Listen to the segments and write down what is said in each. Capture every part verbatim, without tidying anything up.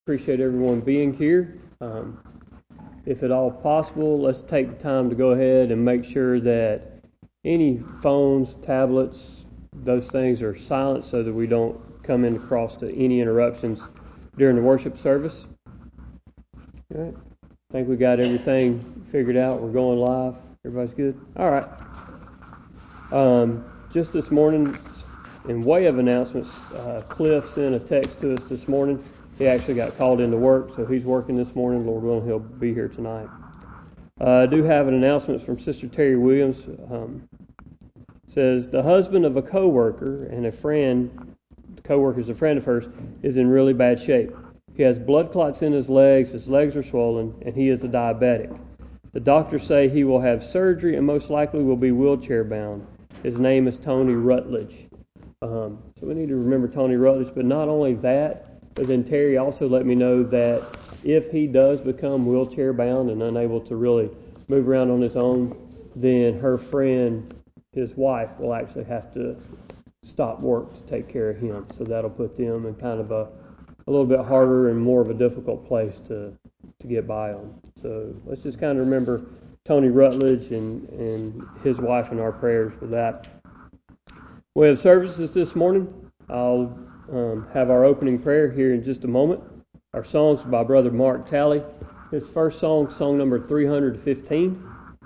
Appreciate everyone being here. Um, if at all possible, let's take the time to go ahead and make sure that any phones, tablets, those things are silent so that we don't come in across to any interruptions during the worship service. All right. I think we got everything figured out. We're going live. Everybody's good? All right. Um, just this morning, in way of announcements, uh, Cliff sent a text to us this morning. He actually got called into work, so he's working this morning. Lord willing, he'll be here tonight. Uh, I do have an announcement from Sister Terry Williams. Um, says the husband of a coworker and a friend, the coworker is a friend of hers, is in really bad shape. He has blood clots in his legs, his legs are swollen, and he is a diabetic. The doctors say he will have surgery and most likely will be wheelchair bound. His name is Tony Rutledge. Um, so we need to remember Tony Rutledge, but not only that, but then Terry also let me know that if he does become wheelchair bound and unable to really move around on his own, then her friend, his wife, will actually have to stop work to take care of him. So that'll put them in kind of a, a little bit harder and more of a difficult place to, to get by on. So let's just kind of remember Tony Rutledge and, and his wife in our prayers for that. We have services this morning. I'll um, have our opening prayer here in just a moment. Our songs by Brother Mark Talley. His first song, song number three hundred fifteen.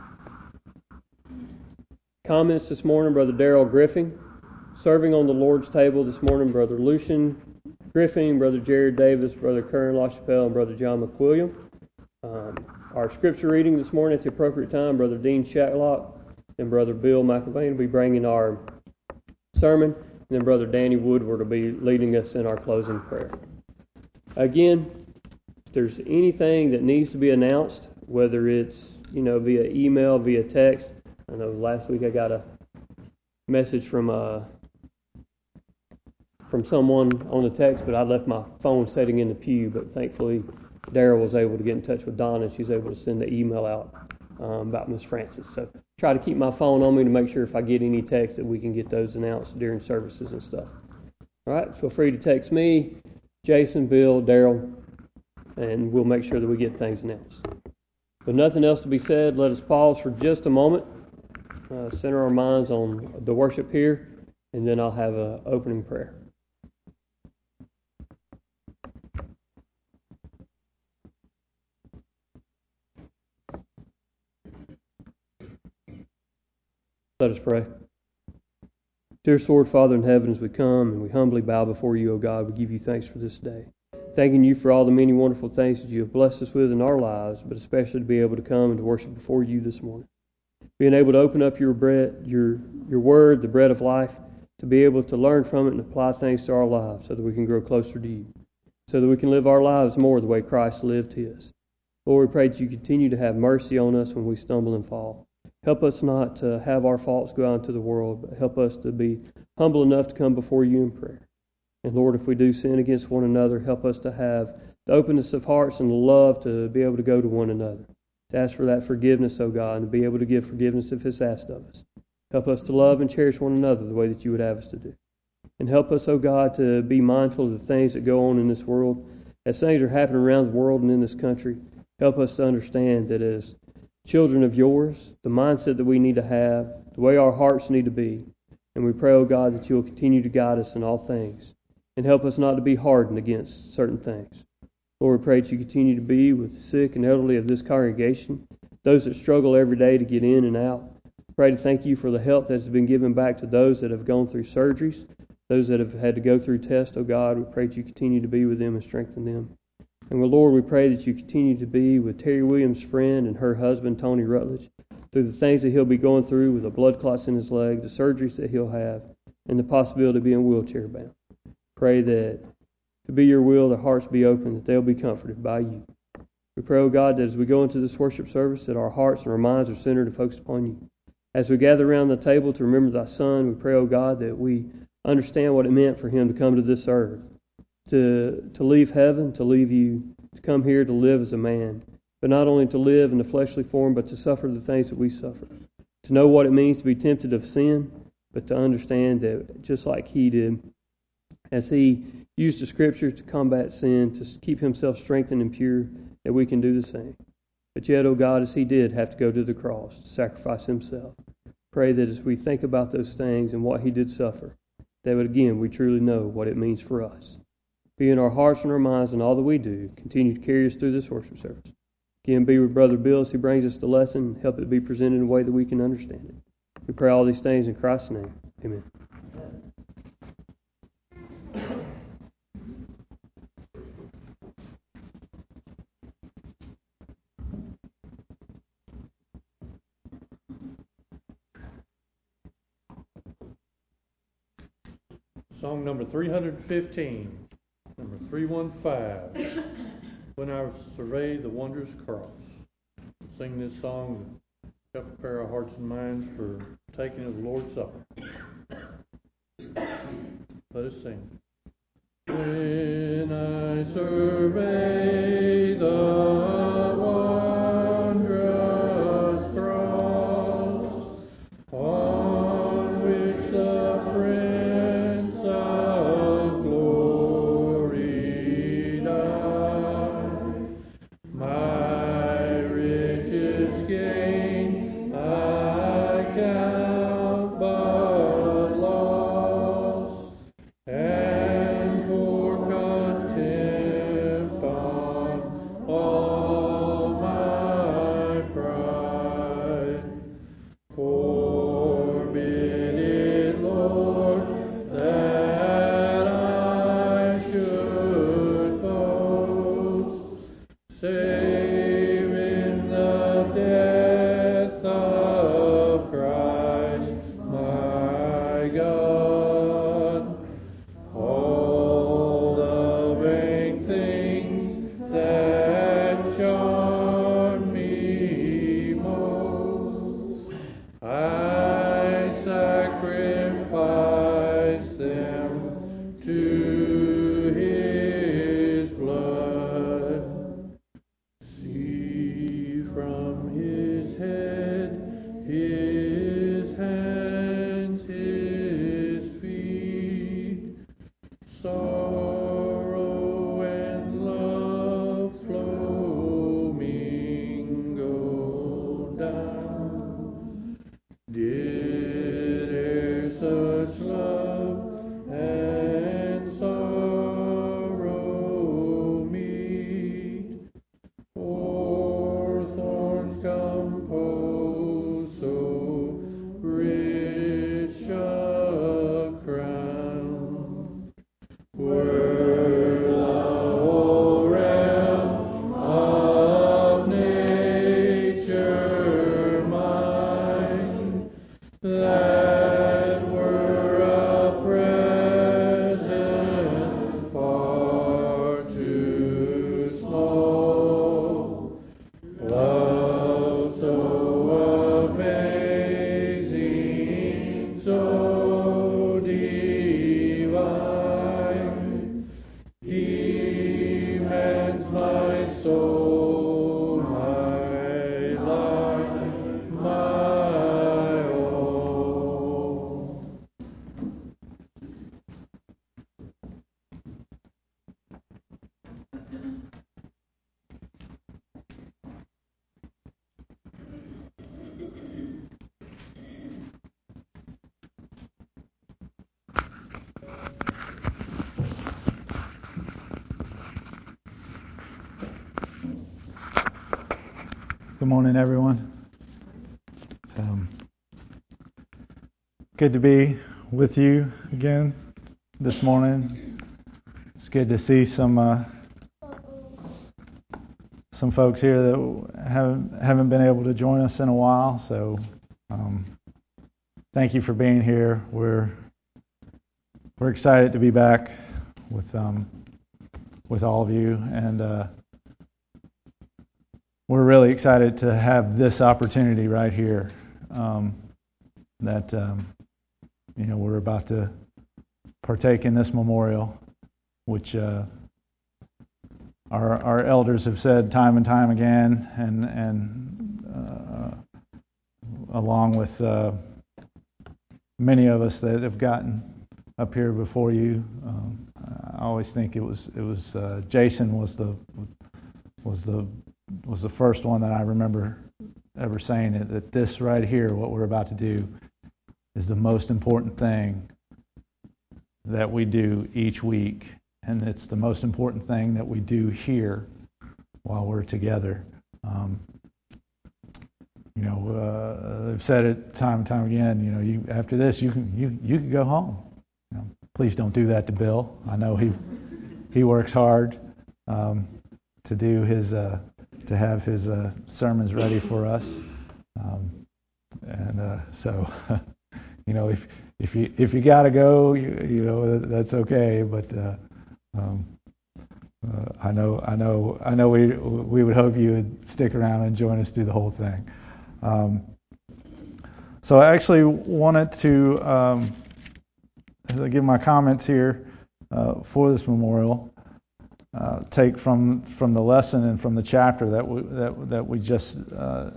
Comments this morning, Brother Darrell Griffin. Serving on the Lord's table this morning, Brother Lucian Griffin, Brother Jared Davis, Brother Kern LaChapelle, and Brother John McWilliam. Um, our scripture reading this morning at the appropriate time, Brother Dean Shatlock and Brother Bill McIlvain will be bringing our sermon, and then Brother Danny Woodward will be leading us in our closing prayer. Again, if there's anything that needs to be announced, whether it's, you know, via email, via text. I know last week I got a message from uh, from someone on the text, but I left my phone sitting in the pew, but thankfully Daryl was able to get in touch with Donna, and she's able to send the email out um, about Miss Francis. So try to keep my phone on me to make sure if I get any text that we can get those announced during services and stuff. All right, feel free to text me, Jason, Bill, Daryl, and we'll make sure that we get things announced. With nothing else to be said, let us pause for just a moment, uh, center our minds on the worship here, and then I'll have an opening prayer. Let us pray. Dear Lord, Father in heaven, as we come and we humbly bow before you, O God, we give you thanks for this day. Thanking you for all the many wonderful things that you have blessed us with in our lives, but especially to be able to come and to worship before you this morning. Being able to open up your bread, your your word, the bread of life, to be able to learn from it and apply things to our lives so that we can grow closer to you, so that we can live our lives more the way Christ lived his. Lord, we pray that you continue to have mercy on us when we stumble and fall. Help us not to have our faults go out into the world, but help us to be humble enough to come before you in prayer. And Lord, if we do sin against one another, help us to have the openness of hearts and the love to be able to go to one another, to ask for that forgiveness, O God, and to be able to give forgiveness if it's asked of us. Help us to love and cherish one another the way that you would have us to do. And help us, O God, to be mindful of the things that go on in this world. As things are happening around the world and in this country, help us to understand that as children of yours, the mindset that we need to have, the way our hearts need to be. And we pray, O God, that you will continue to guide us in all things and help us not to be hardened against certain things. Lord, we pray that you continue to be with the sick and elderly of this congregation, those that struggle every day to get in and out. Pray to thank you for the health that has been given back to those that have gone through surgeries, those that have had to go through tests. O God, we pray that you continue to be with them and strengthen them. And well, Lord, we pray that you continue to be with Terry Williams' friend and her husband, Tony Rutledge, through the things that he'll be going through with the blood clots in his leg, the surgeries that he'll have, and the possibility of being wheelchair bound. Pray that to be your will, their hearts be open, that they'll be comforted by you. We pray, oh God, that as we go into this worship service, that our hearts and our minds are centered and focused upon you. As we gather around the table to remember thy Son, we pray, oh God, that we understand what it meant for him to come to this earth, to to leave heaven, to leave you, to come here to live as a man, but not only to live in the fleshly form, but to suffer the things that we suffer, to know what it means to be tempted of sin, but to understand that just like he did, as he used the Scriptures to combat sin, to keep himself strengthened and pure, that we can do the same. But yet, O God, as he did have to go to the cross to sacrifice himself, pray that as we think about those things and what he did suffer, that again we truly know what it means for us. Be in our hearts and our minds in all that we do. Continue to carry us through this worship service. Again, be with Brother Bill as he brings us the lesson and help it be presented in a way that we can understand it. We pray all these things in Christ's name. Amen. Song number three hundred fifteen, number three one five, When I Survey the Wondrous Cross. We'll sing this song to help prepare our hearts and minds for taking of the Lord's Supper. Let us sing. When I survey the wondrous cross, on which the Prince of Glory died, my richest gain I count but loss, and pour contempt on all my pride. Forbid it, Lord, that I should boast, save in the death of Christ my God. All the vain things that charm me most, I sacrifice them to his blood. See from his head, his hands, his feet, sorrow and love flow mingled down. Did e'er such love and sorrow meet, or thorns compose so rich a crown? Were the whole realm of nature mine, that were a present far too small. Love so amazing, so divine, demands my soul, my life, my all. Good morning, everyone. It's um, good to be with you again this morning. It's good to see some uh, some folks here that haven't haven't been able to join us in a while. So, um, thank you for being here. We're we're excited to be back with um, with all of you, and uh, we're really excited to have this opportunity right here. Um, that um, you know we're about to partake in this memorial, which uh, our our elders have said time and time again, and and uh, along with uh, many of us that have gotten up here before you. Um, I always think it was it was uh, Jason was the was the was the first one that I remember ever saying it, that this right here, what we're about to do, is the most important thing that we do each week, and it's the most important thing that we do here while we're together. Um, you know, uh, I've said it time and time again. You know, you after this, you can you you can go home. You know, please don't do that to Bill. I know he he works hard um, to do his uh, to have his uh, sermons ready for us, um, and uh, so you know if if you if you gotta go, you, you know that's okay. But uh, um, uh, I know I know I know we we would hope you would stick around and join us through the whole thing. Um, so I actually wanted to um, give my comments here uh, for this memorial. Uh, take from from the lesson and from the chapter that we that that we just uh,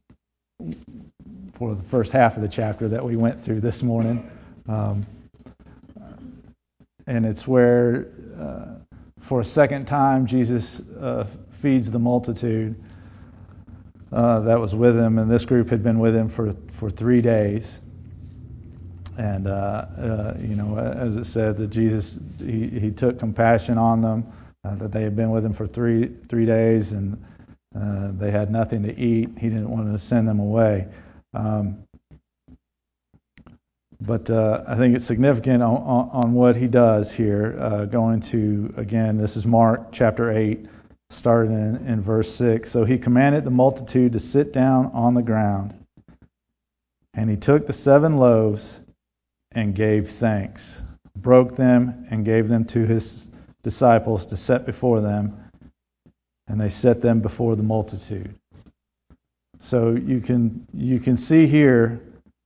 for the first half of the chapter that we went through this morning, um, and it's where uh, for a second time Jesus uh, feeds the multitude uh, that was with him, and this group had been with him for for three days. And uh, uh, you know, as it said, that Jesus he, he took compassion on them. Uh, that they had been with him for three three days and uh, they had nothing to eat. He didn't want to send them away. Um, but uh, I think it's significant on, on, on what he does here. Uh, going to, again, this is Mark chapter eight, starting in, in verse six. So he commanded the multitude to sit down on the ground. And he took the seven loaves and gave thanks, broke them and gave them to his disciples to set before them, and they set them before the multitude. So you can you can see here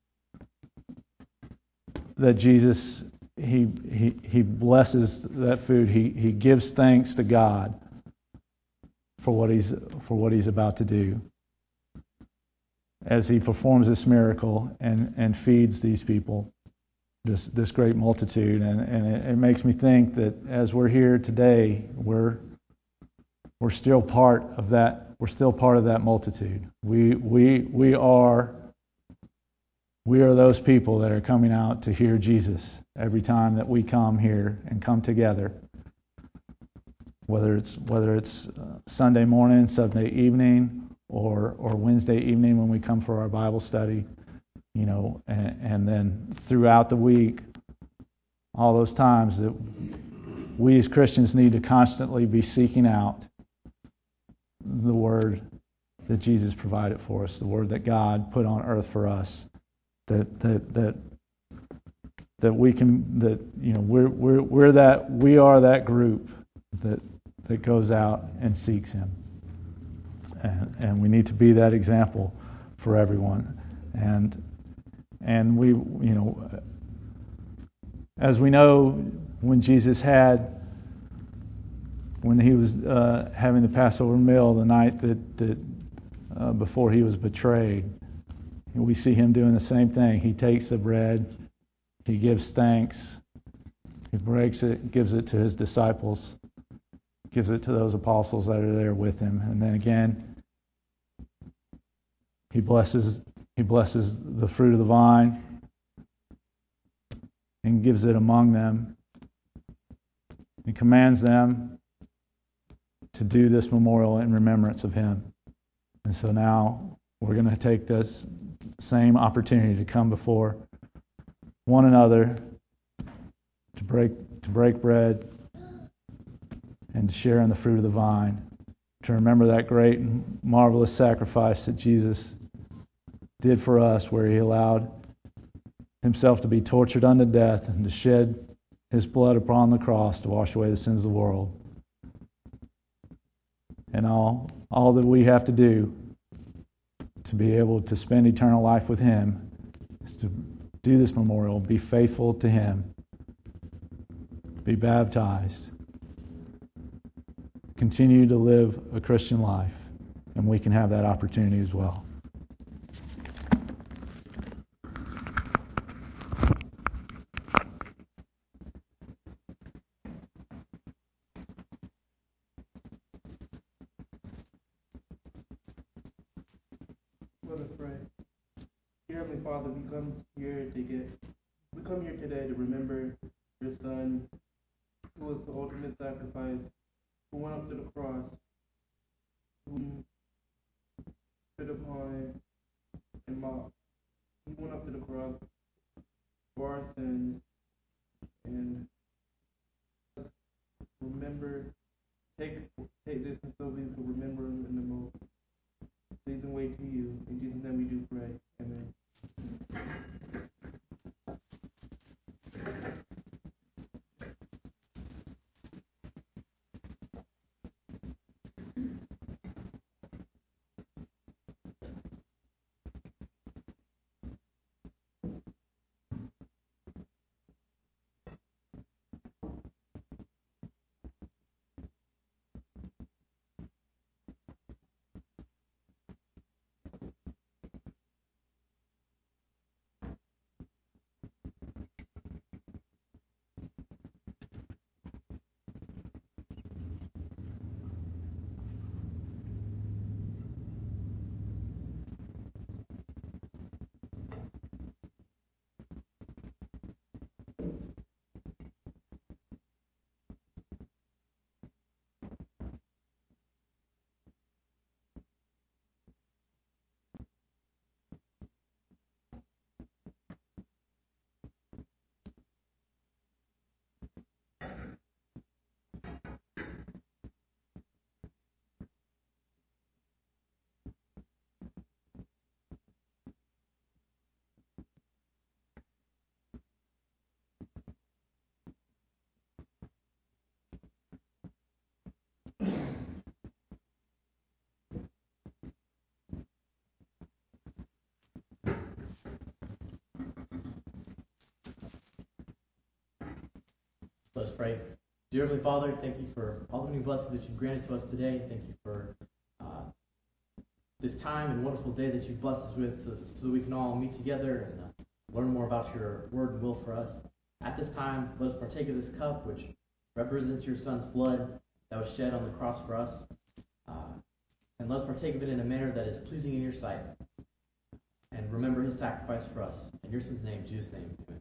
that Jesus he he he blesses that food. He he gives thanks to God for what he's for what he's about to do as he performs this miracle and and feeds these people, this this great multitude. And, and it, it makes me think that as we're here today, we're we're still part of that we're still part of that multitude. We we we are we are those people that are coming out to hear Jesus every time that we come here and come together. Whether it's whether it's Sunday morning, Sunday evening, or or Wednesday evening when we come for our Bible study. You know, and, and then throughout the week, all those times that we as Christians need to constantly be seeking out the Word that Jesus provided for us, the Word that God put on earth for us, that that that that we can that you know we're we're we're that we are that group that that goes out and seeks Him, and and we need to be that example for everyone. And And we, you know, as we know, when Jesus had, when he was uh, having the Passover meal the night that, that uh, before he was betrayed, we see him doing the same thing. He takes the bread, he gives thanks, he breaks it, gives it to his disciples, gives it to those apostles that are there with him, and then again, he blesses. He blesses the fruit of the vine and gives it among them. He commands them to do this memorial in remembrance of him. And so now we're going to take this same opportunity to come before one another, to break to break bread and to share in the fruit of the vine, to remember that great and marvelous sacrifice that Jesus did for us, where he allowed himself to be tortured unto death and to shed his blood upon the cross to wash away the sins of the world. And all all that we have to do to be able to spend eternal life with him is to do this memorial, be faithful to him, be baptized, continue to live a Christian life, and we can have that opportunity as well. Let us pray. Dear Heavenly Father, we come here to get, we come here today to remember your Son, who was the ultimate sacrifice, who went up to the cross, who stood upon and mocked. He went up to the cross for our sins, and remember, take take this and so we can remember him in the most pleasing way to you. In Jesus' name we do pray. Amen. Let us pray. Dear Heavenly Father, thank you for all the new blessings that you've granted to us today. Thank you for uh, this time and wonderful day that you've blessed us with, so, so that we can all meet together and uh, learn more about your word and will for us. At this time, let us partake of this cup, which represents your Son's blood that was shed on the cross for us. Uh, and let us partake of it in a manner that is pleasing in your sight. And remember his sacrifice for us. In your Son's name, Jesus' name, amen.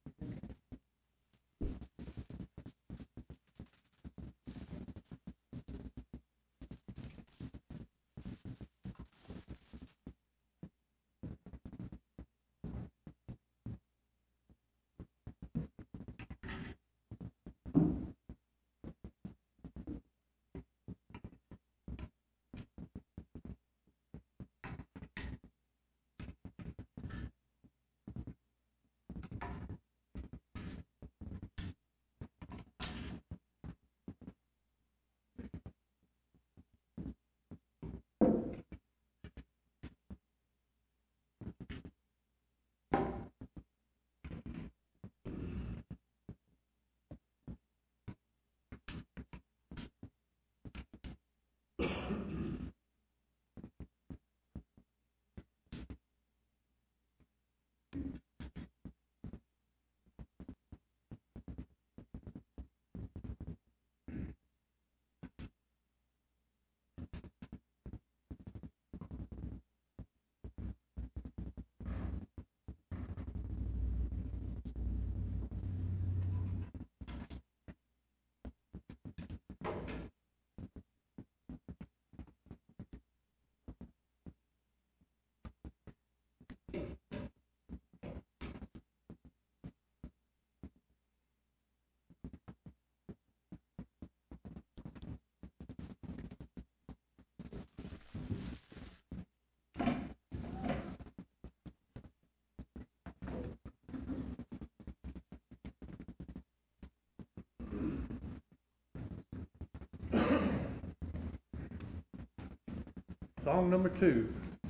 Song number two.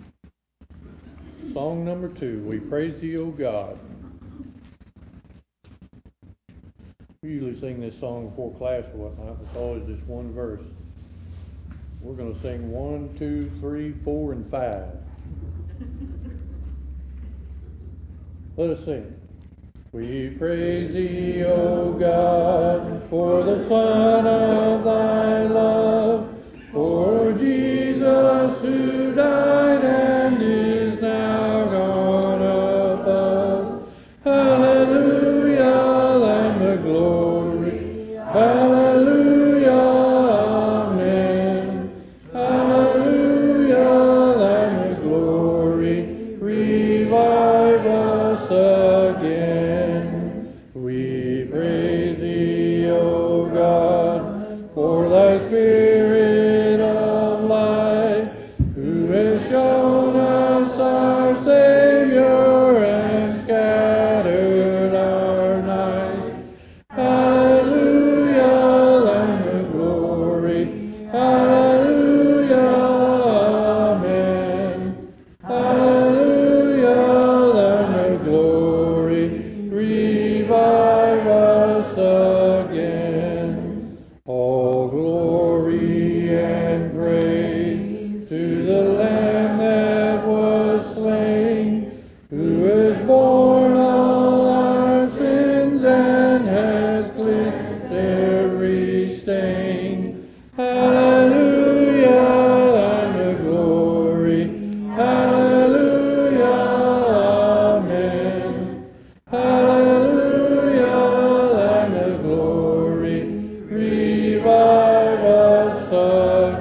Song number two. We praise thee, O God. We usually sing this song before class or whatnot. It's always this one verse. We're going to sing one, two, three, four, and five. Let us sing. We praise thee, O God, for the Son of thy love, for Jesus who died and is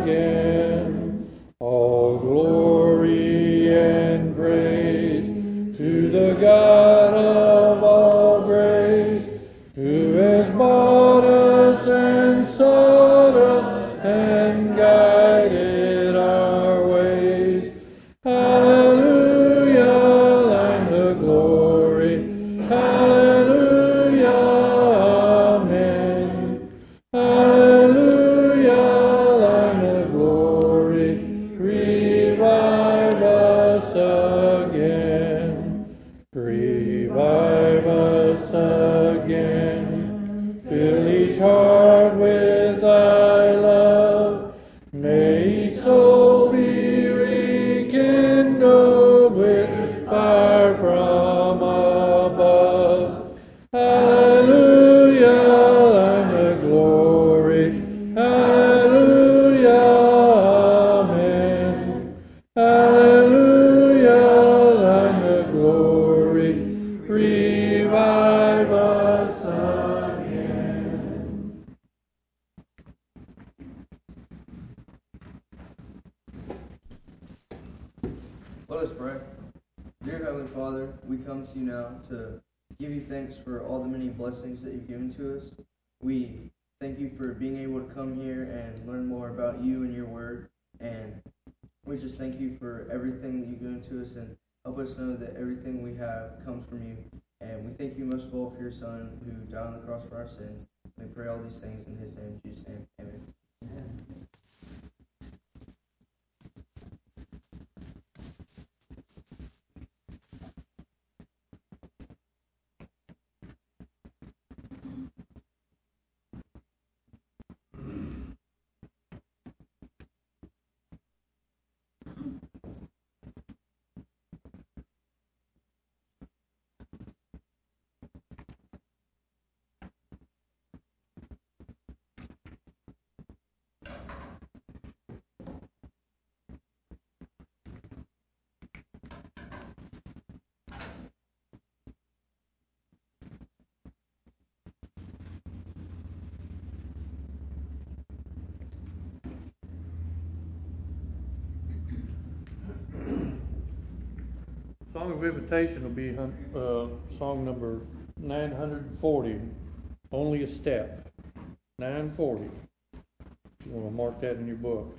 again. All glory and praise to the God of all grace, who has bought us and sought us and guided our ways. Hallelujah, Lamb of glory. Hallelujah, amen. Hallelujah, Lamb of glory. Revive us again. Revive us again. Fill each heart with thy love. May each soul be rekindled with fire from above. Hallelujah, Lamb of glory. Hallelujah, amen. Hallelujah, Lamb of glory. Revive us again. Let us pray. Dear Heavenly Father, we come to you now to give you thanks for all the many blessings that you've given to us. We thank you for being able to come here and learn more about you and your word. And we just thank you for everything that you've given to us, and help us know that everything we have comes from you. And we thank you most of all for your Son who died on the cross for our sins. We pray all these things in his name, Jesus' name. Amen. Amen. Song of Invitation will be uh, song number nine hundred forty, Only a Step, nine forty. You want to mark that in your books.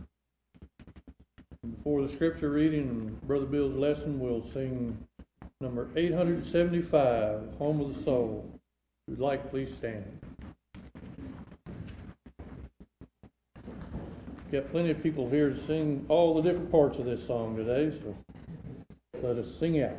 Before the scripture reading and Brother Bill's lesson, we'll sing number eight hundred seventy-five, Home of the Soul. If you'd like, please stand. Got plenty of people here to sing all the different parts of this song today, so let us sing out.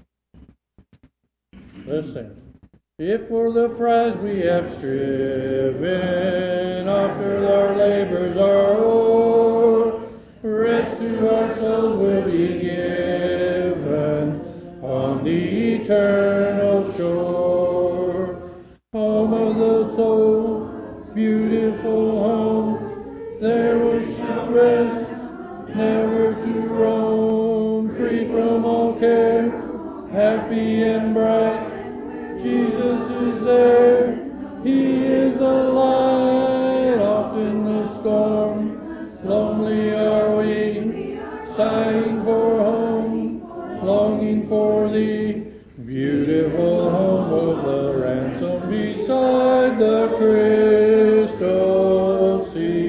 Let's sing. If for the prize we have striven, after our labors are o'er, rest to our souls will be given on the eternal shore. Home of the soul, beautiful home, there we shall rest, never to roam, free from all care, happy and bright. Jesus is there, he is a light, oft in the storm, lonely are we, sighing for home, longing for thee, beautiful home of the ransom beside the crystal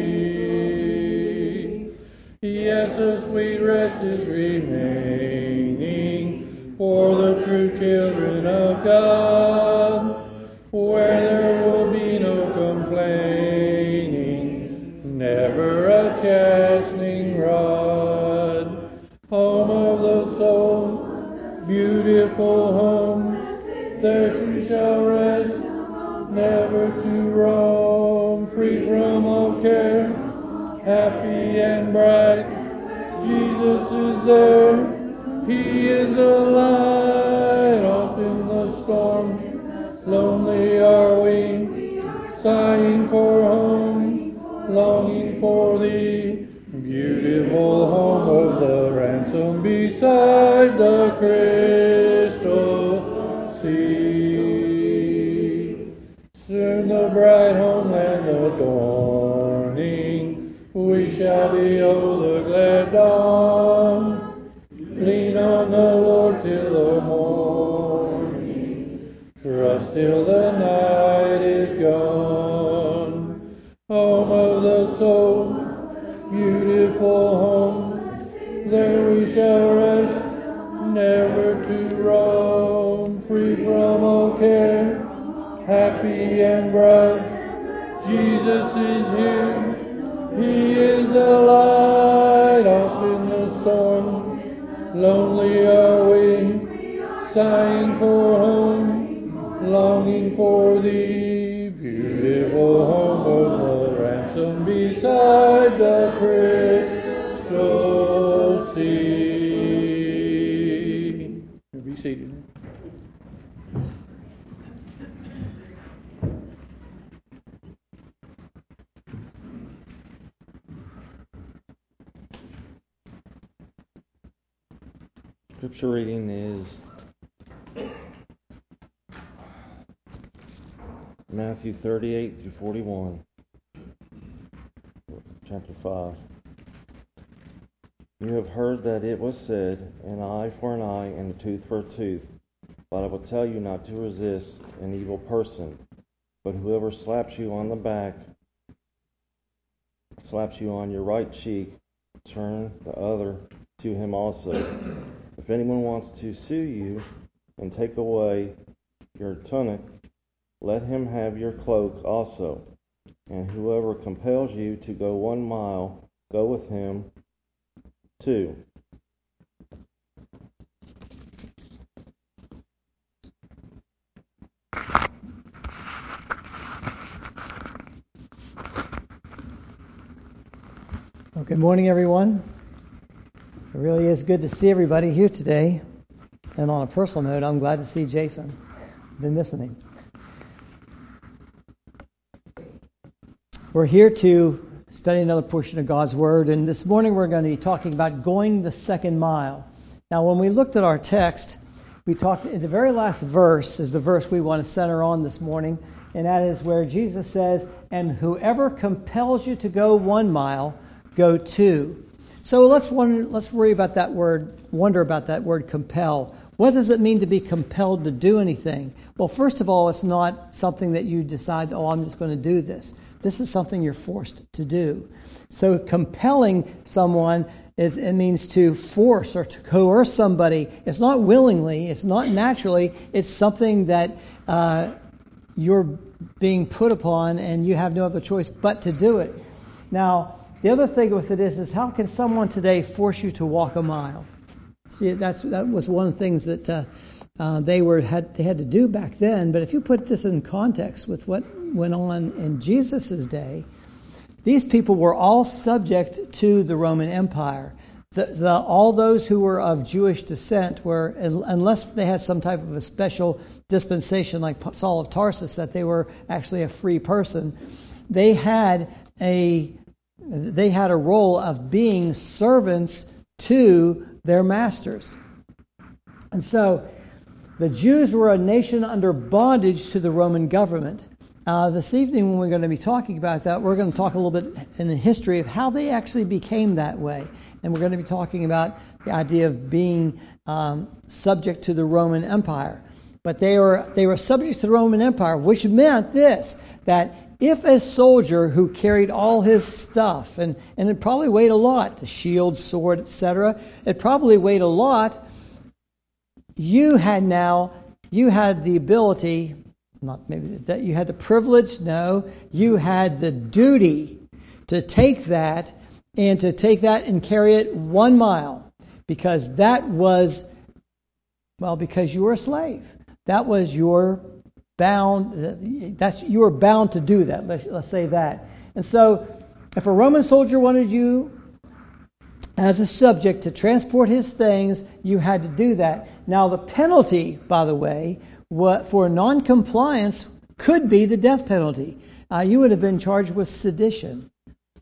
sea. Yes, a sweet rest is remaining for the true children of God, where there will be no complaining, never a chastening rod. Home of the soul, beautiful home, there she shall rest, never to roam, free from all care, happy and bright. Jesus is there, he is a light, oft in the storm, lonely are we, sighing for home, longing for thee, beautiful home of the ransom beside the crystal sea. Soon the bright homeland adorning, we shall shall behold the glad dawn. Lean on the Lord till the morning. Trust till the night is gone. Home of the soul, beautiful home, there we shall rest, never to roam. Free from all care, happy and bright. Jesus is here, He is the light. Oft in the storm, lonely are we, sighing for home, longing for Thee. Beautiful home of the ransom beside the crystal sea. Be seated. Scripture reading is Matthew thirty-eight through forty-one, chapter five. You have heard that it was said, an eye for an eye and a tooth for a tooth. But I will tell you not to resist an evil person, but whoever slaps you on the back, slaps you on your right cheek, turn the other to him also. If anyone wants to sue you and take away your tunic, let him have your cloak also. And whoever compels you to go one mile, go with him two. Well, good morning, everyone. It really is good to see everybody here today. And on a personal note, I'm glad to see Jason. Been missing him. We're here to study another portion of God's Word, and this morning we're going to be talking about going the second mile. Now, when we looked at our text, we talked in the very last verse is the verse we want to center on this morning, and that is where Jesus says, "And whoever compels you to go one mile, go two." So let's wonder, let's worry about that word, wonder about that word compel. What does it mean to be compelled to do anything? Well, first of all, it's not something that you decide, oh, I'm just going to do this. This is something you're forced to do. So compelling someone is it means to force or to coerce somebody. It's not willingly, it's not naturally, it's something that uh, you're being put upon and you have no other choice but to do it. Now, the other thing with it is, is how can someone today force you to walk a mile? See, that's that was one of the things that uh, uh, they were had they had to do back then. But if you put this in context with what went on in Jesus' day, these people were all subject to the Roman Empire. The, the, all those who were of Jewish descent were, unless they had some type of a special dispensation like Saul of Tarsus, that they were actually a free person, they had a They had a role of being servants to their masters. And so the Jews were a nation under bondage to the Roman government. Uh, this evening when we're going to be talking about that, we're going to talk a little bit in the history of how they actually became that way. And we're going to be talking about the idea of being um, subject to the Roman Empire. But they were they were subject to the Roman Empire, which meant this, that if a soldier who carried all his stuff, and, and it probably weighed a lot, the shield, sword, et cetera, it probably weighed a lot, you had now, you had the ability, not maybe that you had the privilege, no, you had the duty to take that and to take that and carry it one mile, because that was, well, because you were a slave. That was your bound, that's you were bound to do that, let's, let's say that. And so if a Roman soldier wanted you as a subject to transport his things, you had to do that. Now the penalty, by the way, for non-compliance could be the death penalty. Uh, you would have been charged with sedition.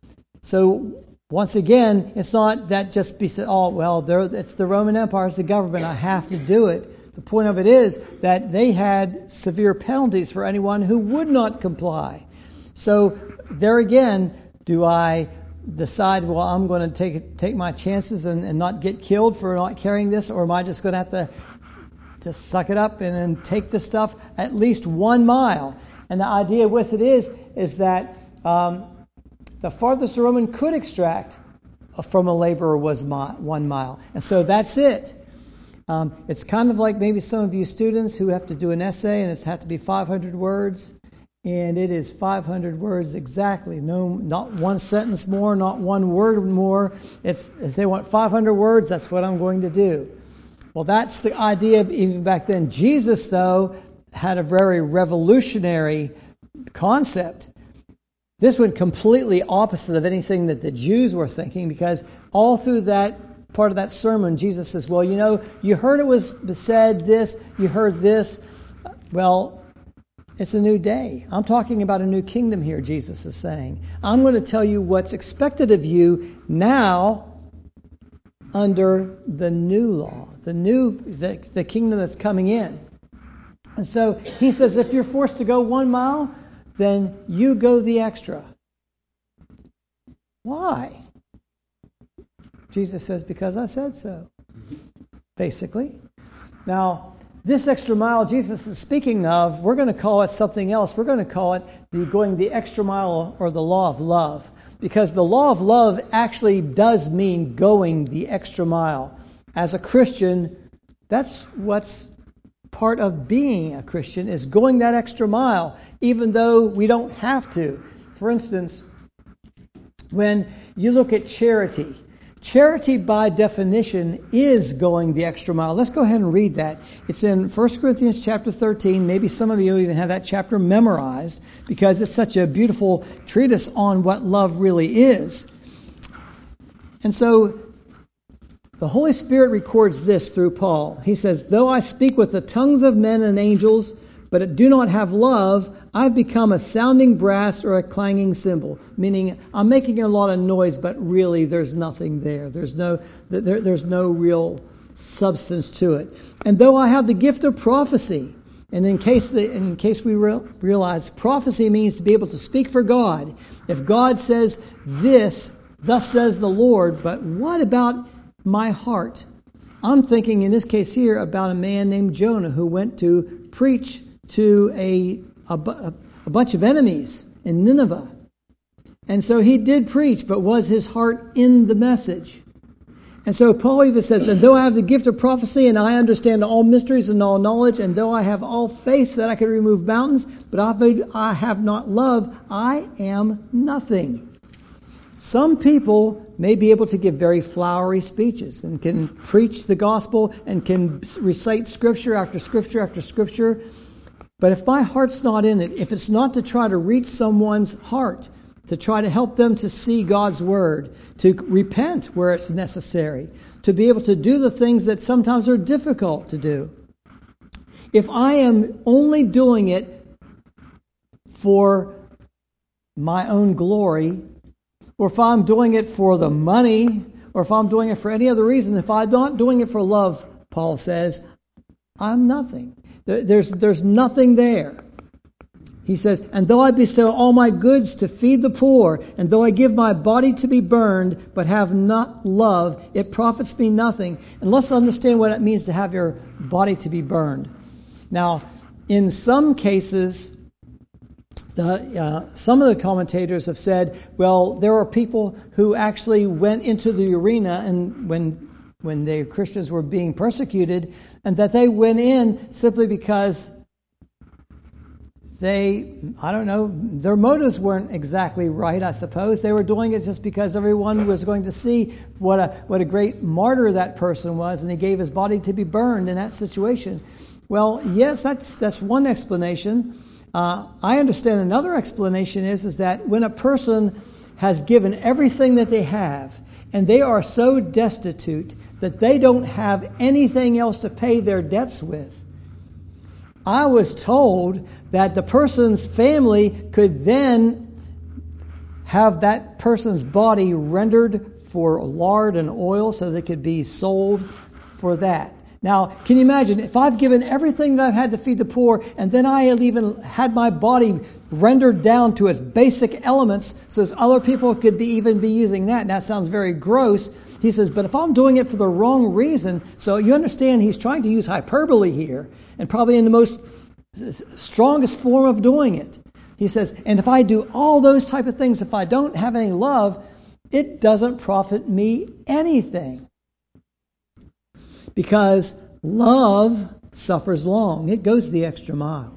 So once again, it's not that just be said, oh, well, it's the Roman Empire, it's the government, I have to do it. The point of it is that they had severe penalties for anyone who would not comply. So there again, do I decide, well, I'm going to take take my chances and, and not get killed for not carrying this, or am I just going to have to to suck it up and then take this stuff at least one mile? And the idea with it is is that um, the farthest a Roman could extract from a laborer was mi- one mile, and so that's it. Um, it's kind of like maybe some of you students who have to do an essay and it's had to be five hundred words. And it is five hundred words exactly. No, not one sentence more, not one word more. It's if they want five hundred words, that's what I'm going to do. Well, that's the idea of even back then. Jesus, though, had a very revolutionary concept. This went completely opposite of anything that the Jews were thinking, because all through that part of that sermon, Jesus says, well, you know, you heard it was said this, you heard this. Well, it's a new day. I'm talking about a new kingdom here, Jesus is saying. I'm going to tell you what's expected of you now under the new law, the new, the, the kingdom that's coming in. And so he says, if you're forced to go one mile, then you go the extra. Why? Jesus says, because I said so, basically. Now, this extra mile Jesus is speaking of, we're going to call it something else. We're going to call it the going the extra mile, or the law of love. Because the law of love actually does mean going the extra mile. As a Christian, that's what's part of being a Christian, is going that extra mile, even though we don't have to. For instance, when you look at charity, charity, by definition, is going the extra mile. Let's go ahead and read that. It's in First Corinthians chapter thirteen. Maybe some of you even have that chapter memorized, because it's such a beautiful treatise on what love really is. And so the Holy Spirit records this through Paul. He says, though I speak with the tongues of men and angels, but do not have love, I've become a sounding brass or a clanging cymbal. Meaning, I'm making a lot of noise, but really there's nothing there. There's no, there, there's no real substance to it. And though I have the gift of prophecy, and in case the, in case we re- realize, prophecy means to be able to speak for God. If God says this, thus says the Lord, but what about my heart? I'm thinking in this case here about a man named Jonah who went to preach to a, a, a bunch of enemies in Nineveh. And so he did preach, but was his heart in the message? And so Paul even says, and though I have the gift of prophecy, and I understand all mysteries and all knowledge, and though I have all faith that I can remove mountains, but I have not love, I am nothing. Some people may be able to give very flowery speeches and can preach the gospel and can recite scripture after scripture after scripture. But if my heart's not in it, if it's not to try to reach someone's heart, to try to help them to see God's word, to repent where it's necessary, to be able to do the things that sometimes are difficult to do. If I am only doing it for my own glory, or if I'm doing it for the money, or if I'm doing it for any other reason, if I'm not doing it for love, Paul says, I'm nothing. There's, there's nothing there. He says, and though I bestow all my goods to feed the poor, and though I give my body to be burned, but have not love, it profits me nothing. And let's understand what it means to have your body to be burned. Now, in some cases, the, uh, some of the commentators have said, well, there are people who actually went into the arena and when when the Christians were being persecuted, and that they went in simply because they, I don't know, their motives weren't exactly right, I suppose. They were doing it just because everyone was going to see what a what a great martyr that person was, and he gave his body to be burned in that situation. Well, yes, that's that's one explanation. Uh, I understand another explanation is, is that when a person has given everything that they have, and they are so destitute that they don't have anything else to pay their debts with. I was told that the person's family could then have that person's body rendered for lard and oil so they could be sold for that. Now, can you imagine if I've given everything that I've had to feed the poor, and then I have even had my body rendered down to its basic elements so as other people could be even be using that. And that sounds very gross. He says, but if I'm doing it for the wrong reason, so you understand he's trying to use hyperbole here, and probably in the most strongest form of doing it. He says, and if I do all those type of things, if I don't have any love, it doesn't profit me anything. Because love suffers long. It goes the extra mile.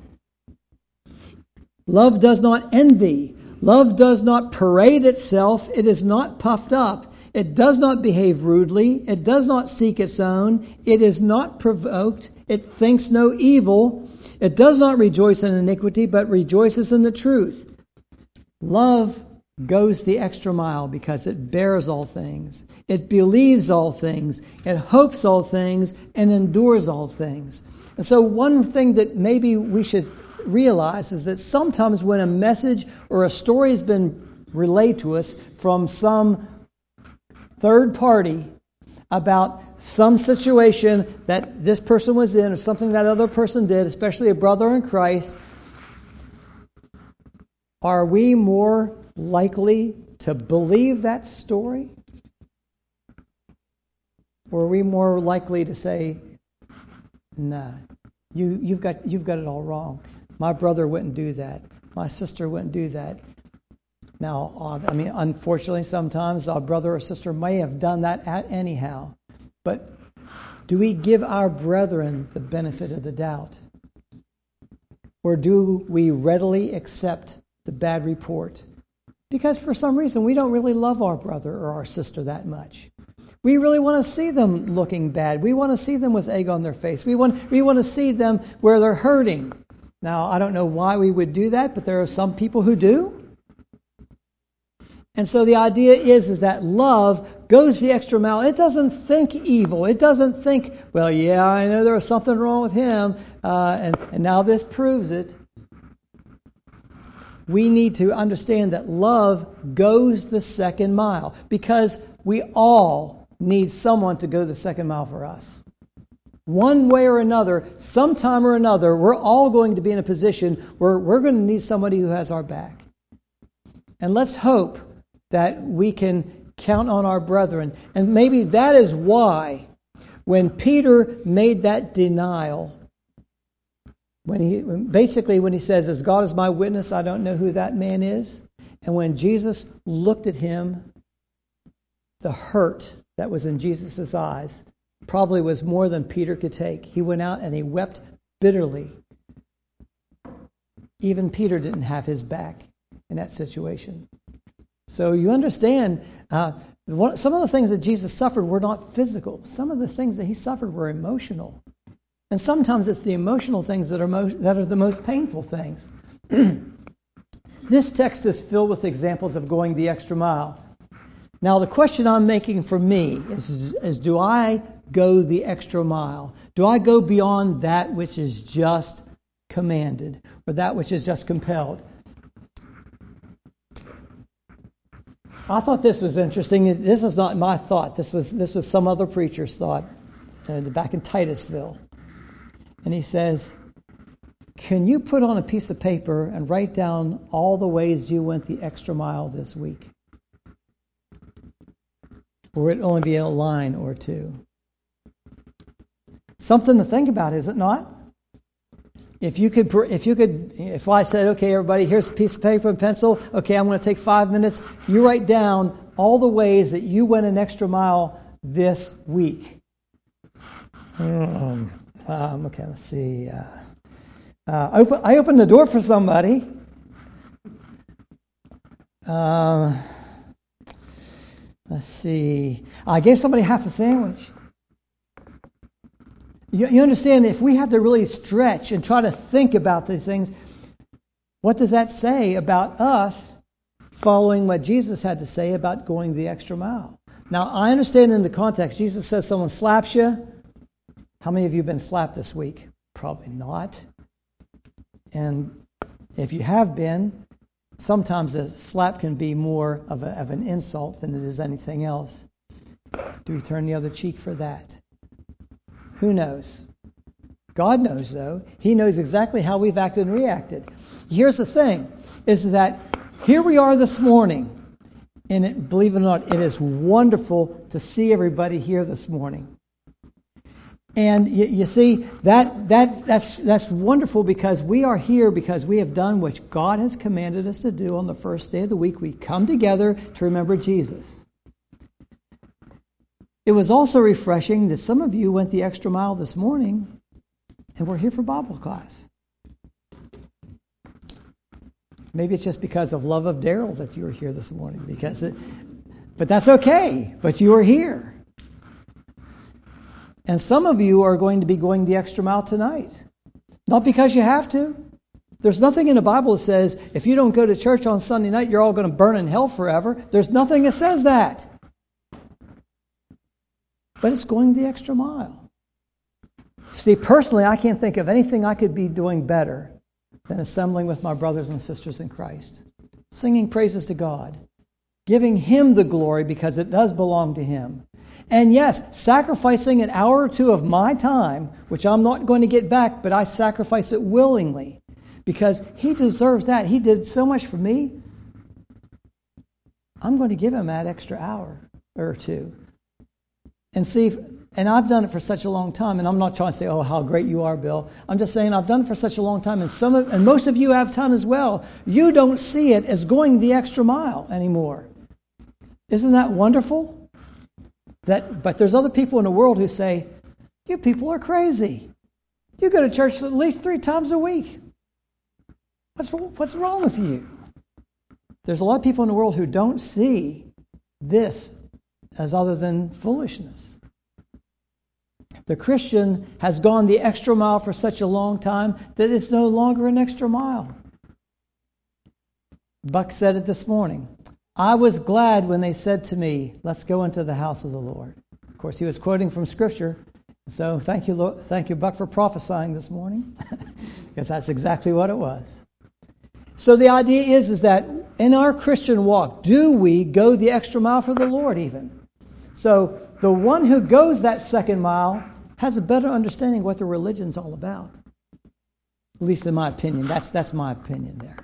Love does not envy. Love does not parade itself. It is not puffed up. It does not behave rudely. It does not seek its own. It is not provoked. It thinks no evil. It does not rejoice in iniquity, but rejoices in the truth. Love goes the extra mile because it bears all things. It believes all things. It hopes all things and endures all things. And so one thing that maybe we should realize is that sometimes when a message or a story has been relayed to us from some third party about some situation that this person was in or something that other person did, especially a brother in Christ, are we more likely to believe that story? Or are we more likely to say, nah, you, you've got you've got it all wrong. My brother wouldn't do that. My sister wouldn't do that. Now, uh, I mean, unfortunately, sometimes our brother or sister may have done that at anyhow. But do we give our brethren the benefit of the doubt? Or do we readily accept the bad report? Because for some reason we don't really love our brother or our sister that much. We really want to see them looking bad. We want to see them with egg on their face. We want we want to see them where they're hurting. Now, I don't know why we would do that, but there are some people who do. And so the idea is, is that love goes the extra mile. It doesn't think evil. It doesn't think, well, yeah, I know there was something wrong with him, uh, and, and now this proves it. We need to understand that love goes the second mile because we all need someone to go the second mile for us. One way or another, sometime or another, we're all going to be in a position where we're going to need somebody who has our back. And let's hope that we can count on our brethren. And maybe that is why when Peter made that denial, when he basically when he says, as God is my witness, I don't know who that man is. And when Jesus looked at him, the hurt that was in Jesus' eyes probably was more than Peter could take. He went out and he wept bitterly. Even Peter didn't have his back in that situation. So you understand, uh, what, some of the things that Jesus suffered were not physical. Some of the things that he suffered were emotional. And sometimes it's the emotional things that are most, that are the most painful things. This text is filled with examples of going the extra mile. Now, the question I'm making for me is, is do I go the extra mile? Do I go beyond that which is just commanded or that which is just compelled? I thought this was interesting. This is not my thought. This was this was some other preacher's thought uh, back in Titusville. And he says, can you put on a piece of paper and write down all the ways you went the extra mile this week? Or it only be a line or two. Something to think about, is it not? If you could, if you could, if I said, okay, everybody, here's a piece of paper and pencil. Okay, I'm going to take five minutes. You write down all the ways that you went an extra mile this week. Um, um, okay, let's see. Uh, uh, open, I opened the door for somebody. Uh, let's see. I gave somebody half a sandwich. You, you understand, if we have to really stretch and try to think about these things, what does that say about us following what Jesus had to say about going the extra mile? Now, I understand in the context, Jesus says someone slaps you. How many of you have been slapped this week? Probably not. And if you have been, sometimes a slap can be more of, a, of an insult than it is anything else. Do we turn the other cheek for that? Who knows? God knows, though. He knows exactly how we've acted and reacted. Here's the thing. is that here we are this morning, and it, believe it or not, it is wonderful to see everybody here this morning. And you, you see, that that that's that's wonderful because we are here because we have done what God has commanded us to do on the first day of the week. We come together to remember Jesus. It was also refreshing that some of you went the extra mile this morning and were here for Bible class. Maybe it's just because of love of Daryl that you were here this morning. Because, it, but that's okay. But you are here. And some of you are going to be going the extra mile tonight. Not because you have to. There's nothing in the Bible that says if you don't go to church on Sunday night, you're all going to burn in hell forever. There's nothing that says that. But it's going the extra mile. See, personally, I can't think of anything I could be doing better than assembling with my brothers and sisters in Christ. Singing praises to God. Giving Him the glory because it does belong to Him. And yes, sacrificing an hour or two of my time, which I'm not going to get back, but I sacrifice it willingly because He deserves that. He did so much for me. I'm going to give Him that extra hour or two. And see, if, and I've done it for such a long time, and I'm not trying to say, oh, how great you are, Bill. I'm just saying I've done it for such a long time, and some of, and most of you have done as well. You don't see it as going the extra mile anymore. Isn't that wonderful? That, but there's other people in the world who say, you people are crazy. You go to church at least three times a week. What's, what's wrong with you? There's a lot of people in the world who don't see this as other than foolishness. The Christian has gone the extra mile for such a long time that it's no longer an extra mile. Buck said it this morning. I was glad when they said to me, let's go into the house of the Lord. Of course, he was quoting from Scripture. So thank you, Lord, thank you, Buck, for prophesying this morning. Because that's exactly what it was. So the idea is, is that in our Christian walk, do we go the extra mile for the Lord even? So the one who goes that second mile has a better understanding of what the religion's all about. At least in my opinion. That's that's my opinion there.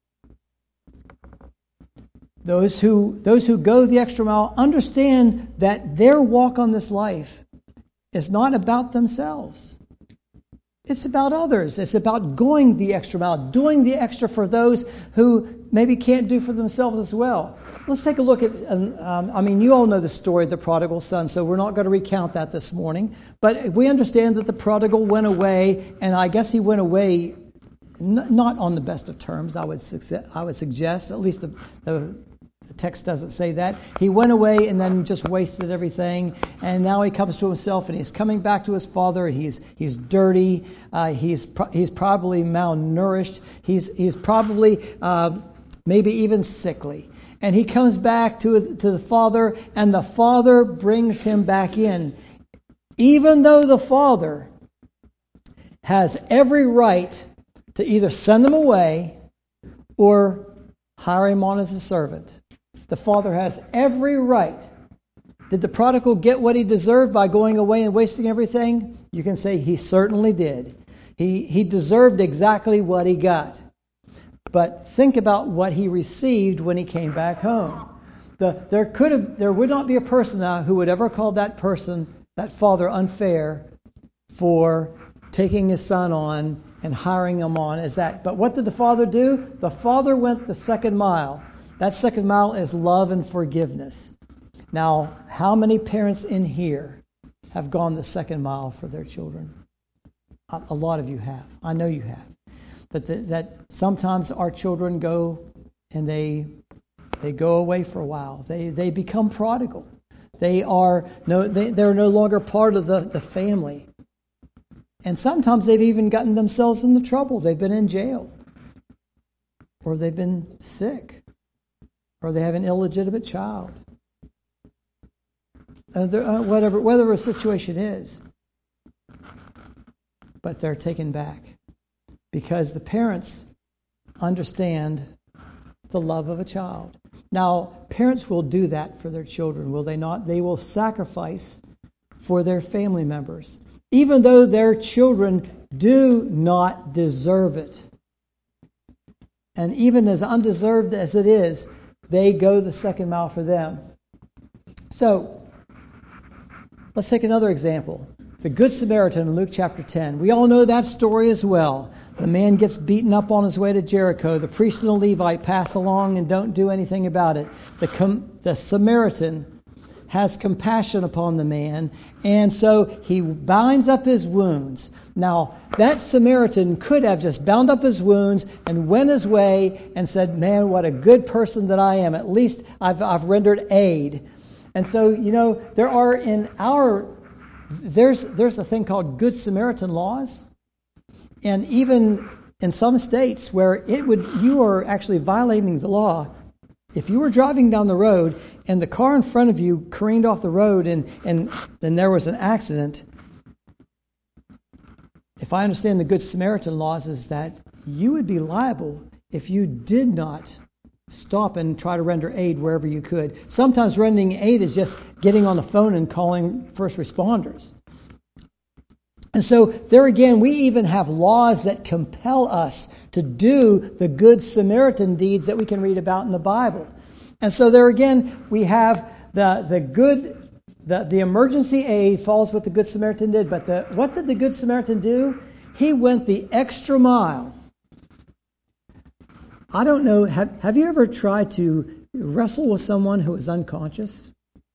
Those who those who go the extra mile understand that their walk on this life is not about themselves. It's about others. It's about going the extra mile, doing the extra for those who maybe can't do for themselves as well. Let's take a look at, um, I mean, you all know the story of the prodigal son, so we're not going to recount that this morning. But we understand that the prodigal went away, and I guess he went away n- not on the best of terms, I would, suggest, I would suggest. At least the, the, the text doesn't say that. He went away and then just wasted everything, and now he comes to himself, and he's coming back to his father. He's he's dirty. Uh, he's pro- he's probably malnourished. He's he's probably uh, maybe even sickly. And he comes back to, to the father, and the father brings him back in. Even though the father has every right to either send him away or hire him on as a servant. The father has every right. Did the prodigal get what he deserved by going away and wasting everything? You can say he certainly did. He, he deserved exactly what he got. But think about what he received when he came back home. The, there could have, there would not be a person now who would ever call that person, that father, unfair for taking his son on and hiring him on as that. But what did the father do? The father went the second mile. That second mile is love and forgiveness. Now, how many parents in here have gone the second mile for their children? A, a lot of you have. I know you have. That, the, that sometimes our children go and they they go away for a while. They they become prodigal. They are no they, they're no longer part of the, the family. And sometimes they've even gotten themselves into trouble. They've been in jail. Or they've been sick. Or they have an illegitimate child. Uh, uh, whatever whatever a situation is. But they're taken back. Because the parents understand the love of a child. Now, parents will do that for their children, will they not? They will sacrifice for their family members, even though their children do not deserve it. And even as undeserved as it is, they go the second mile for them. So, let's take another example. The Good Samaritan in Luke chapter ten. We all know that story as well. The man gets beaten up on his way to Jericho. The priest and the Levite pass along and don't do anything about it. The, com- the Samaritan has compassion upon the man, and so he binds up his wounds. Now, that Samaritan could have just bound up his wounds and went his way and said, man, what a good person that I am. At least I've, I've rendered aid. And so, you know, there are in our, there's there's a thing called Good Samaritan laws. And even in some states where it would, you are actually violating the law. If you were driving down the road and the car in front of you careened off the road and, and then there was an accident, if I understand the Good Samaritan laws, is that you would be liable if you did not stop and try to render aid wherever you could. Sometimes rendering aid is just getting on the phone and calling first responders. And so there again, we even have laws that compel us to do the Good Samaritan deeds that we can read about in the Bible. And so there again, we have the the good, the, the emergency aid falls what the Good Samaritan did. But the, what did the Good Samaritan do? He went the extra mile. I don't know, have, have you ever tried to wrestle with someone who is unconscious?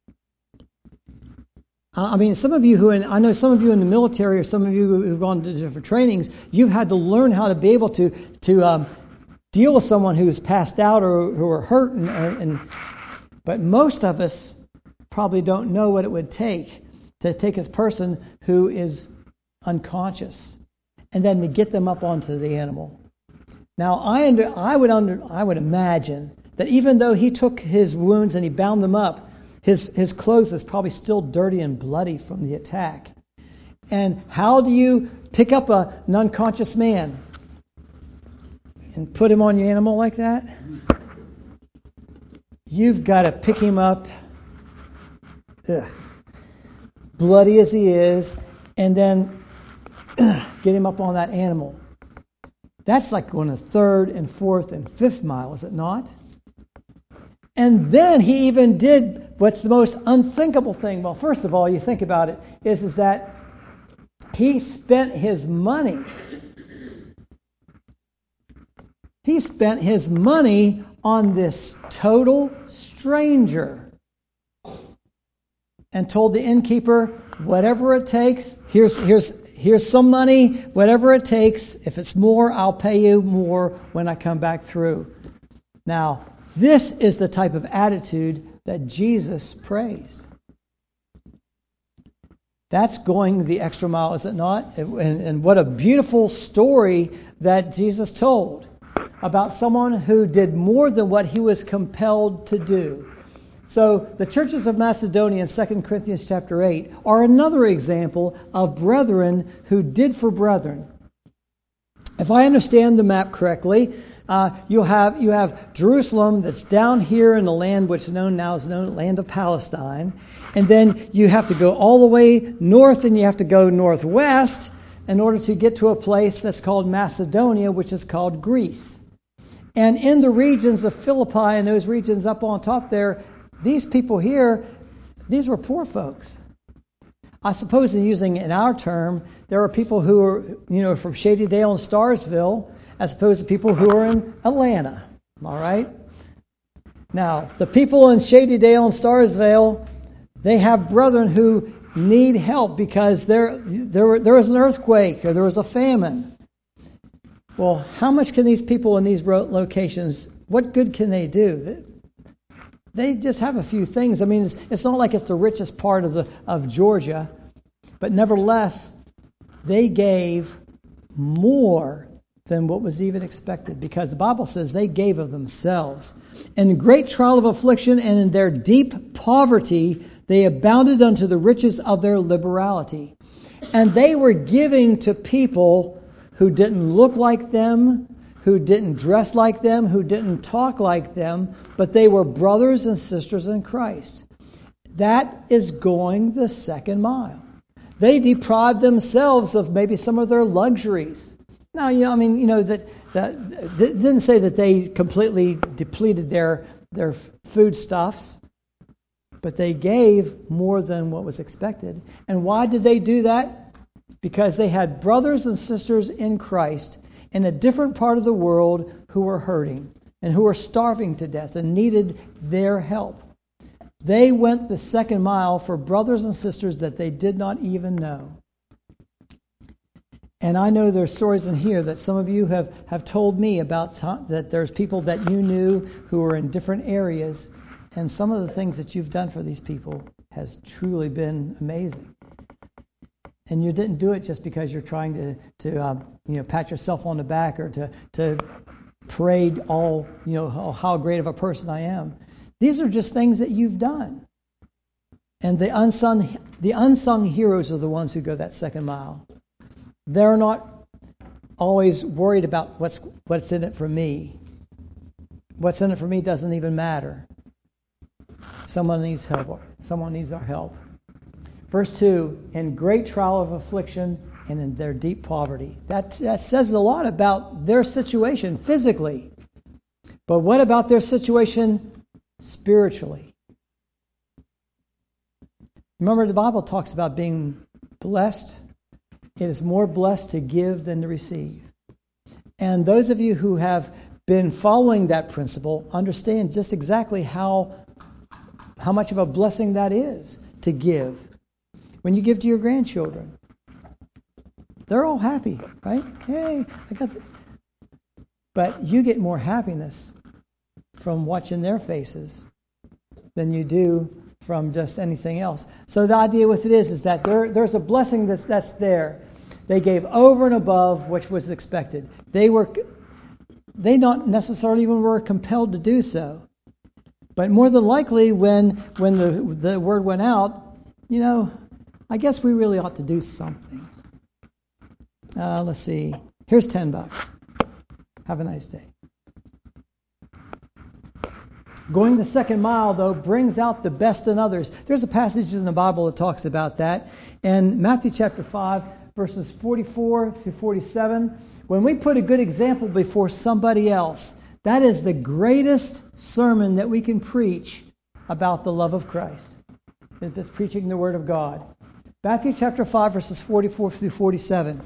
I mean, some of you who, in, I know some of you in the military or some of you who've gone to different trainings, you've had to learn how to be able to to um, deal with someone who's passed out or who are hurt. And, and but most of us probably don't know what it would take to take a person who is unconscious and then to get them up onto the animal. Now, I under, I would under, I would imagine that even though he took his wounds and he bound them up, His his clothes is probably still dirty and bloody from the attack. And how do you pick up a, an unconscious man and put him on your animal like that? You've got to pick him up, ugh, bloody as he is, and then ugh, get him up on that animal. That's like going a third and fourth and fifth mile, is it not? And then he even did what's the most unthinkable thing. Well, first of all, you think about it, is, is that he spent his money. He spent his money on this total stranger and told the innkeeper, whatever it takes, here's here's here's some money, whatever it takes. If it's more, I'll pay you more when I come back through. Now, this is the type of attitude that Jesus praised. That's going the extra mile, is it not? And, and what a beautiful story that Jesus told about someone who did more than what he was compelled to do. So the churches of Macedonia in Second Corinthians chapter eight are another example of brethren who did for brethren. If I understand the map correctly, Uh, you have you have Jerusalem that's down here in the land which is known now as known land of Palestine, and then you have to go all the way north and you have to go northwest in order to get to a place that's called Macedonia, which is called Greece. And in the regions of Philippi and those regions up on top there, these people here, these were poor folks. I suppose in using in our term, there are people who are, you know, from Shady Dale and Starsville, as opposed to people who are in Atlanta. All right? Now, the people in Shady Dale and Starsville, they have brethren who need help because there, there, there was an earthquake or there was a famine. Well, how much can these people in these locations, what good can they do? They just have a few things. I mean, it's, it's not like it's the richest part of the of Georgia, but nevertheless, they gave more than what was even expected, because the Bible says they gave of themselves. In great trial of affliction and in their deep poverty, they abounded unto the riches of their liberality. And they were giving to people who didn't look like them, who didn't dress like them, who didn't talk like them, but they were brothers and sisters in Christ. That is going the second mile. They deprived themselves of maybe some of their luxuries. Now, you know, I mean, you know, that that it didn't say that they completely depleted their their foodstuffs, but they gave more than what was expected. And why did they do that? Because they had brothers and sisters in Christ in a different part of the world who were hurting and who were starving to death and needed their help. They went the second mile for brothers and sisters that they did not even know. And I know there's stories in here that some of you have, have told me about, that there's people that you knew who were in different areas, and some of the things that you've done for these people has truly been amazing. And you didn't do it just because you're trying to, to um, you know, pat yourself on the back or to, to parade all, you know, how, how great of a person I am. These are just things that you've done. And the unsung, the unsung heroes are the ones who go that second mile. They're not always worried about what's what's in it for me. What's in it for me doesn't even matter. Someone needs help. Someone needs our help. Verse two, in great trial of affliction and in their deep poverty. That, that says a lot about their situation physically. But what about their situation spiritually? Remember, the Bible talks about being blessed. It is more blessed to give than to receive. And those of you who have been following that principle understand just exactly how, how much of a blessing that is to give. When you give to your grandchildren, they're all happy, right? Hey, I got the... But you get more happiness from watching their faces than you do from just anything else. So the idea with it is, is that there, there's a blessing that's, that's there. They gave over and above which was expected. They were, they not necessarily even were compelled to do so. But more than likely, when when the the word went out, you know, I guess we really ought to do something. Uh, let's see. Here's ten bucks. Have a nice day. Going the second mile, though, brings out the best in others. There's a passage in the Bible that talks about that. In Matthew chapter five, verses forty-four through forty-seven, when we put a good example before somebody else, that is the greatest sermon that we can preach about the love of Christ. It's preaching the Word of God. Matthew chapter five, verses forty-four through forty-seven.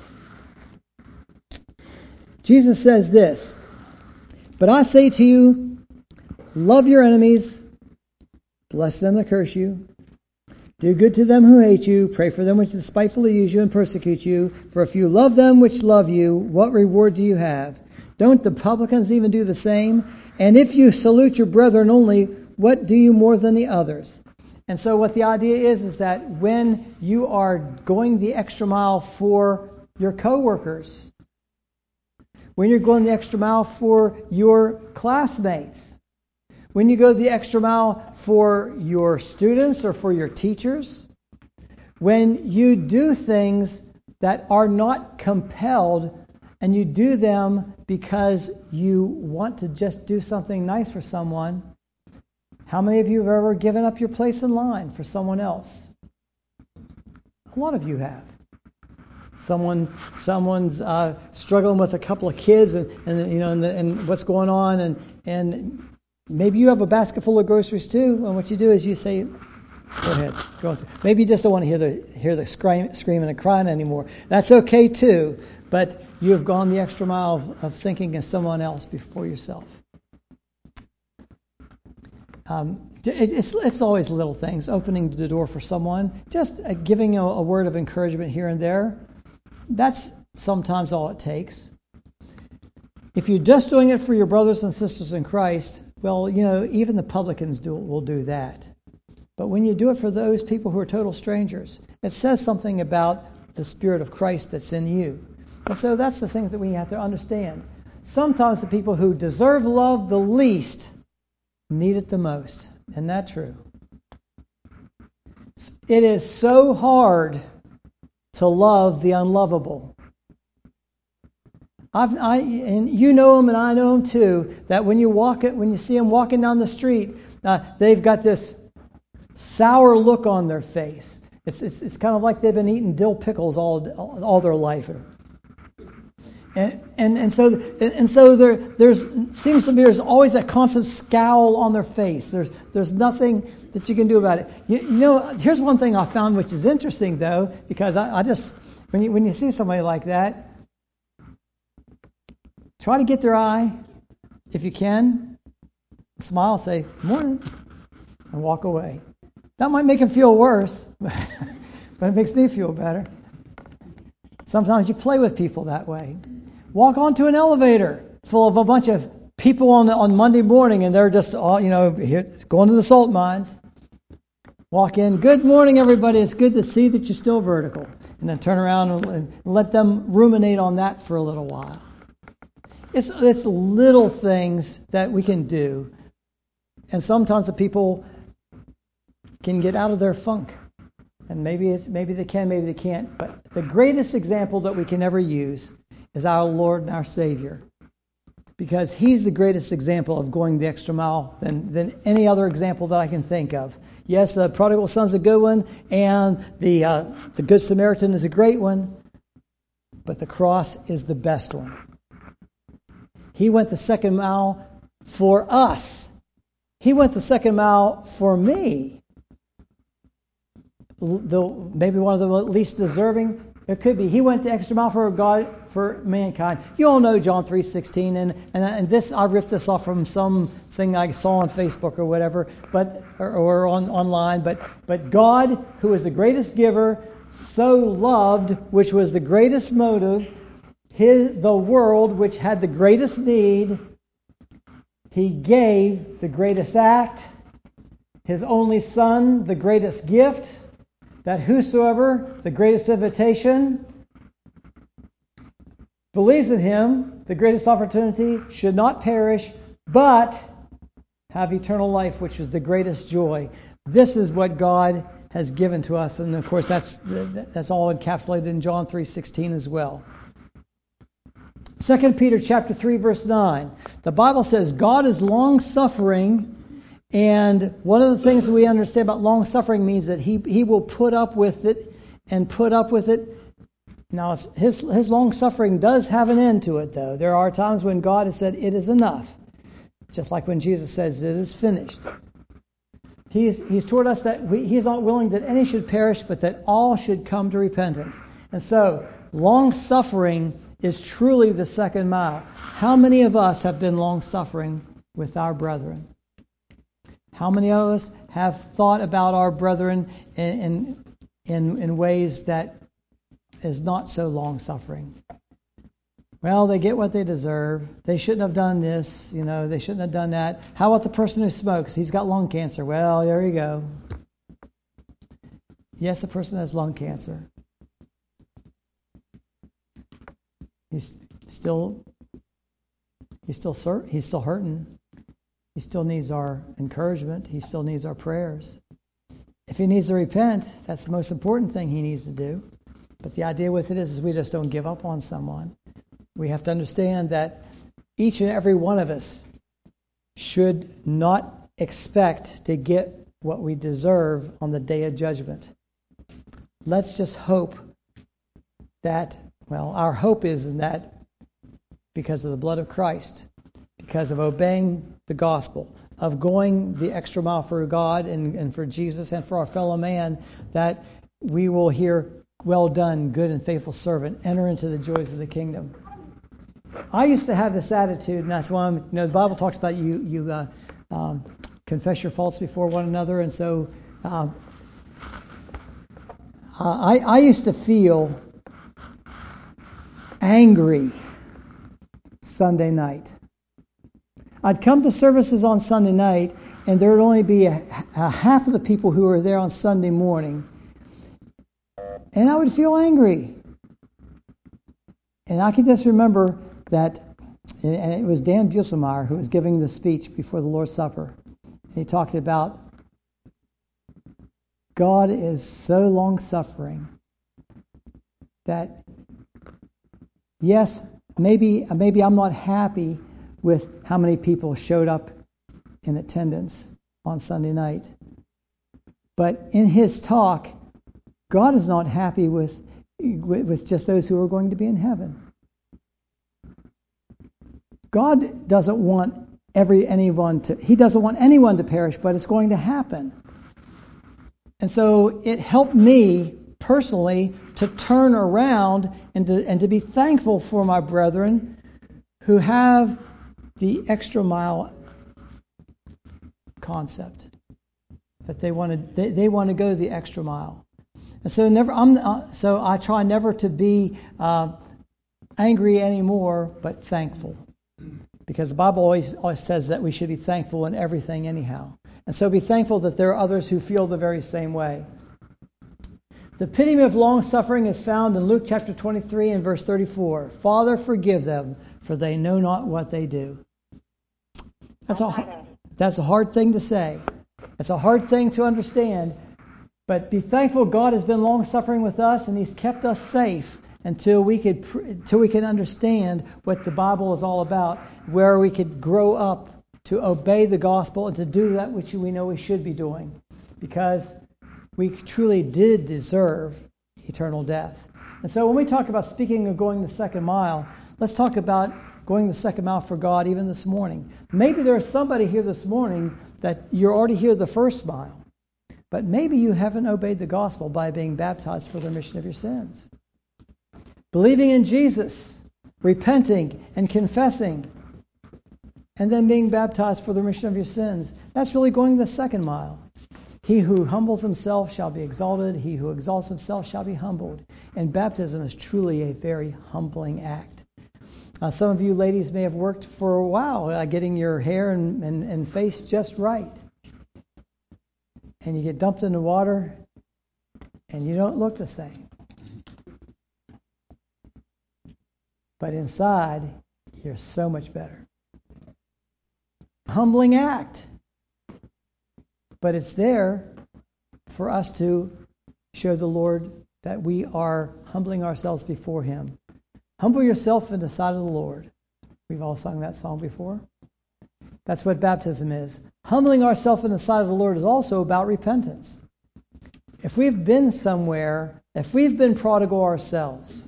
Jesus says this, "But I say to you, love your enemies, bless them that curse you, do good to them who hate you, pray for them which despitefully use you and persecute you. For if you love them which love you, what reward do you have? Don't the publicans even do the same? And if you salute your brethren only, what do you more than the others?" And so what the idea is, is that when you are going the extra mile for your coworkers, when you're going the extra mile for your classmates, when you go the extra mile for your students or for your teachers, when you do things that are not compelled and you do them because you want to just do something nice for someone, how many of you have ever given up your place in line for someone else? A lot of you have. Someone, someone's uh, struggling with a couple of kids, and, and you know, and, the, and what's going on, and and maybe you have a basket full of groceries too. And what you do is you say, "Go ahead, go on." Maybe you just don't want to hear the hear the scream, screaming and crying anymore. That's okay too. But you have gone the extra mile of, of thinking of someone else before yourself. Um, it's it's always little things, opening the door for someone, just uh, giving a, a word of encouragement here and there. That's sometimes all it takes. If you're just doing it for your brothers and sisters in Christ, well, you know, even the publicans do will do that. But when you do it for those people who are total strangers, it says something about the Spirit of Christ that's in you. And so that's the things that we have to understand. Sometimes the people who deserve love the least need it the most. Isn't that true? It is so hard to love the unlovable. I've, I, and you know them and I know them too, that when you walk it, when you see them walking down the street, uh, they've got this sour look on their face. It's, it's it's kind of like they've been eating dill pickles all all their life. And and and so and so there there's seems to be there's always a constant scowl on their face. There's there's nothing that you can do about it. You, you know, here's one thing I found which is interesting though, because I, I just when you when you see somebody like that, try to get their eye if you can. Smile, say morning, and walk away. That might make them feel worse, but it makes me feel better. Sometimes you play with people that way. Walk onto an elevator full of a bunch of people on on Monday morning, and they're just all, you know, here, going to the salt mines. Walk in, good morning, everybody. It's good to see that you're still vertical. And then turn around and, and let them ruminate on that for a little while. It's it's little things that we can do, and sometimes the people can get out of their funk. And maybe it's maybe they can, maybe they can't. But the greatest example that we can ever use is our Lord and our Savior, because He's the greatest example of going the extra mile than than any other example that I can think of. Yes, the prodigal son's a good one, and the uh, the Good Samaritan is a great one, but the cross is the best one. He went the second mile for us. He went the second mile for me. The, maybe one of the least deserving. It could be. He went the extra mile for God, for mankind. You all know John three sixteen, and, and and this I ripped this off from something I saw on Facebook or whatever, but or, or on online. But but God, who is the greatest giver, so loved, which was the greatest motive, his the world which had the greatest need. He gave the greatest act, His only Son, the greatest gift. That whosoever, the greatest invitation, believes in Him, the greatest opportunity, should not perish, but have eternal life, which is the greatest joy. This is what God has given to us, and of course that's that's all encapsulated in John three sixteen as well. Second Peter chapter three verse nine. The Bible says God is long-suffering. And one of the things that we understand about long suffering means that he he will put up with it and put up with it. Now, his his long suffering does have an end to it, though. There are times when God has said, it is enough. Just like when Jesus says, it is finished. He's, he's taught us that we, He's not willing that any should perish, but that all should come to repentance. And so, long suffering is truly the second mile. How many of us have been long suffering with our brethren? How many of us have thought about our brethren in, in, in, in ways that is not so long-suffering? Well, they get what they deserve. They shouldn't have done this. You know, they shouldn't have done that. How about the person who smokes? He's got lung cancer. Well, there you go. Yes, the person has lung cancer. He's still, he's still, he's still hurting. He still needs our encouragement. He still needs our prayers. If he needs to repent, that's the most important thing he needs to do. But the idea with it is, is we just don't give up on someone. We have to understand that each and every one of us should not expect to get what we deserve on the day of judgment. Let's just hope that, well, our hope is in that because of the blood of Christ, because of obeying the gospel, of going the extra mile for God and, and for Jesus and for our fellow man, that we will hear, well done, good and faithful servant, enter into the joys of the kingdom. I used to have this attitude, and that's why I'm, you know, the Bible talks about you, you uh, um, confess your faults before one another, and so um, I, I used to feel angry Sunday night. I'd come to services on Sunday night, and there would only be a, a half of the people who were there on Sunday morning. And I would feel angry. And I can just remember that, and it was Dan Busselmeyer who was giving the speech before the Lord's Supper. And he talked about God is so long-suffering that, yes, maybe maybe I'm not happy with how many people showed up in attendance on Sunday night. But in his talk, God is not happy with, with, with just those who are going to be in heaven. God doesn't want every anyone to, he doesn't want anyone to perish, but it's going to happen. And so it helped me personally to turn around and to, and to be thankful for my brethren who have the extra mile concept, that they want to they, they want to go the extra mile. And so never I'm uh, so I try never to be uh, angry anymore, but thankful, because the Bible always always says that we should be thankful in everything anyhow. And so be thankful that there are others who feel the very same way. The epitome of long suffering is found in Luke chapter twenty-three and verse thirty-four. Father, forgive them, for they know not what they do. That's a that's a hard thing to say. It's a hard thing to understand. But be thankful God has been long suffering with us, and He's kept us safe until we could until we can understand what the Bible is all about, where we could grow up to obey the gospel and to do that which we know we should be doing, because we truly did deserve eternal death. And so when we talk about speaking of going the second mile, let's talk about going the second mile for God even this morning. Maybe there's somebody here this morning that you're already here the first mile, but maybe you haven't obeyed the gospel by being baptized for the remission of your sins. Believing in Jesus, repenting and confessing, and then being baptized for the remission of your sins. That's really going the second mile. He who humbles himself shall be exalted. He who exalts himself shall be humbled. And baptism is truly a very humbling act. Uh, some of you ladies may have worked for a while uh, getting your hair and, and, and face just right. And you get dumped in the water and you don't look the same. But inside, you're so much better. Humbling act. But it's there for us to show the Lord that we are humbling ourselves before Him. Humble yourself in the sight of the Lord. We've all sung that song before. That's what baptism is. Humbling ourselves in the sight of the Lord is also about repentance. If we've been somewhere, if we've been prodigal ourselves,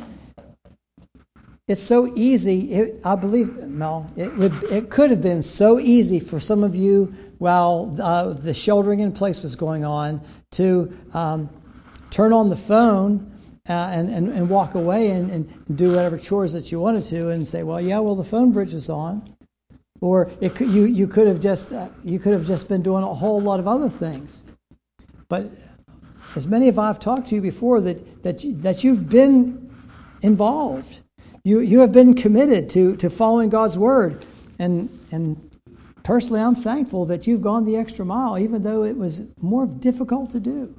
it's so easy. It, I believe, Mel, it would, it could have been so easy for some of you while uh, the sheltering in place was going on to um, turn on the phone uh, and, and, and walk away and, and do whatever chores that you wanted to and say, well, yeah, well, the phone bridge is on. Or it could, you you could have just uh, you could have just been doing a whole lot of other things. But as many of I've talked to you before, that that you, that you've been involved. You you have been committed to, to following God's word, and and personally, I'm thankful that you've gone the extra mile, even though it was more difficult to do.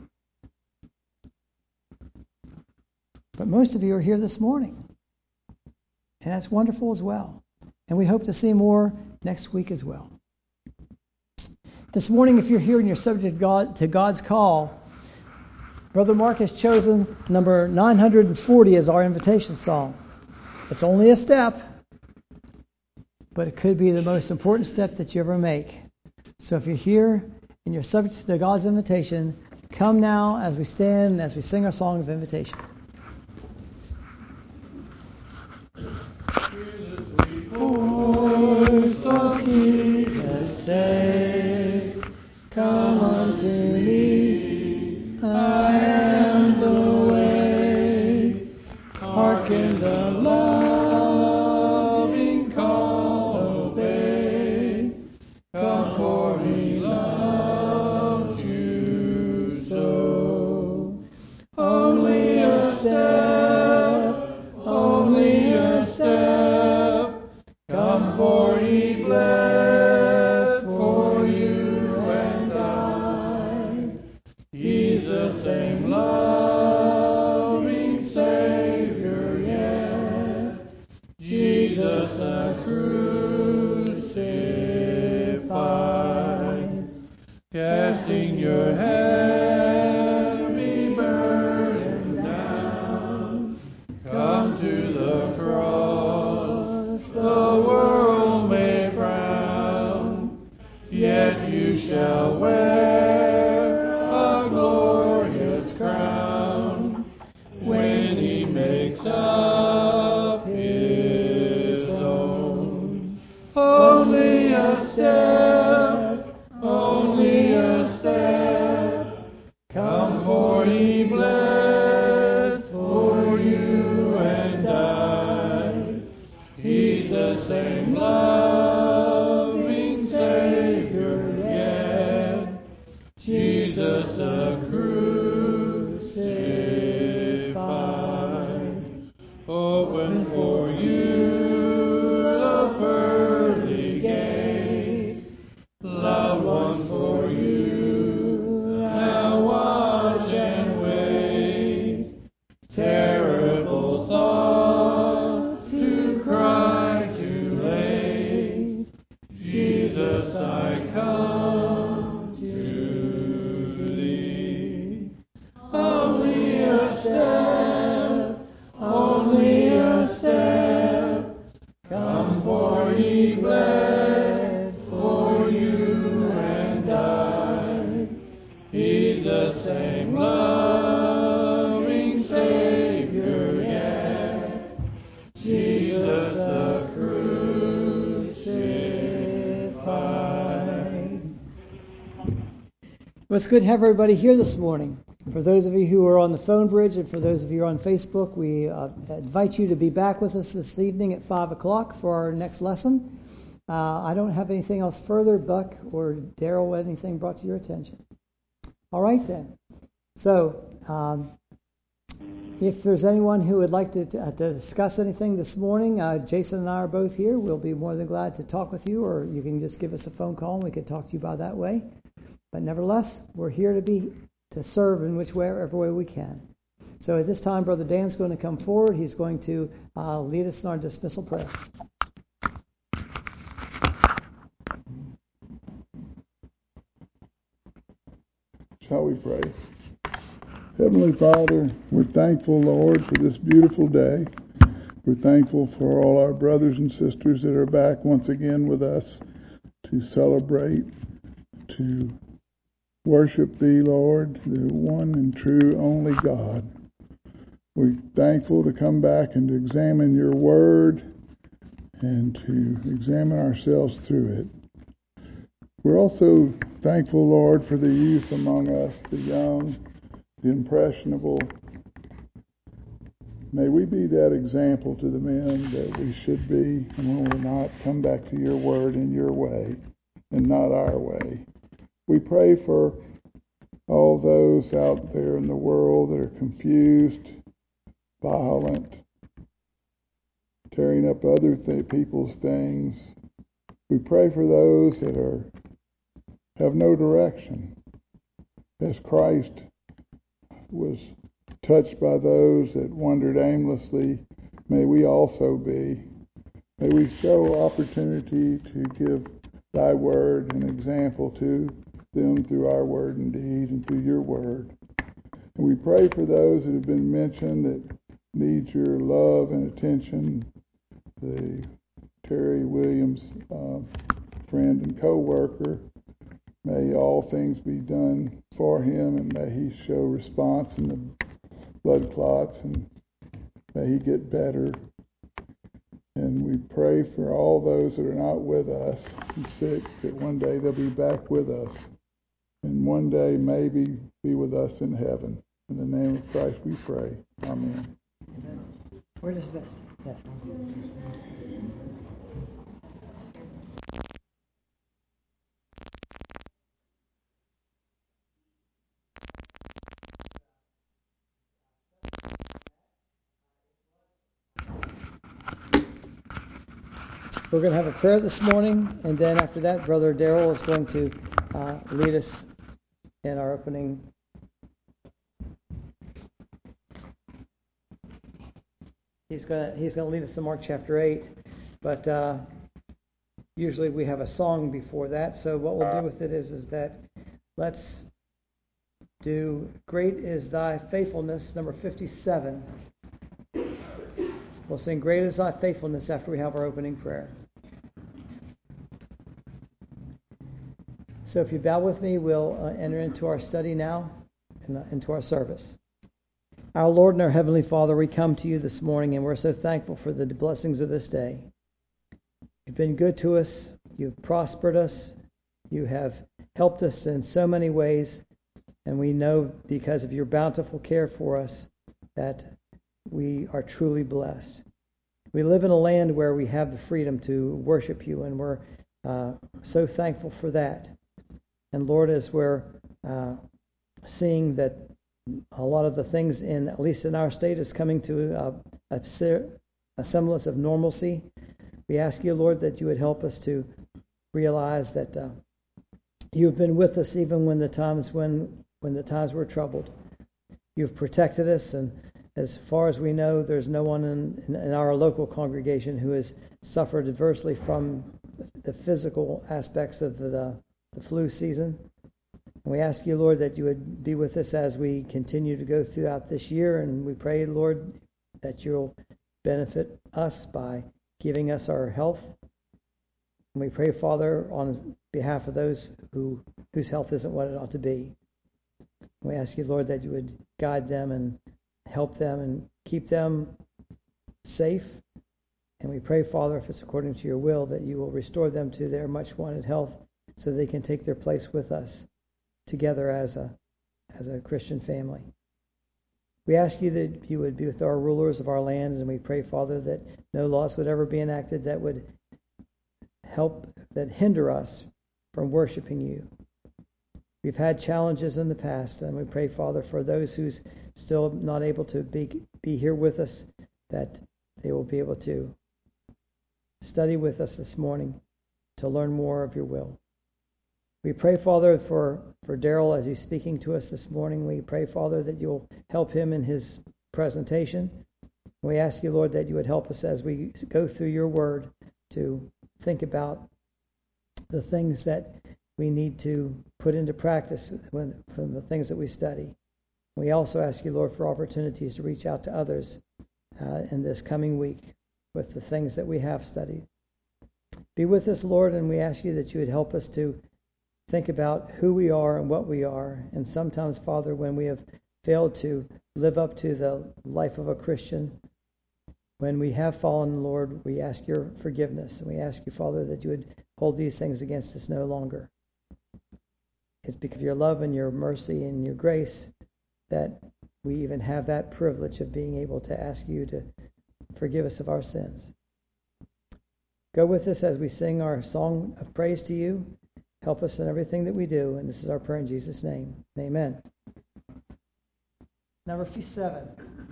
But most of you are here this morning, and that's wonderful as well. And we hope to see more next week as well. This morning, if you're here and you're subject to, God, to God's call, Brother Mark has chosen number nine hundred forty as our invitation song. It's only a step, but it could be the most important step that you ever make. So if you're here and you're subject to God's invitation, come now as we stand, as we sing our song of invitation. Voice of Jesus, say, come unto me, I am the way. Hearken the loving call, obey. Come, for He loves you so. Only a open for you the pearly gate. Loved ones for you now watch and wait. Terrible thought to cry too late. Jesus, I come to thee. Only a step, only a step. Come for ye bled for you and died. He's the same loving Savior yet. Jesus the crucified. Well, it's good to have everybody here this morning. For those of you who are on the phone bridge and for those of you who are on Facebook, we uh, invite you to be back with us this evening at five o'clock for our next lesson. Uh, I don't have anything else further. Buck or Daryl, anything brought to your attention? All right then. So, um, if there's anyone who would like to, uh, to discuss anything this morning, uh, Jason and I are both here. We'll be more than glad to talk with you, or you can just give us a phone call and we can talk to you by that way. But nevertheless, we're here to be to serve in which way, every way we can. So at this time, Brother Dan's going to come forward. He's going to uh, lead us in our dismissal prayer. Shall we pray? Heavenly Father, we're thankful, Lord, for this beautiful day. We're thankful for all our brothers and sisters that are back once again with us to celebrate, to worship Thee, Lord, the one and true only God. We're thankful to come back and to examine Your Word and to examine ourselves through it. We're also thankful, Lord, for the youth among us, the young, the impressionable. May we be that example to the men that we should be, and when we're not, come back to Your Word in Your way and not our way. We pray for all those out there in the world that are confused, violent, tearing up other th- people's things. We pray for those that are have no direction. As Christ was touched by those that wandered aimlessly, may we also be. May we show opportunity to give Thy Word an example to them through our word and deed and through Your Word. And we pray for those that have been mentioned that need Your love and attention. The Terry Williams uh, friend and co-worker, may all things be done for him, and may he show response in the blood clots, and may he get better. And we pray for all those that are not with us and sick, that one day they'll be back with us, and one day maybe be with us in heaven. In the name of Christ we pray. Amen. Amen. We're dismissed. Yes. We're going to have a prayer this morning, and then after that, Brother Daryl is going to uh, lead us in our opening. He's going to he's going to lead us in Mark chapter eight, but uh, usually we have a song before that. So what we'll do with it is is that let's do "Great Is Thy Faithfulness," number fifty-seven. We'll sing "Great Is Thy Faithfulness" after we have our opening prayer. So if you bow with me, we'll uh, enter into our study now and uh, into our service. Our Lord and our Heavenly Father, we come to you this morning, and we're so thankful for the blessings of this day. You've been good to us. You've prospered us. You have helped us in so many ways, and we know because of your bountiful care for us that we are truly blessed. We live in a land where we have the freedom to worship you, and we're uh, so thankful for that. And Lord, as we're uh, seeing that a lot of the things in, at least in our state, is coming to uh, a, a semblance of normalcy. We ask you, Lord, that you would help us to realize that uh, you've been with us even when the times when when the times were troubled. You've protected us, and as far as we know, there's no one in, in, in our local congregation who has suffered adversely from the physical aspects of the, the flu season. And we ask you, Lord, that you would be with us as we continue to go throughout this year, and we pray, Lord, that you'll benefit us by giving us our health. And we pray, Father, on behalf of those who whose health isn't what it ought to be. We ask you, Lord, that you would guide them and help them and keep them safe. And we pray, Father, if it's according to your will, that you will restore them to their much wanted health so they can take their place with us together as a as a Christian family. We ask you that you would be with our rulers of our lands, and we pray, Father, that no laws would ever be enacted that would help, that hinder us from worshiping you. We've had challenges in the past, and we pray, Father, for those who's still not able to be, be here with us, that they will be able to study with us this morning to learn more of your will. We pray, Father, for, for Daryl as he's speaking to us this morning. We pray, Father, that you'll help him in his presentation. We ask you, Lord, that you would help us as we go through your word to think about the things that we need to put into practice when, from the things that we study. We also ask you, Lord, for opportunities to reach out to others uh, in this coming week with the things that we have studied. Be with us, Lord, and we ask you that you would help us to think about who we are and what we are. And sometimes, Father, when we have failed to live up to the life of a Christian, when we have fallen, Lord, we ask your forgiveness. And we ask you, Father, that you would hold these things against us no longer. It's because of your love and your mercy and your grace that we even have that privilege of being able to ask you to forgive us of our sins. Go with us as we sing our song of praise to you. Help us in everything that we do, and this is our prayer in Jesus' name. Amen. Number fifty-seven.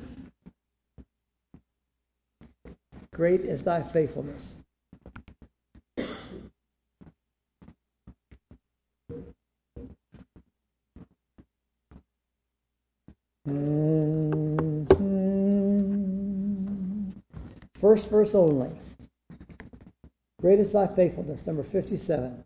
Great is thy faithfulness. First verse only. Great is thy faithfulness, number fifty-seven.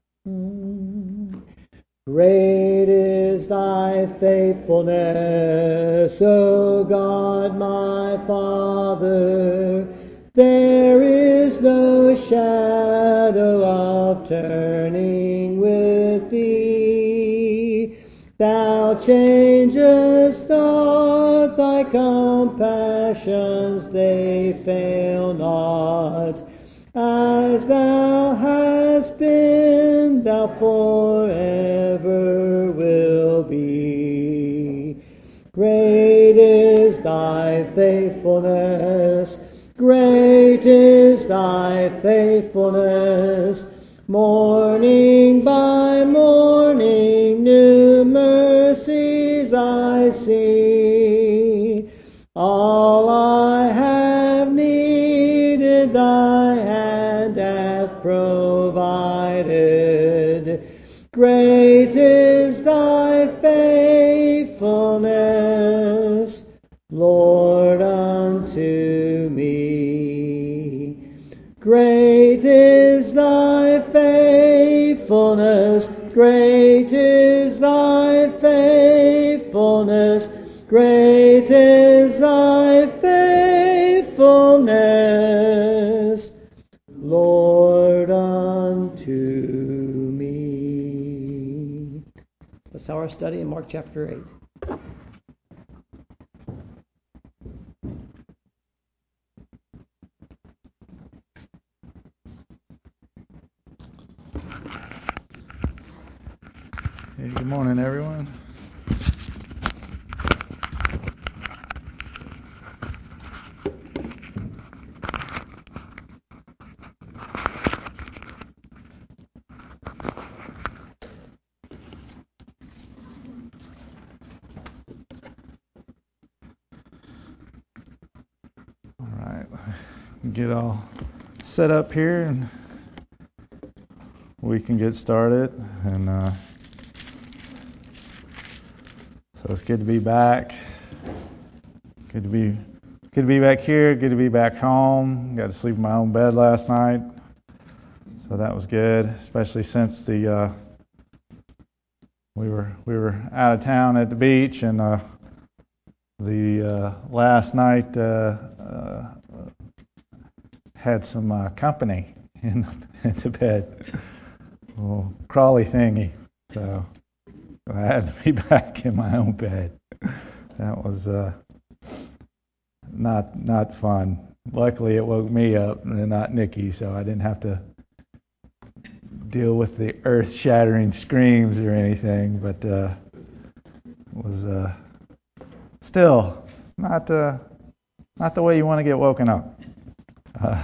Great is thy faithfulness, O God my Father. There is no shadow of turning with thee. Thou changest not, thy compassions, they fail not. As thou hast been, thou forever will be. Great is thy faithfulness, great is thy faithfulness. Morning by morning, new mercies I see. All I have needed, thy hand hath provided. Great is thy faithfulness, Lord, unto me. Great is thy faithfulness, great is thy faithfulness, great is thy faithfulness, Lord, unto me. That's our study in Mark chapter eight. Hey, good morning, everyone. get all set up here and we can get started. And uh, so it's good to be back. Good to be good to be back here. Good to be back home. Got to sleep in my own bed last night, so that was good. Especially since the uh, we were we were out of town at the beach, and uh, the uh, last night uh, uh, had some uh, company in the, in the bed, a little crawly thingy. So I had to be back in my own bed. That was uh, not not fun. Luckily, it woke me up and not Nikki, so I didn't have to deal with the earth-shattering screams or anything. But uh, it was uh, still not uh, not the way you want to get woken up, uh,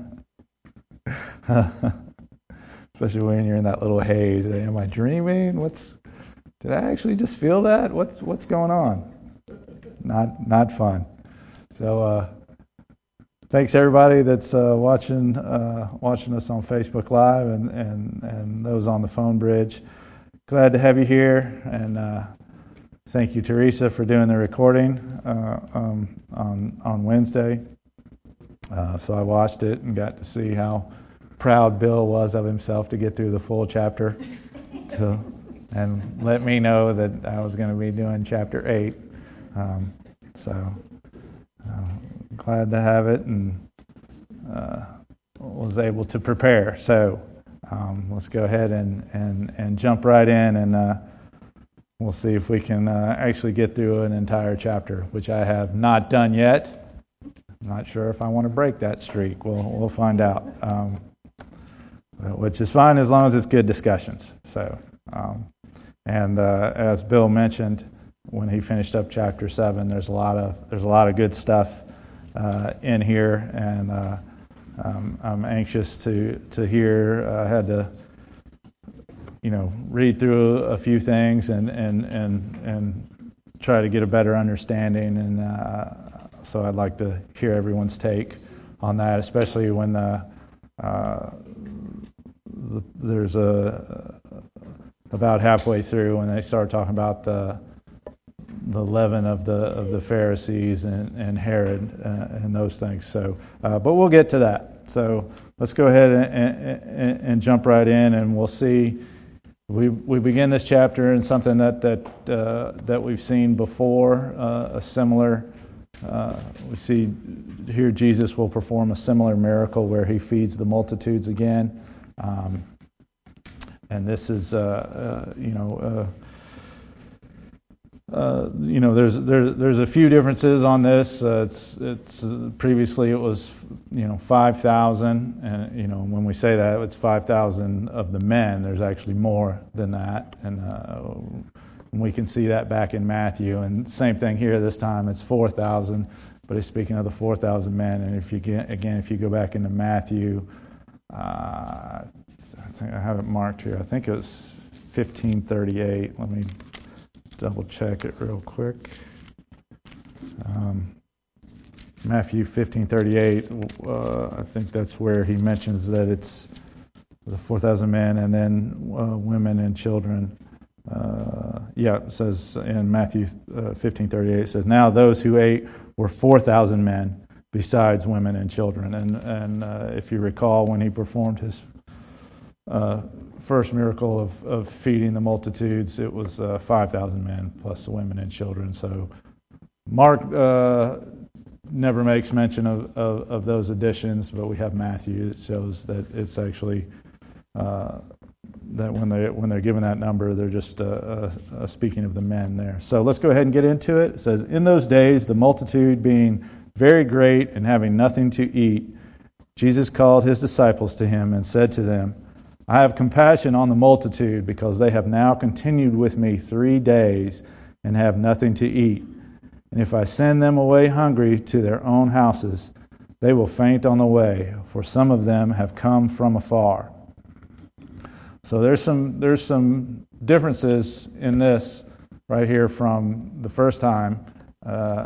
especially when you're in that little haze. Am I dreaming? What's did I actually just feel that? What's what's going on? Not not fun. So uh, thanks everybody that's uh, watching uh, watching us on Facebook Live and, and, and those on the phone bridge. Glad to have you here, and uh, thank you, Teresa, for doing the recording uh, um, on on Wednesday. Uh, so I watched it and got to see how proud Bill was of himself to get through the full chapter, to, and let me know that I was going to be doing chapter eight. Um, so. Uh, glad to have it, and uh, was able to prepare. So um, let's go ahead and, and, and jump right in, and uh, we'll see if we can uh, actually get through an entire chapter, which I have not done yet. I'm not sure if I want to break that streak. We'll we'll find out. Um, which is fine as long as it's good discussions. So, um, and uh, as Bill mentioned, when he finished up chapter seven, there's a lot of there's a lot of good stuff uh, in here, and uh, um, I'm anxious to to hear. I had to, you know, read through a few things and and and and try to get a better understanding, and uh, so I'd like to hear everyone's take on that, especially when the, uh, the there's a about halfway through when they start talking about the the leaven of the of the Pharisees and, and Herod uh, and those things. So, uh, but we'll get to that. So let's go ahead and, and, and jump right in, and we'll see. We we begin this chapter in something that that uh, that we've seen before, uh, a similar. Uh, we see here Jesus will perform a similar miracle where he feeds the multitudes again, um, and this is uh, uh, you know. Uh, Uh, you know, there's there, there's a few differences on this. Uh, it's it's uh, previously it was you know five thousand, and you know when we say that it's five thousand of the men. There's actually more than that, and uh, we can see that back in Matthew. And same thing here this time. It's four thousand, but he's speaking of the four thousand men. And if you get again, if you go back into Matthew, uh, I think I have it marked here. I think it was fifteen thirty-eight. Let me double check it real quick. Um, Matthew fifteen thirty-eight, uh, I think that's where he mentions that it's the four thousand men and then uh, women and children. Uh, yeah, it says in Matthew uh, fifteen thirty-eight, it says, "Now those who ate were four thousand men, besides women and children." And, and uh, if you recall, when he performed his uh, first miracle of, of feeding the multitudes, it was uh, five thousand men plus the women and children. So Mark uh, never makes mention of, of, of those additions, but we have Matthew that shows that it's actually uh, that when they when they're given that number, they're just uh, uh, uh, speaking of the men there. So let's go ahead and get into it. It says, "In those days, the multitude being very great and having nothing to eat, Jesus called his disciples to him and said to them, 'I have compassion on the multitude, because they have now continued with me three days and have nothing to eat. And if I send them away hungry to their own houses, they will faint on the way, for some of them have come from afar.'" So there's some there's some differences in this right here from the first time. Uh,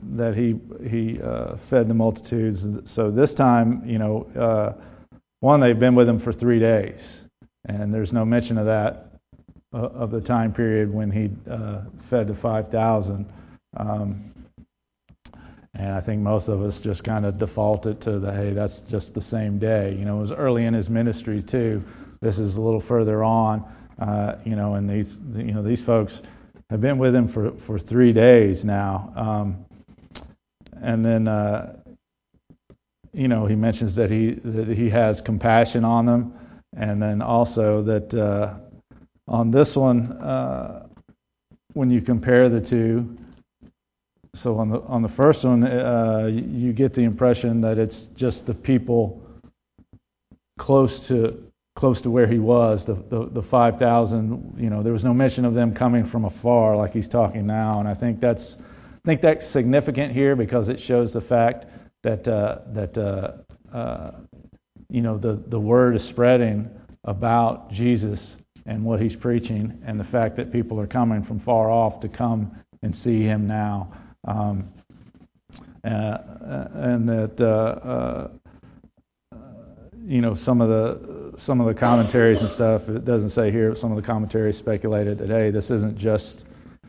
that he he uh, fed the multitudes. So this time, you know, uh, one, they've been with him for three days, and there's no mention of that uh, of the time period when he uh, fed the five thousand. Um, and I think most of us just kind of defaulted to the, hey, that's just the same day. You know, it was early in his ministry too. This is a little further on, uh, you know, and these, you know, these folks have been with him for, for three days now. Um, and then, uh, you know, he mentions that he that he has compassion on them, and then also that uh, on this one, uh, when you compare the two. So on the on the first one, uh, you get the impression that it's just the people close to close to where he was, the the, the five thousand. You know, there was no mention of them coming from afar like he's talking now, and I think that's I think that's significant here because it shows the fact that uh, that uh, uh, you know the the word is spreading about Jesus and what he's preaching, and the fact that people are coming from far off to come and see him now. Um, uh, and that uh, uh, you know some of the some of the commentaries and stuff, it doesn't say here, but some of the commentaries speculated that, hey, this isn't just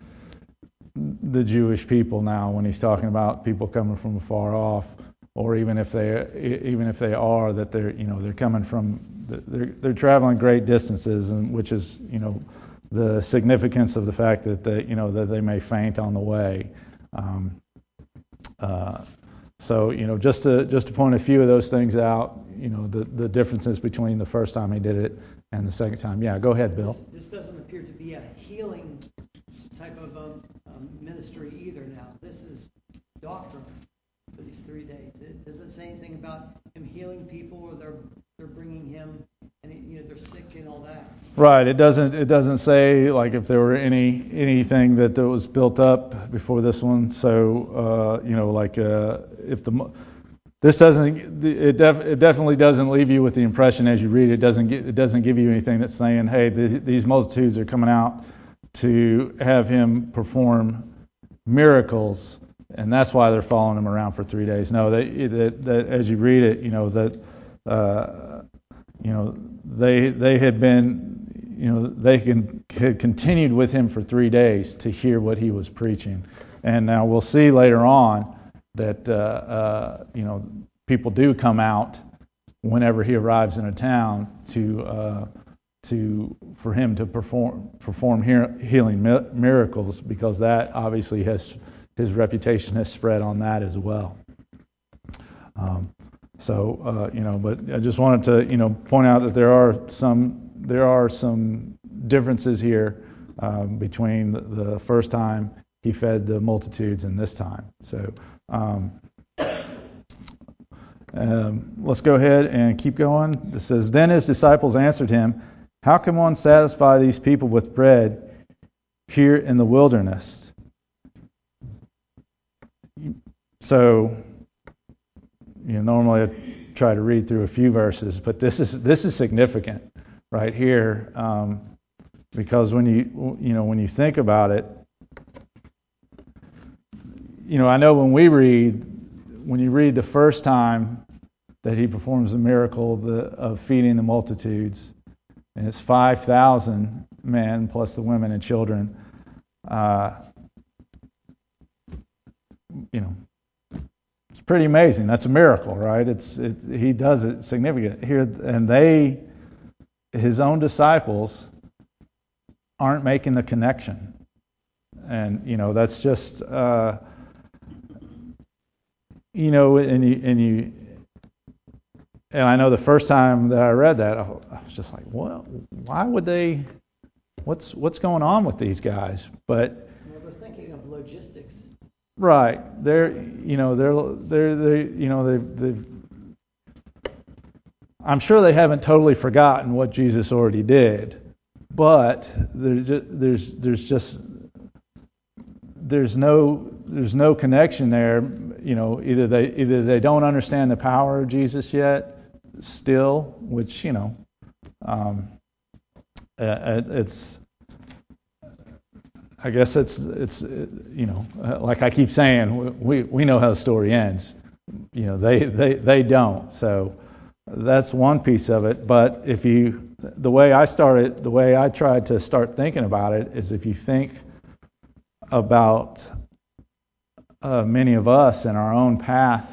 the Jewish people now when he's talking about people coming from far off, or even if they even if they are, that they're you know they're coming from they're they're traveling great distances, and which is you know the significance of the fact that they you know that they may faint on the way. Um, uh, so you know, just to just to point a few of those things out, you know, the, the differences between the first time he did it and the second time. Yeah, go ahead, Bill. This, this doesn't appear to be a healing type of um, um, ministry either. Now, this is doctrine for these three days. It doesn't say anything about him healing people, or they're they're bringing him and you know they're sick and all that. Right. It doesn't. It doesn't say like if there were any anything that, that was built up before this one. So uh, you know, like uh, if the this doesn't. It, def, it definitely doesn't leave you with the impression as you read it. It doesn't. Get, it doesn't give you anything that's saying, hey, these, these multitudes are coming out to have him perform miracles, and that's why they're following him around for three days. No, that, that, that as you read it, you know that uh, you know they they had been. You know, they can, had continued with him for three days to hear what he was preaching. And now we'll see later on that, uh, uh, you know, people do come out whenever he arrives in a town to, uh, to for him to perform perform healing miracles, because that obviously has, his reputation has spread on that as well. Um, so, uh, you know, but I just wanted to, you know, point out that there are some There are some differences here um, between the, the first time he fed the multitudes and this time. So um, um, let's go ahead and keep going. It says, then his disciples answered him, how can one satisfy these people with bread here in the wilderness? So, you know, normally I try to read through a few verses, but this is this is significant right here, um, because when you you know when you think about it, you know I know when we read when you read the first time that he performs the miracle of, the, of feeding the multitudes, and it's five thousand men plus the women and children, uh, you know it's pretty amazing. That's a miracle, right? It's it, he does it significant here, and they. His own disciples aren't making the connection, and you know that's just uh, you know, and you and you and I know the first time that I read that, I was just like, well, why would they? What's what's going on with these guys? But well, they're thinking of logistics, right? They're you know they're they're they you know they've they've. I'm sure they haven't totally forgotten what Jesus already did, but there's just, there's there's just there's no there's no connection there. You know, either they either they don't understand the power of Jesus yet, still, which you know, um, it's I guess it's it's you know, like I keep saying, we we know how the story ends. You know, they they they don't. So that's one piece of it. But if you, the way I started, the way I tried to start thinking about it is, if you think about uh, many of us in our own path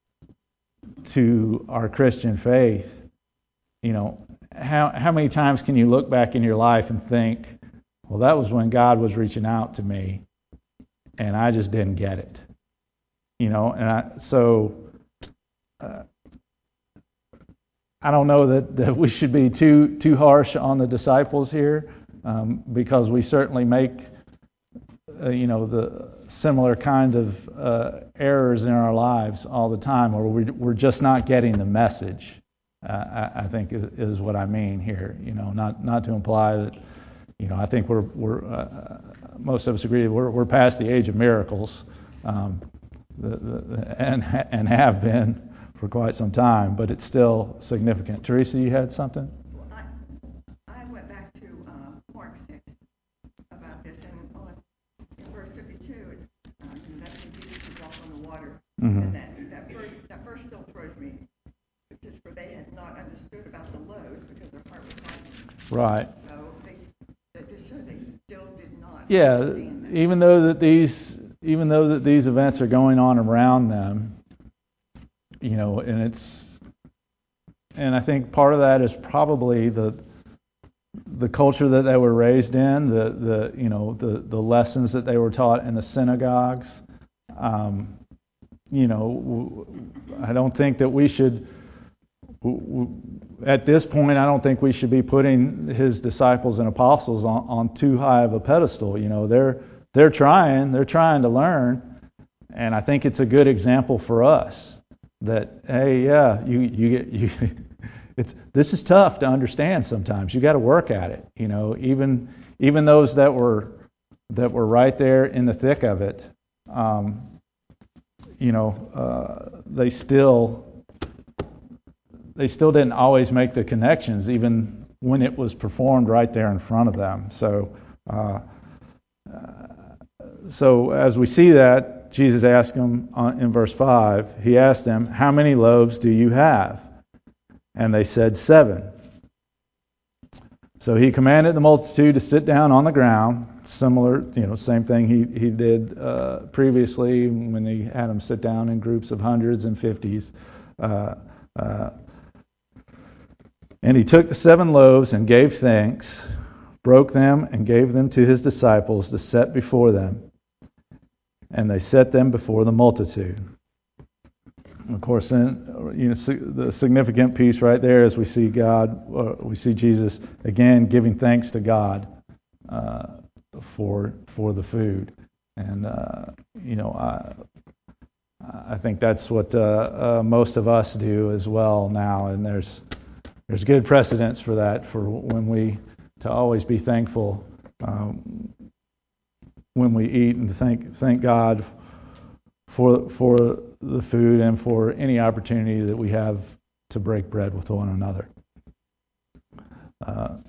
to our Christian faith, you know, how how many times can you look back in your life and think, well, that was when God was reaching out to me, and I just didn't get it, you know? And I, so uh, I don't know that, that we should be too too harsh on the disciples here, um, because we certainly make uh, you know the similar kind of uh, errors in our lives all the time, or we, we're just not getting the message. Uh, I, I think is, is what I mean here. You know, not not to imply that. You know, I think we're we're uh, most of us agree we're we're past the age of miracles, um, the, the, and and have been for quite some time, but it's still significant. Teresa, you had something? Well, I, I went back to uh, Mark six about this, and on in verse fifty-two, it's uh, that's when Jesus was walking on the water, mm-hmm. and that that verse that verse still throws me. It says, "For they had not understood about the loaves because their heart was hardened." Right. So they that just shows they still did not. Yeah, understand that. even though that these even though that these events are going on around them, you know, and it's and I think part of that is probably the the culture that they were raised in, the the you know the the lessons that they were taught in the synagogues. Um, you know, I don't think that we should. At this point, I don't think we should be putting his disciples and apostles on, on too high of a pedestal. You know, they're they're trying, they're trying to learn, and I think it's a good example for us that, hey, yeah, you you get you. It's this is tough to understand sometimes. You got to work at it. You know, even even those that were that were right there in the thick of it, um, you know, uh, they still. They still didn't always make the connections, even when it was performed right there in front of them. So, uh, so as we see that, Jesus asked them in verse five, he asked them, "How many loaves do you have?" And they said, "Seven." So he commanded the multitude to sit down on the ground. Similar, you know, same thing he he did uh, previously when he had them sit down in groups of hundreds and fifties. Uh, uh, And he took the seven loaves and gave thanks, broke them and gave them to his disciples to set before them. And they set them before the multitude. Of course, then, you know, the significant piece right there is we see God, uh, we see Jesus again giving thanks to God uh, for for the food, and uh, you know, I I think that's what uh, uh, most of us do as well now, and there's. There's good precedence for that, for when we, to always be thankful um, when we eat, and to thank thank God for for the food and for any opportunity that we have to break bread with one another. Uh,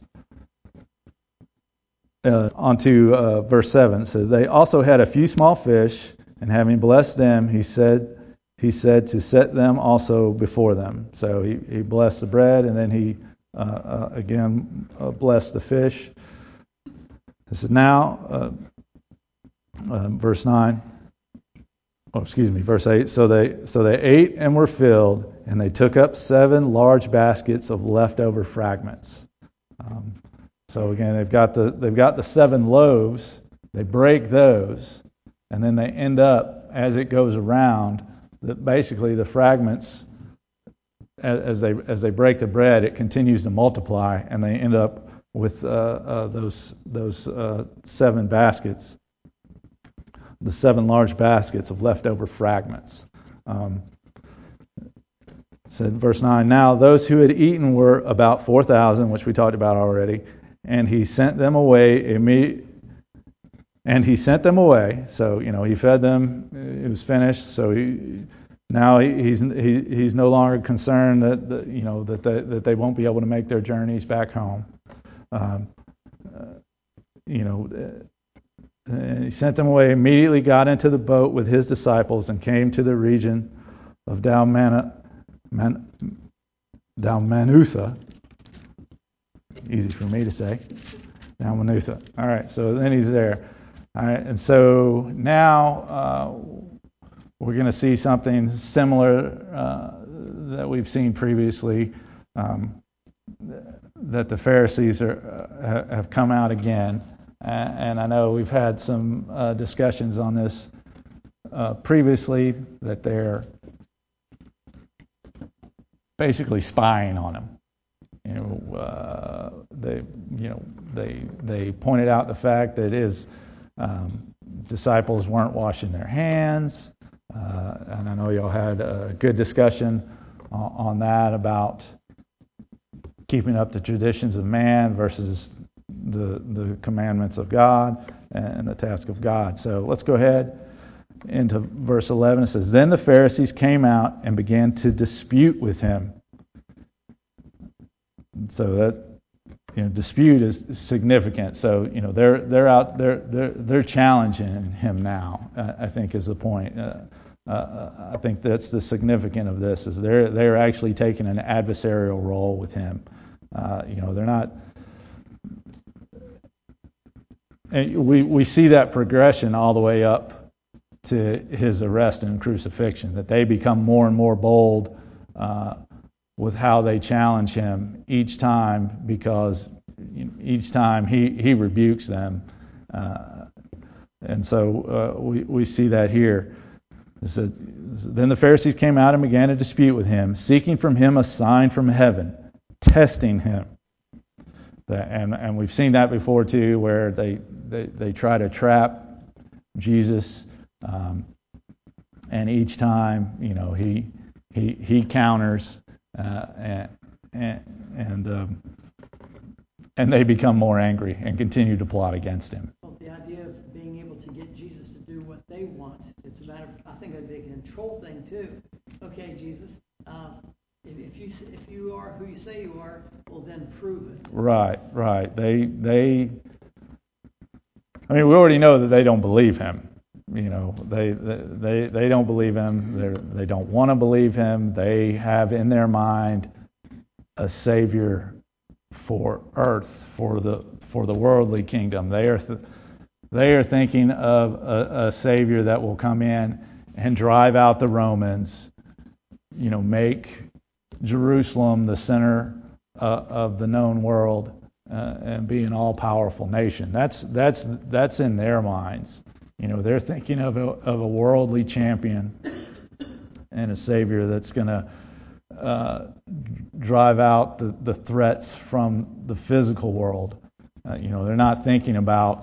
uh, on to uh, verse seven. It says, "They also had a few small fish, and having blessed them, he said, He said to set them also before them." So he, he blessed the bread, and then he uh, uh, again uh, blessed the fish. He said, now, uh, uh, verse nine. Oh, excuse me, verse eight. So they so they ate and were filled, and they took up seven large baskets of leftover fragments. Um, so again, they've got the they've got the seven loaves. They break those, and then they end up, as it goes around, that basically the fragments, as they as they break the bread, it continues to multiply, and they end up with uh, uh, those those uh, seven baskets, the seven large baskets of leftover fragments. Um, said verse nine. Now those who had eaten were about four thousand, which we talked about already, and he sent them away immediately. And he sent them away. So, you know, he fed them. It was finished. So he, now he, he's he, he's no longer concerned that, that you know that they, that they won't be able to make their journeys back home. Um, uh, you know, and he sent them away, immediately got into the boat with his disciples and came to the region of Dalmana, Man, Dalmanutha. Easy for me to say. Dalmanutha. All right, so then he's there. All right, and so now uh, we're going to see something similar uh, that we've seen previously, um, that the Pharisees are, uh, have come out again. And I know we've had some uh, discussions on this uh, previously, that they're basically spying on him. You know, uh, they, you know, they they pointed out the fact that his um, disciples weren't washing their hands, uh, and I know y'all had a good discussion on, on that about keeping up the traditions of man versus the the commandments of God and the task of God. So let's go ahead into verse eleven. It says, "Then the Pharisees came out and began to dispute with him." So that, you know, dispute is significant. So, you know, they're they're out they're they're they're challenging him now, uh, I think is the point. Uh, uh, I think that's the significance of this, is they're they're actually taking an adversarial role with him. Uh, you know, they're not. And we we see that progression all the way up to his arrest and crucifixion, that they become more and more bold uh, with how they challenge him each time, because each time he, he rebukes them. Uh, and so uh, we, we see that here. It said, "Then the Pharisees came out and began to dispute with him, seeking from him a sign from heaven, testing him." And, and we've seen that before too, where they, they, they try to trap Jesus. Um, and each time, you know, he he he counters, uh, and and and, um, and they become more angry and continue to plot against him. Well, the idea of being able to get Jesus to do what they want, it's a matter of, I think, a big control thing too. Okay, Jesus, um, if, if you if you are who you say you are, well then prove it. Right, right. They they. I mean, we already know that they don't believe him. You know, they they they don't believe him. They they don't want to believe him. They have in their mind a savior for earth, for the for the worldly kingdom. They are th- they are thinking of a, a savior that will come in and drive out the Romans. You know, make Jerusalem the center uh, of the known world uh, and be an all-powerful nation. That's that's that's in their minds. You know, they're thinking of a, of a worldly champion and a savior that's going to uh, drive out the, the threats from the physical world. Uh, you know, they're not thinking about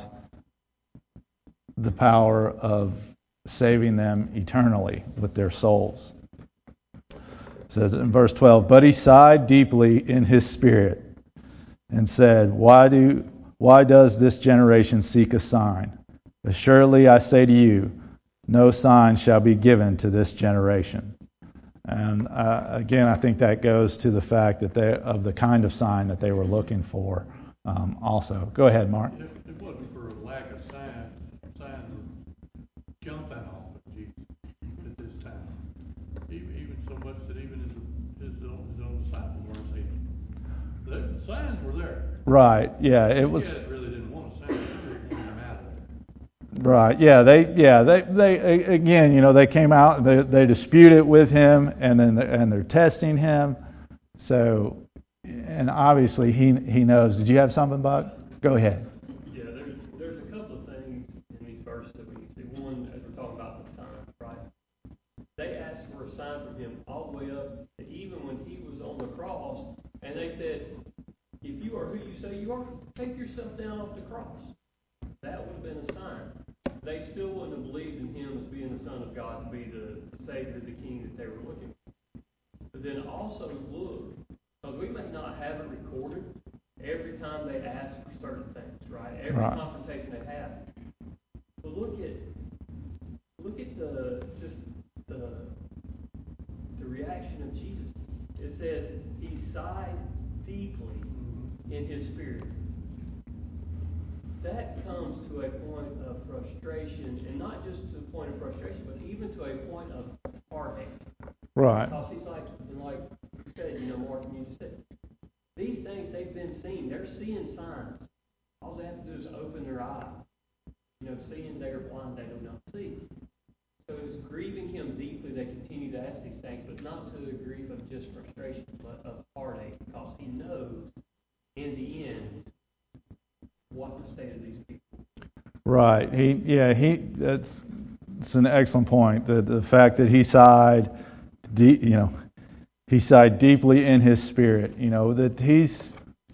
the power of saving them eternally with their souls. It says in verse twelve, "But he sighed deeply in his spirit and said, Why do why does this generation seek a sign? Assuredly, I say to you, no sign shall be given to this generation." And uh, again, I think that goes to the fact that they of the kind of sign that they were looking for. Um, also, go ahead, Mark. If it wasn't for a lack of signs, signs were jumping off of Jesus at this time. Even, even so much that even his, his, own, his own disciples weren't seeing it. The, the signs were there. Right. Yeah. It was. He really didn't want a sign. He just wanted him out of there. Right. Yeah. They. Yeah. They. They. Again, you know, they came out. They. They disputed with him, and then and they're testing him. So, and obviously he he knows. Did you have something, Buck? Go ahead. Yeah. There's there's a couple of things in these verses that we can see. One, as we're talking about the sign, right? They asked for a sign from him all the way up to even when he was on the cross, and they said, "If you are who you say you are, take yourself down off the cross." That would have been a sign. They still wouldn't have believed in him as being the Son of God, to be the, the Savior, the King that they were looking for. But then also look, because we may not have it recorded every time they ask for certain things, right? Every right. confrontation they have. But look at look at the just the the reaction of Jesus. It says he sighed deeply in his spirit. That comes to a point of frustration, and not just to the point of frustration, but even to a point of heartache. Right. Because he's like, and like you said, you know, Mark, and you just said, these things they've been seeing. They're seeing signs. All they have to do is open their eyes. You know, seeing they are blind, they do not see. So it's grieving him deeply. They continue to ask these things, but not to the grief of just frustration, but of heartache, because he knows in the end what the state of these people. Right. He. Yeah. He. That's. It's an excellent point. The the fact that he sighed, deep, you know, he sighed deeply in his spirit. You know that he's.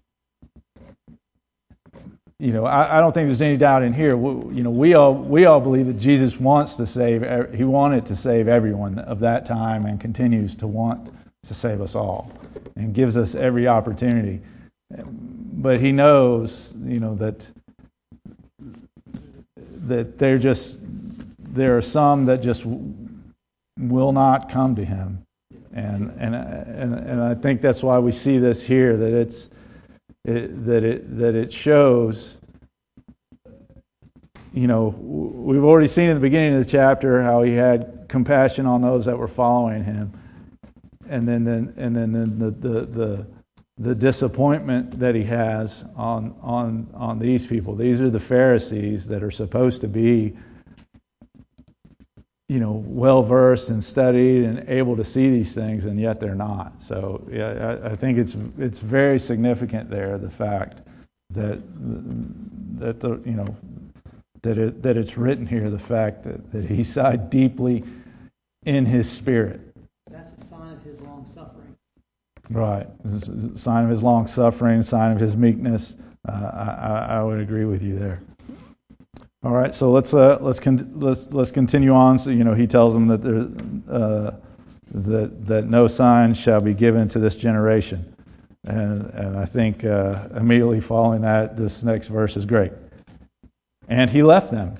You know, I, I don't think there's any doubt in here. We, you know, we all we all believe that Jesus wants to save. He wanted to save everyone of that time, and continues to want to save us all, and gives us every opportunity. But he knows, you know, that that they're just there are some that just will not come to him, and and and and I think that's why we see this here, that it's. It, that it that it shows, you know, we've already seen in the beginning of the chapter how he had compassion on those that were following him, and then then and then, then the, the the the disappointment that he has on on on these people. These are the Pharisees that are supposed to be, you know, well versed and studied and able to see these things, and yet they're not. So yeah, I, I think it's it's very significant there, the fact that that the you know that it that it's written here, the fact that, that he sighed deeply in his spirit. That's a sign of his long suffering. Right, it's a sign of his long suffering, sign of his meekness. Uh, I, I would agree with you there. All right, so let's uh, let's con- let's let's continue on. So you know, he tells them that there uh, that that no sign shall be given to this generation, and and I think uh, immediately following that, this next verse is great. And he left them.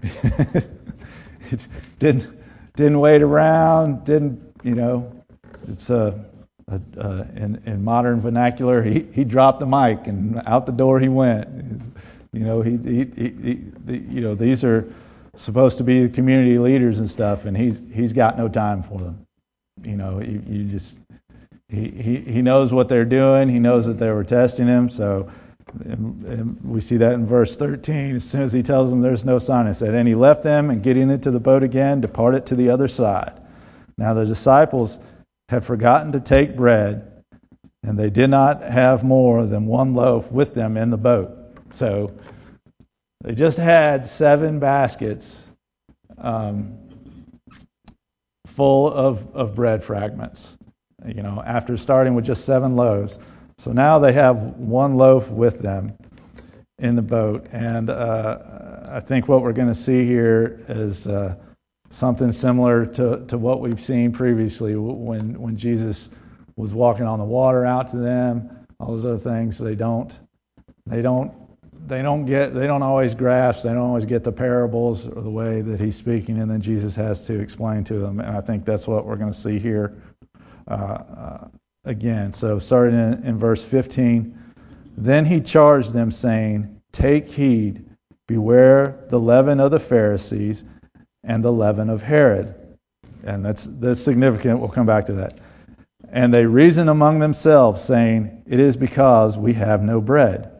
It didn't didn't wait around. Didn't you know? It's a, a, a in in modern vernacular, he he dropped the mic and out the door he went. You know, he, he, he, he, you know, these are supposed to be the community leaders and stuff, and he's he's got no time for them. You know, you, you just he, he he knows what they're doing. He knows that they were testing him. So and, and we see that in verse thirteen. As soon as he tells them there's no sign, it said, and he left them, and getting into the boat again, departed to the other side. Now the disciples had forgotten to take bread, and they did not have more than one loaf with them in the boat. So they just had seven baskets um, full of, of bread fragments, you know, after starting with just seven loaves. So now they have one loaf with them in the boat. And uh, I think what we're going to see here is uh, something similar to, to what we've seen previously when, when Jesus was walking on the water out to them, all those other things. They don't, they don't, They don't get. They don't always grasp. They don't always get the parables or the way that he's speaking, and then Jesus has to explain to them. And I think that's what we're going to see here uh, uh, again. So, starting in, in verse fifteen, then he charged them, saying, "Take heed, beware the leaven of the Pharisees and the leaven of Herod." And that's that's significant. We'll come back to that. And they reasoned among themselves, saying, "It is because we have no bread."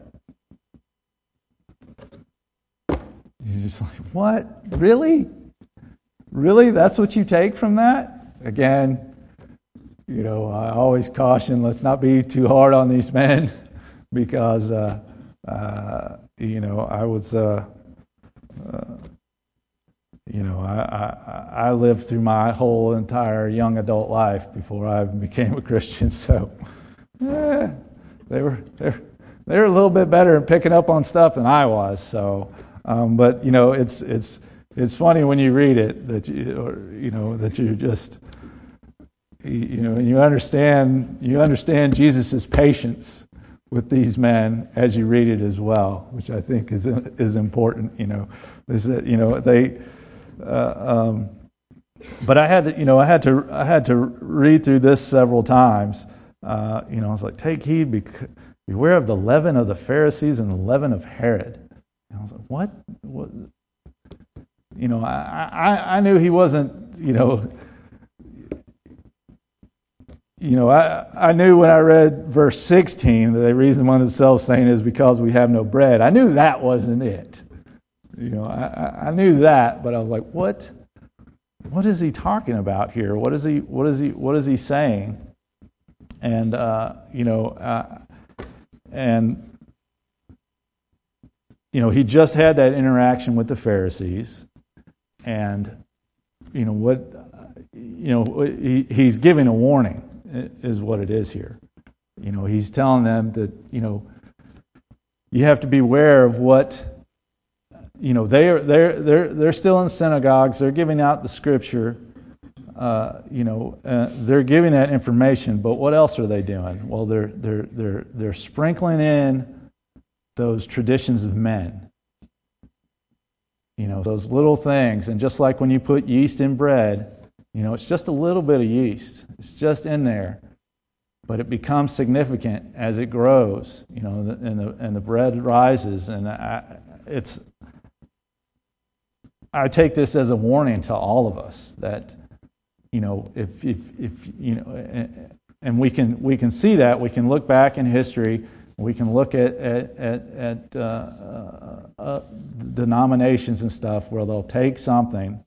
You're just like, what? Really? Really? That's what you take from that? Again, you know, I always caution, let's not be too hard on these men, because, uh, uh, you know, I was, uh, uh, you know, I, I, I lived through my whole entire young adult life before I became a Christian, so eh, they were they were, they were a little bit better at picking up on stuff than I was, so. Um, but you know, it's it's it's funny when you read it that you or, you know that you just you know and you understand you understand Jesus' patience with these men as you read it as well, which I think is is important. You know, is that you know they. Uh, um, but I had to you know I had to I had to read through this several times. Uh, you know, I was like, take heed, bec- beware of the leaven of the Pharisees and the leaven of Herod. And I was like, what? what? you know, I, I, I knew he wasn't, you know, you know, I, I knew when I read verse sixteen that the reason one themselves saying is because we have no bread. I knew that wasn't it. You know, I, I knew that, but I was like, what? What is he talking about here? What is he? What is he? What is he saying? And uh, you know, uh, and you know, he just had that interaction with the Pharisees, and you know what? You know, he, he's giving a warning, is what it is here. You know, he's telling them that you know, you have to beware of what. You know, they're they're they're they're still in synagogues. They're giving out the scripture. Uh, you know, uh, they're giving that information. But what else are they doing? Well, they're they're they're they're sprinkling in those traditions of men. You know, those little things. And just like when you put yeast in bread, you know, it's just a little bit of yeast. It's just in there, but it becomes significant as it grows. You know, and the and the bread rises, and I, it's. I take this as a warning to all of us that, you know, if if if you know, and we can we can see that we can look back in history, we can look at at at, at uh, uh, uh, denominations and stuff where they'll take something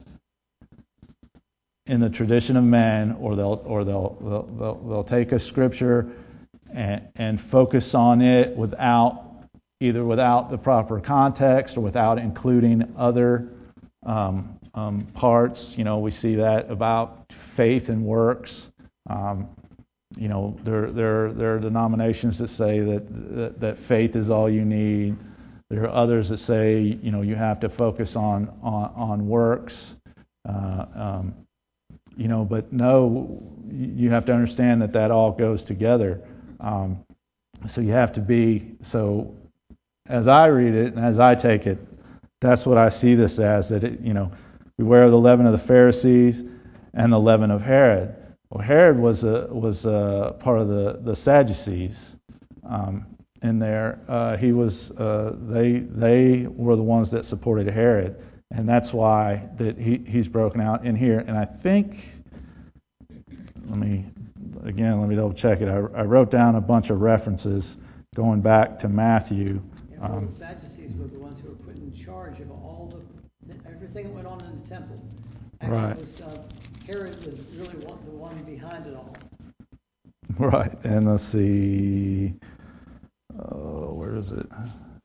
in the tradition of men, or they'll or they'll they'll, they'll, they'll take a scripture and and focus on it without either without the proper context or without including other. Um, um, parts, you know, we see that about faith and works. Um, you know, there there there are denominations that say that, that that faith is all you need. There are others that say, you know, you have to focus on on, on works. Uh, um, you know, but no, you have to understand that that all goes together. Um, so you have to be so. As I read it and as I take it. That's what I see this as, that, it, you know, beware of the leaven of the Pharisees and the leaven of Herod. Well, Herod was a, was a part of the, the Sadducees um, in there. Uh, he was, uh, they they were the ones that supported Herod, and that's why that he, he's broken out in here. And I think, let me, again, let me double check it. I, I wrote down a bunch of references going back to Matthew. Yeah, well, Um, the Sadducees were the ones who were put in charge of all the everything that went on in the temple. Actually, right. It was, uh, Herod was really one, the one behind it all. Right, and let's see, uh, where is it?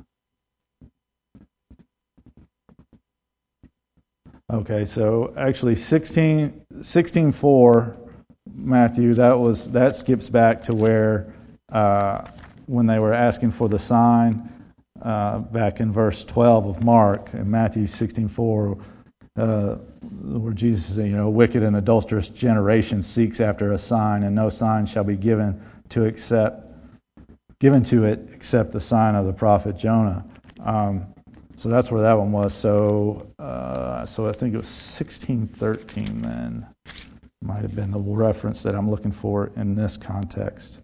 Okay, so actually sixteen, sixteen four, Matthew, that was that skips back to where uh, when they were asking for the sign. Uh, back in verse twelve of Mark, in Matthew sixteen four, uh, where Jesus says, you know, wicked and adulterous generation seeks after a sign, and no sign shall be given to accept, given to it except the sign of the prophet Jonah. Um, so that's where that one was. So, uh, so I think it was sixteen thirteen. Then might have been the reference that I'm looking for in this context.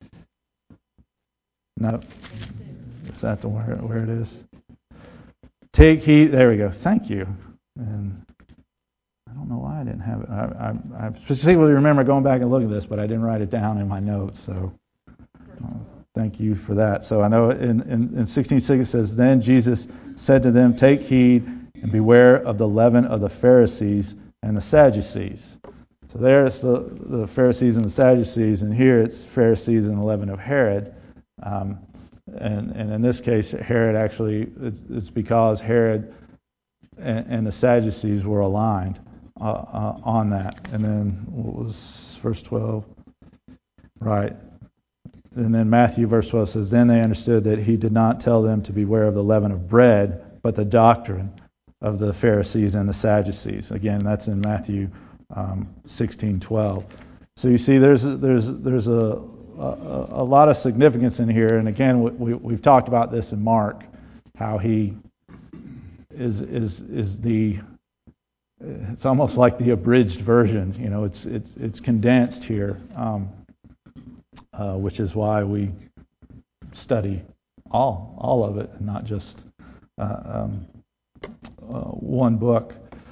No. Is that the where, where it is? Take heed. There we go. Thank you. And I don't know why I didn't have it. I, I, I specifically remember going back and looking at this, but I didn't write it down in my notes. So uh, thank you for that. So I know in, in, in sixteen six it says, Then Jesus said to them, Take heed and beware of the leaven of the Pharisees and the Sadducees. So there's the, the Pharisees and the Sadducees, and here it's Pharisees and the leaven of Herod. Um, And, and in this case, Herod actually, it's, it's because Herod and, and the Sadducees were aligned uh, uh, on that. And then what was verse twelve? Right. And then Matthew verse twelve says, Then they understood that he did not tell them to beware of the leaven of bread, but the doctrine of the Pharisees and the Sadducees. Again, that's in Matthew um, sixteen twelve. So you see, there's there's there's a A, a lot of significance in here, and again, we, we've talked about this in Mark, how he is is is the it's almost like the abridged version. You know, it's it's it's condensed here, um, uh, which is why we study all all of it, and not just uh, um, uh, one book.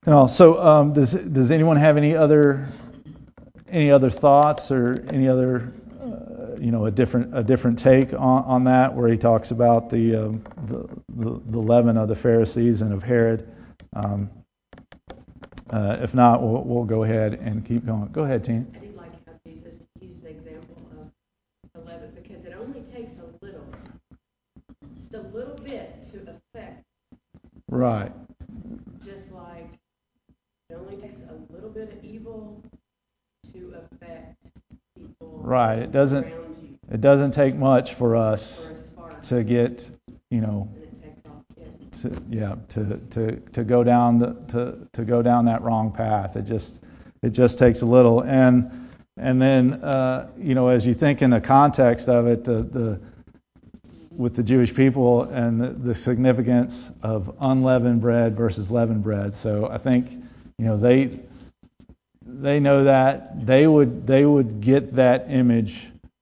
And also, um, does does anyone have any other any other thoughts or any other uh, you know a different a different take on, on that, where he talks about the, um, the the the leaven of the Pharisees and of Herod? Um, uh, if not, we'll we'll go ahead and keep going. Go ahead, Tina. I did like how Jesus used the example of eleven, because it only takes a little, just a little bit to affect. Right. Just like it only takes a little bit of evil to affect people. Right. It doesn't. Around you. It doesn't take much for us For a spark. to get, you know, And it takes off, yes. to, yeah, to to to go down the, to to go down that wrong path. It just it just takes a little, and and then uh, you know, as you think in the context of it, the the with the Jewish people and the, the significance of unleavened bread versus leavened bread. So I think, you know, they they know that they would they would get that image,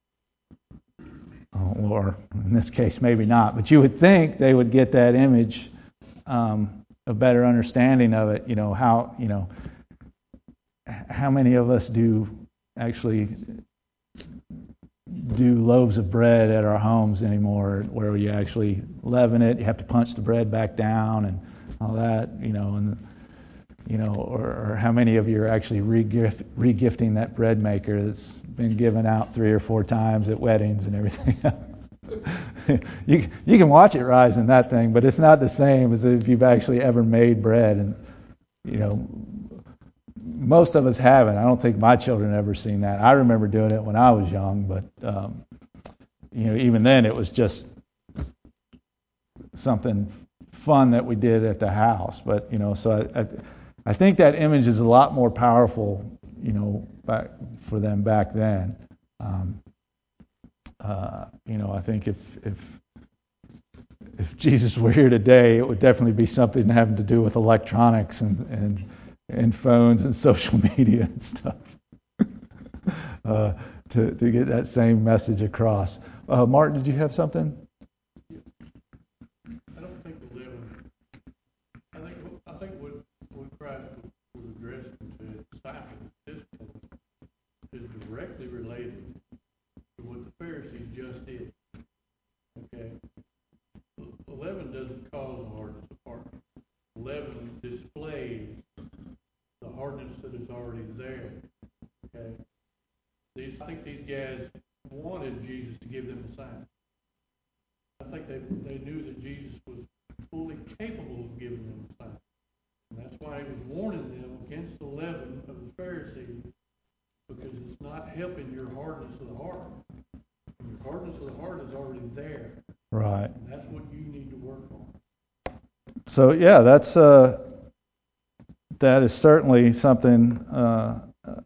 or in this case maybe not, but you would think they would get that image, um, a better understanding of it. You know how you know how many of us do actually do loaves of bread at our homes anymore, where you actually leaven it, you have to punch the bread back down and all that, you know, and you know, or, or how many of you are actually re-gift, re-gifting that bread maker that's been given out three or four times at weddings and everything. you you can watch it rise in that thing, but it's not the same as if you've actually ever made bread. And you know, most of us haven't. I don't think my children have ever seen that. I remember doing it when I was young, but um, you know, even then it was just something fun that we did at the house. But you know, so I, I, I think that image is a lot more powerful, you know, back for them back then. Um, uh, you know, I think if if if Jesus were here today, it would definitely be something having to do with electronics and and and phones and social media and stuff, uh, to to get that same message across. Uh, Martin, did you have something? I don't think the leaven. I think I think what what Christ was addressing to his disciples at this point is directly related to what the Pharisees just did. Okay, leaven doesn't cause hardness of heart. Leaven displays the hardness that is already there. Okay, these I think these guys wanted Jesus to give them a sign. I think they they knew that Jesus was fully capable of giving them a sign. And that's why he was warning them against the leaven of the Pharisees, because it's not helping your hardness of the heart. And your hardness of the heart is already there. Right. And that's what you need to work on. So yeah, that's uh, that is certainly something. Uh,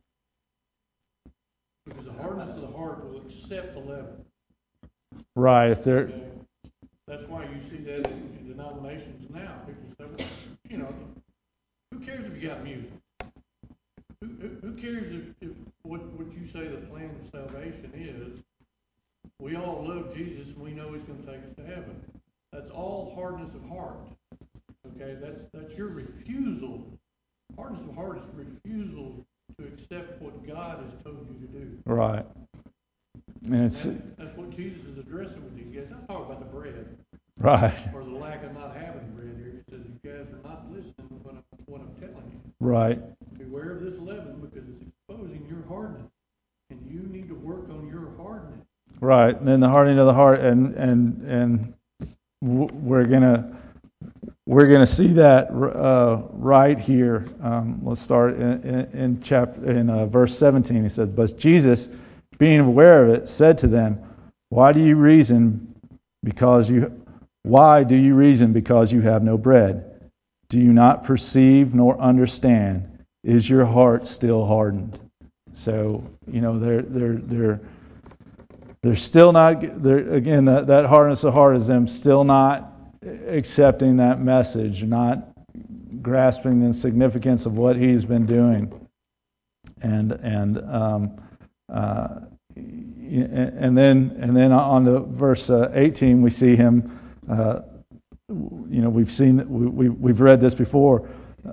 because the hardness of the heart will accept the leaven. Right. If they're. Okay? That's why you see that in, in denominations now. People say, well, you know, who cares if you got music? Who, who, who cares if, if what, what you say the plan of salvation is? We all love Jesus and we know he's going to take us to heaven. That's all hardness of heart. Okay, that's that's your refusal. Hardness of heart is refusal to accept what God has told you to do. Right. And it's that's, that's what Jesus is addressing with these guys. I'm talking about the bread. Right. Or the lack of not having bread here. He says you guys are not listening to what I'm, what I'm telling you. Right. Beware of this leaven because it's exposing your hardness. And you need to work on your hardness. Right. And then the hardening of the heart, and and and we're gonna we're gonna see that uh, right here. Um, let's start in, in, in chapter in uh, verse seventeen. He said, "But Jesus, being aware of it, said to them, Why do you reason because you why do you reason because you have no bread? Do you not perceive nor understand? Is your heart still hardened?" So you know they're they're they're they're still not. They're again that that hardness of heart is them still not accepting that message, not grasping the significance of what he's been doing, and and um, uh, and then and then on to verse uh, eighteen, we see him. Uh, you know, we've seen we, we we've read this before. Uh,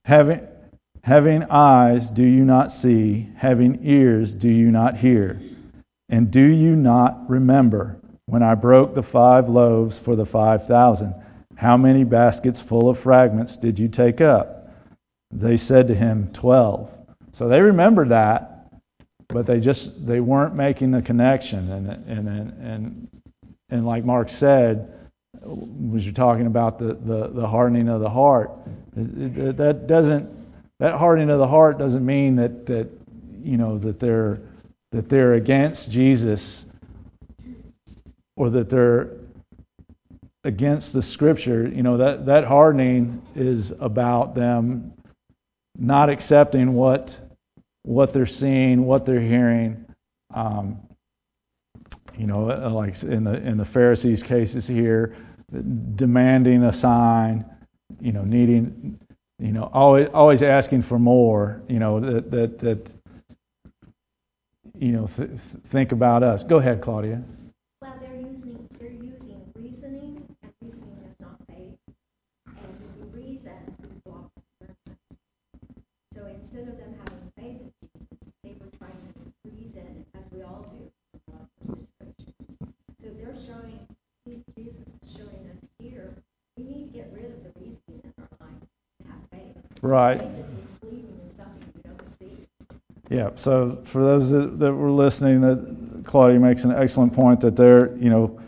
Having, having eyes, do you not see? Having ears, do you not hear? And do you not remember when I broke the five loaves for the five thousand? How many baskets full of fragments did you take up? They said to him, twelve. So they remembered that, but they just they weren't making the connection. And and and and, and like Mark said, was you're talking about the, the, the hardening of the heart. It, it, that doesn't that hardening of the heart doesn't mean that, that you know that they're that they're against Jesus or that they're against the Scripture. You know, that, that hardening is about them not accepting what what they're seeing, what they're hearing. Um, you know, like in the in the Pharisees' cases here, demanding a sign. You know, needing. You know, always always asking for more. You know, that that that. You know, th- think about us. Go ahead, Claudia. Well, they're using they're using reasoning, and reasoning is not faith. And if you reason, you block discernment. So instead of them having faith in Jesus, they were trying to reason, as we all do in a lot of situations. So they're showing, Jesus is showing us here, we need to get rid of the reasoning in our life and have faith. Right. Faith is believing in something you don't see. Yeah, so for those that, that were listening, that Claudia makes an excellent point that they're, you know,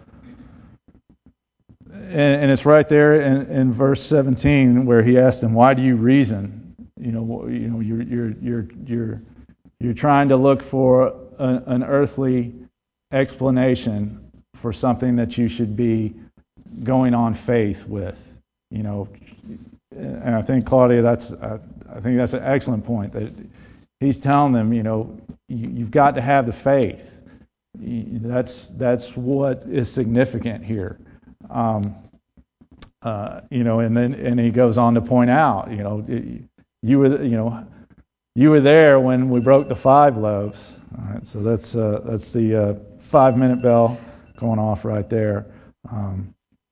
and, and it's right there in, in verse seventeen where he asked them, "Why do you reason?" You know, you know, you're you're you're you're you're trying to look for a, an earthly explanation for something that you should be going on faith with. You know, and I think Claudia, that's I, I think that's an excellent point that. He's telling them, you know, you, you've got to have the faith. That's that's what is significant here. Um, uh, you know, and then and he goes on to point out, you know, you were you know you were there when we broke the five loaves. All right, so that's uh, that's the uh, five minute bell going off right there. Um,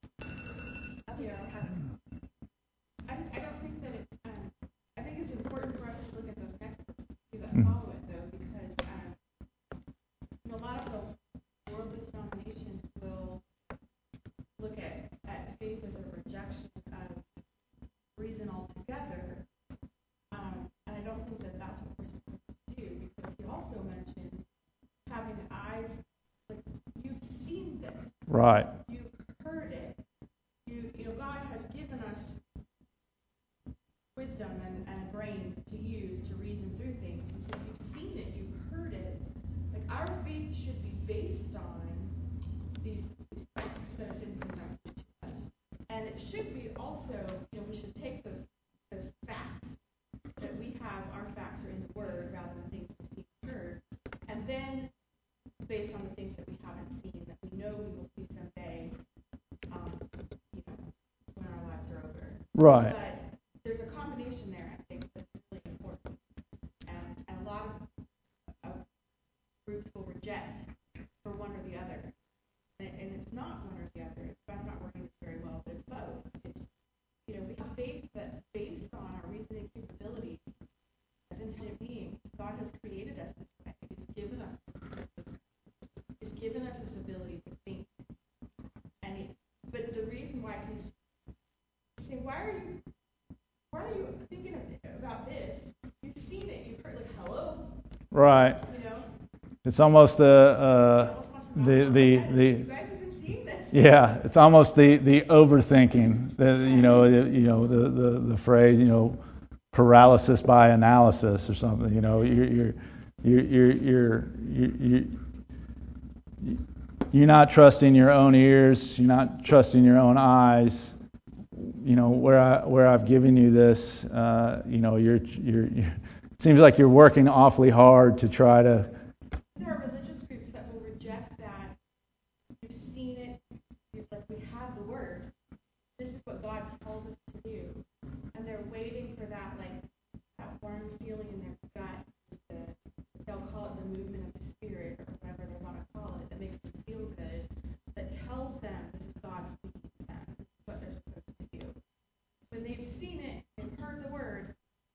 follow it though, because um, you know, a lot of the worldly denominations will look at, at faith as a rejection of reason altogether, um, and I don't think that that's what we're supposed to do, because he also mentions having eyes, like you've seen this, right? You've heard it. You, you know, God has given us wisdom and, and a brain to use to reason through things. He says, you've seen it, you've heard it. Like, our faith should be based on these, these facts that have been presented to us. And it should be also, you know, we should take those those facts that we have, our facts are in the Word rather than things we've seen and heard. And then, based on the things that we haven't seen, that we know we will see someday, um, you know, when our lives are over. Right. But there's a combination there, I think, that's really important. And, and a lot of, of groups will reject for one or the other. And, and it's not one or the other. It's, I'm not working this very well, but it's both. It's, you know, we have faith that's based on our reasoning capabilities as intelligent beings. God has created us this way. He's given us this, He's given us this ability to think. And he, but the reason why he's saying, why are you Why are you thinking of, about this? You've seen it. You've heard, like, hello. Right. You know. It's almost the uh, the the the. You guys have been seeing this. Yeah, it's almost the the overthinking. The, you know, you know the, the the phrase, you know, paralysis by analysis or something. You know, you're you're you're you're you're you're, you're, you're not trusting your own ears. You're not trusting your own eyes. You know, where I where I've given you this, uh, you know, you're, you're you're it seems like you're working awfully hard to try to. There are religious groups that will reject that. You've seen it. You've, like, we have the Word. This is what God tells us to do, and they're waiting for that, like, that warm feeling in their gut. The, they'll call it the movement of the Spirit or whatever they want to call it. That makes them feel good. That tells them this is God speaking to them. This is what they're supposed to do. When they've seen it and heard the Word,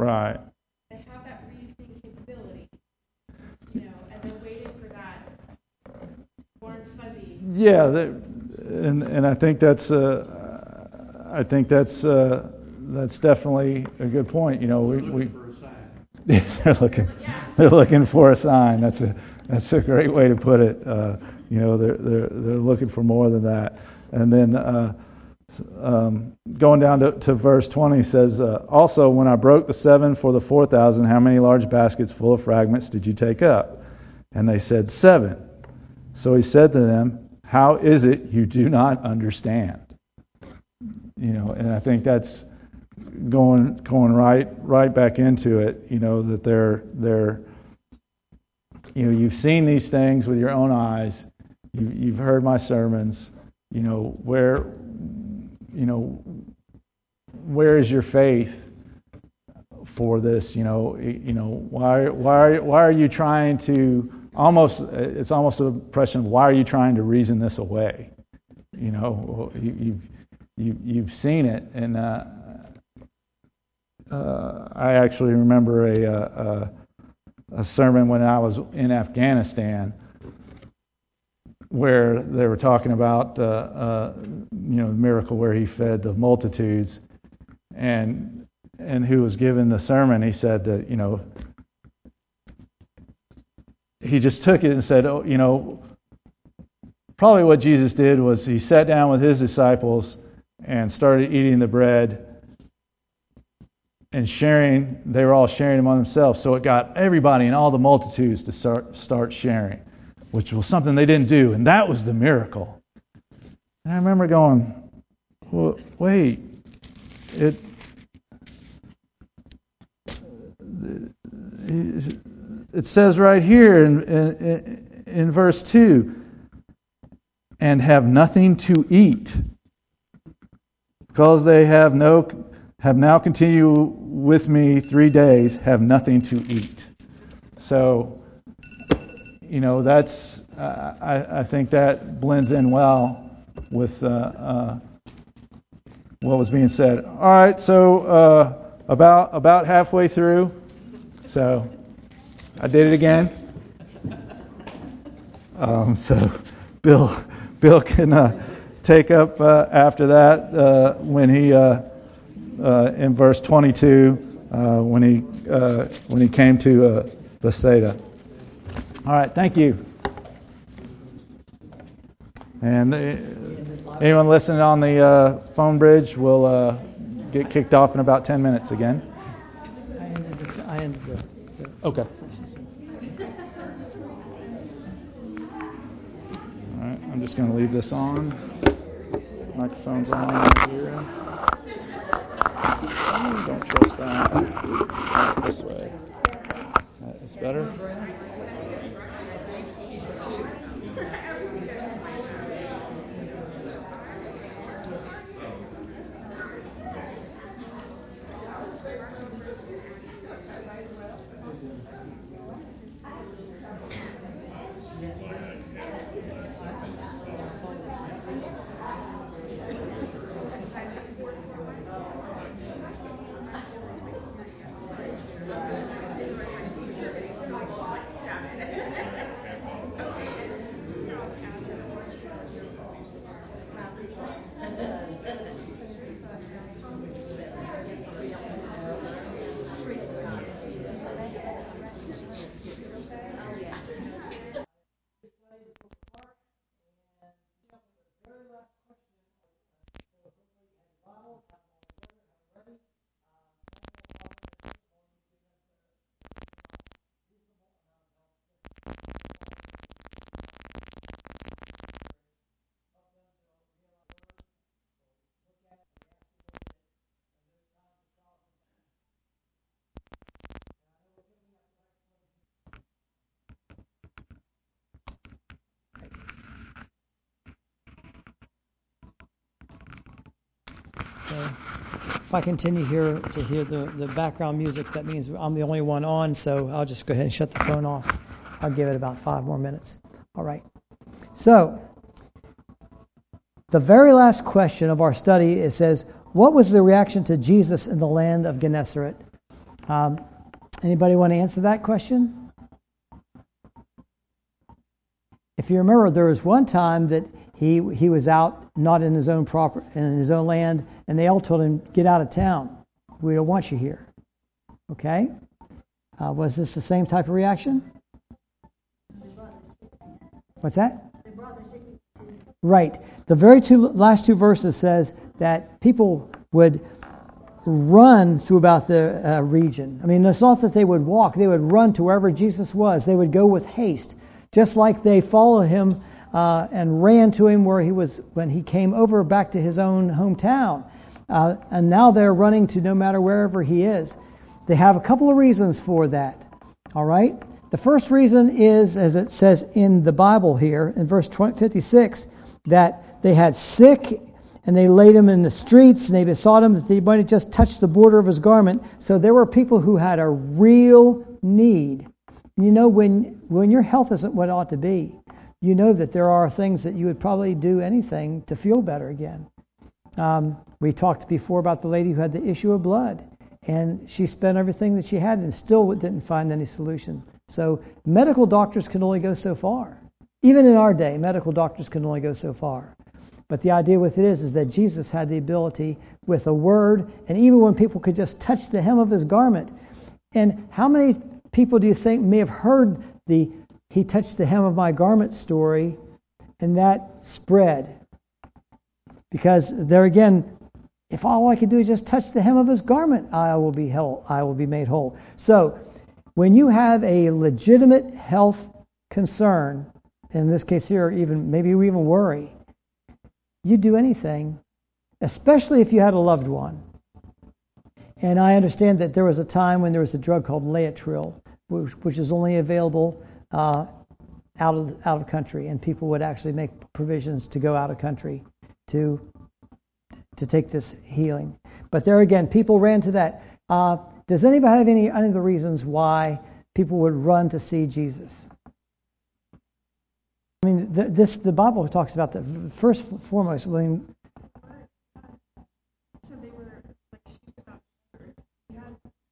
Right. They have that reasoning capability, you know, and they're waiting for that warm fuzzy. Yeah, that, and and I think that's uh, I think that's uh, that's definitely a good point. You know, we we For a sign. they're looking they're looking for a sign. That's a that's a great way to put it. Uh, you know, they're they're they're looking for more than that. And then uh, um, going down to, to verse twenty says, uh, also when I broke the seven for the four thousand, how many large baskets full of fragments did you take up? And they said seven. So he said to them, how is it you do not understand? You know, and I think that's going going right right back into it. You know, that they're they're you know, you've seen these things with your own eyes. You, you've heard my sermons. You know, where you know where is your faith for this? You know, you know why why why are you trying to almost? It's almost an impression of why are you trying to reason this away? You know, you, you've you, you've seen it, and uh, uh, I actually remember a, a a sermon when I was in Afghanistan where they were talking about uh, uh, you know the miracle where he fed the multitudes, and and who was giving the sermon, he said that you know he just took it and said, oh, you know, probably what Jesus did was he sat down with his disciples and started eating the bread and sharing. They were all sharing among themselves, so it got everybody and all the multitudes to start start sharing, which was something they didn't do, and that was the miracle. And I remember going, well, wait, it, it says right here in, in, in verse two, and have nothing to eat, because they have no have now continued with me three days, have nothing to eat. So, you know, that's uh, I, I think that blends in well with uh, uh, what was being said. All right, so uh, about about halfway through, so I did it again. Um, so Bill Bill can uh, take up uh, after that uh, when he uh, uh, in verse twenty-two uh, when he uh, when he came to uh, Bethsaida. All right, thank you. And uh, anyone listening on the uh, phone bridge will uh, get kicked off in about ten minutes again. I ended the, I ended the, the Okay. session. All right, I'm just going to leave this on. Microphone's on right here. Don't trust that. This way. That's better. If I continue here to hear the, the background music, that means I'm the only one on, so I'll just go ahead and shut the phone off. I'll give it about five more minutes. All right. So, the very last question of our study, it says, what was the reaction to Jesus in the land of Gennesaret? Um, anybody want to answer that question? If you remember, there was one time that he he was out, not in his own proper, in his own land, and they all told him, "Get out of town. We don't want you here." Okay? Uh, was this the same type of reaction? What's that? Right. The very two last two verses says that people would run through about the uh, region. I mean, it's not that they would walk; they would run to wherever Jesus was. They would go with haste, just like they followed him uh, and ran to him where he was when he came over back to his own hometown. Uh, and now they're running to no matter wherever he is. They have a couple of reasons for that. All right. The first reason is, as it says in the Bible here, in verse fifty-six, that they had sick and they laid him in the streets and they besought him that they might just touch the border of his garment. So there were people who had a real need. You know, when when your health isn't what it ought to be, you know that there are things that you would probably do anything to feel better again. Um, we talked before about the lady who had the issue of blood, and she spent everything that she had and still didn't find any solution. So medical doctors can only go so far. Even in our day, medical doctors can only go so far. But the idea with it is, is that Jesus had the ability with a word, and even when people could just touch the hem of his garment. And how many people do you think may have heard the "he touched the hem of my garment" story, and that spread? Because there again, if all I could do is just touch the hem of his garment, I will be whole, I will be made whole. So when you have a legitimate health concern, in this case here, even maybe you even worry, you do anything, especially if you had a loved one. And I understand that there was a time when there was a drug called Laetrile, which, which is only available uh, out of out of country, and people would actually make provisions to go out of country to to take this healing. But there again, people ran to that. Uh, does anybody have any any of the reasons why people would run to see Jesus? I mean, the, this the Bible talks about that. First and foremost, I mean, So they were like sheep without shepherd. Yeah.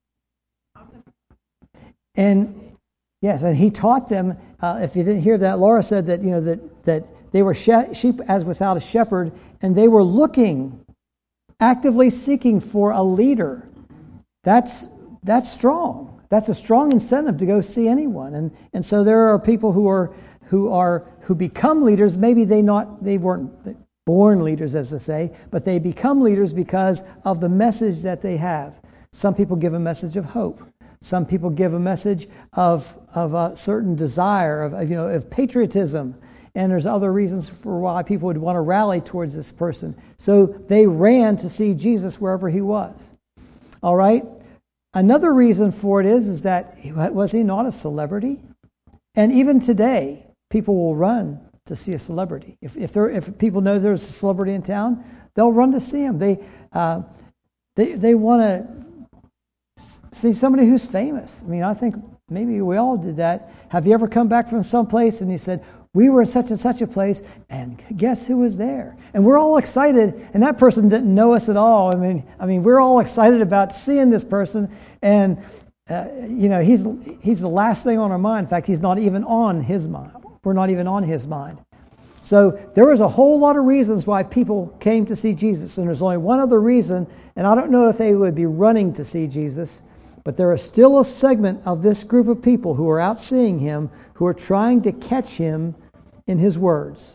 and yes, and he taught them. Uh, if you didn't hear that, Laura said that you know that that they were she- sheep as without a shepherd, and they were looking, actively seeking for a leader. That's that's strong. That's a strong incentive to go see anyone. And and so there are people who are who are who become leaders. Maybe they not they weren't born leaders, as they say, but they become leaders because of the message that they have. Some people give a message of hope. Some people give a message of of a certain desire of, of you know of patriotism. And there's other reasons for why people would want to rally towards this person. So they ran to see Jesus wherever he was. All right. Another reason for it is, is that was he not a celebrity? And even today, people will run to see a celebrity. If if there if people know there's a celebrity in town, they'll run to see him. They uh, they they want to see somebody who's famous. I mean, I think maybe we all did that. Have you ever come back from some place and you said, "We were at such and such a place, and guess who was there?" And we're all excited, and that person didn't know us at all. I mean, I mean, we're all excited about seeing this person, and uh, you know, he's he's the last thing on our mind. In fact, he's not even on his mind. We're not even on his mind. So there was a whole lot of reasons why people came to see Jesus, and there's only one other reason, and I don't know if they would be running to see Jesus. But there is still a segment of this group of people who are out seeing him, who are trying to catch him in his words.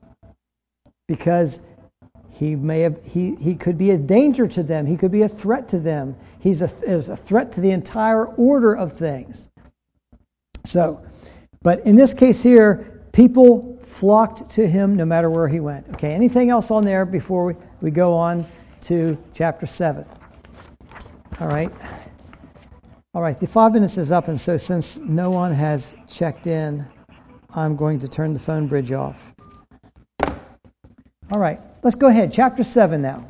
Because he may have, he, he could be a danger to them. He could be a threat to them. He's a, is a threat to the entire order of things. So, but in this case here, people flocked to him no matter where he went. Okay, anything else on there before we, we go on to chapter seven? All right. All right, the five minutes is up, and so since no one has checked in, I'm going to turn the phone bridge off. All right, let's go ahead. Chapter seven now.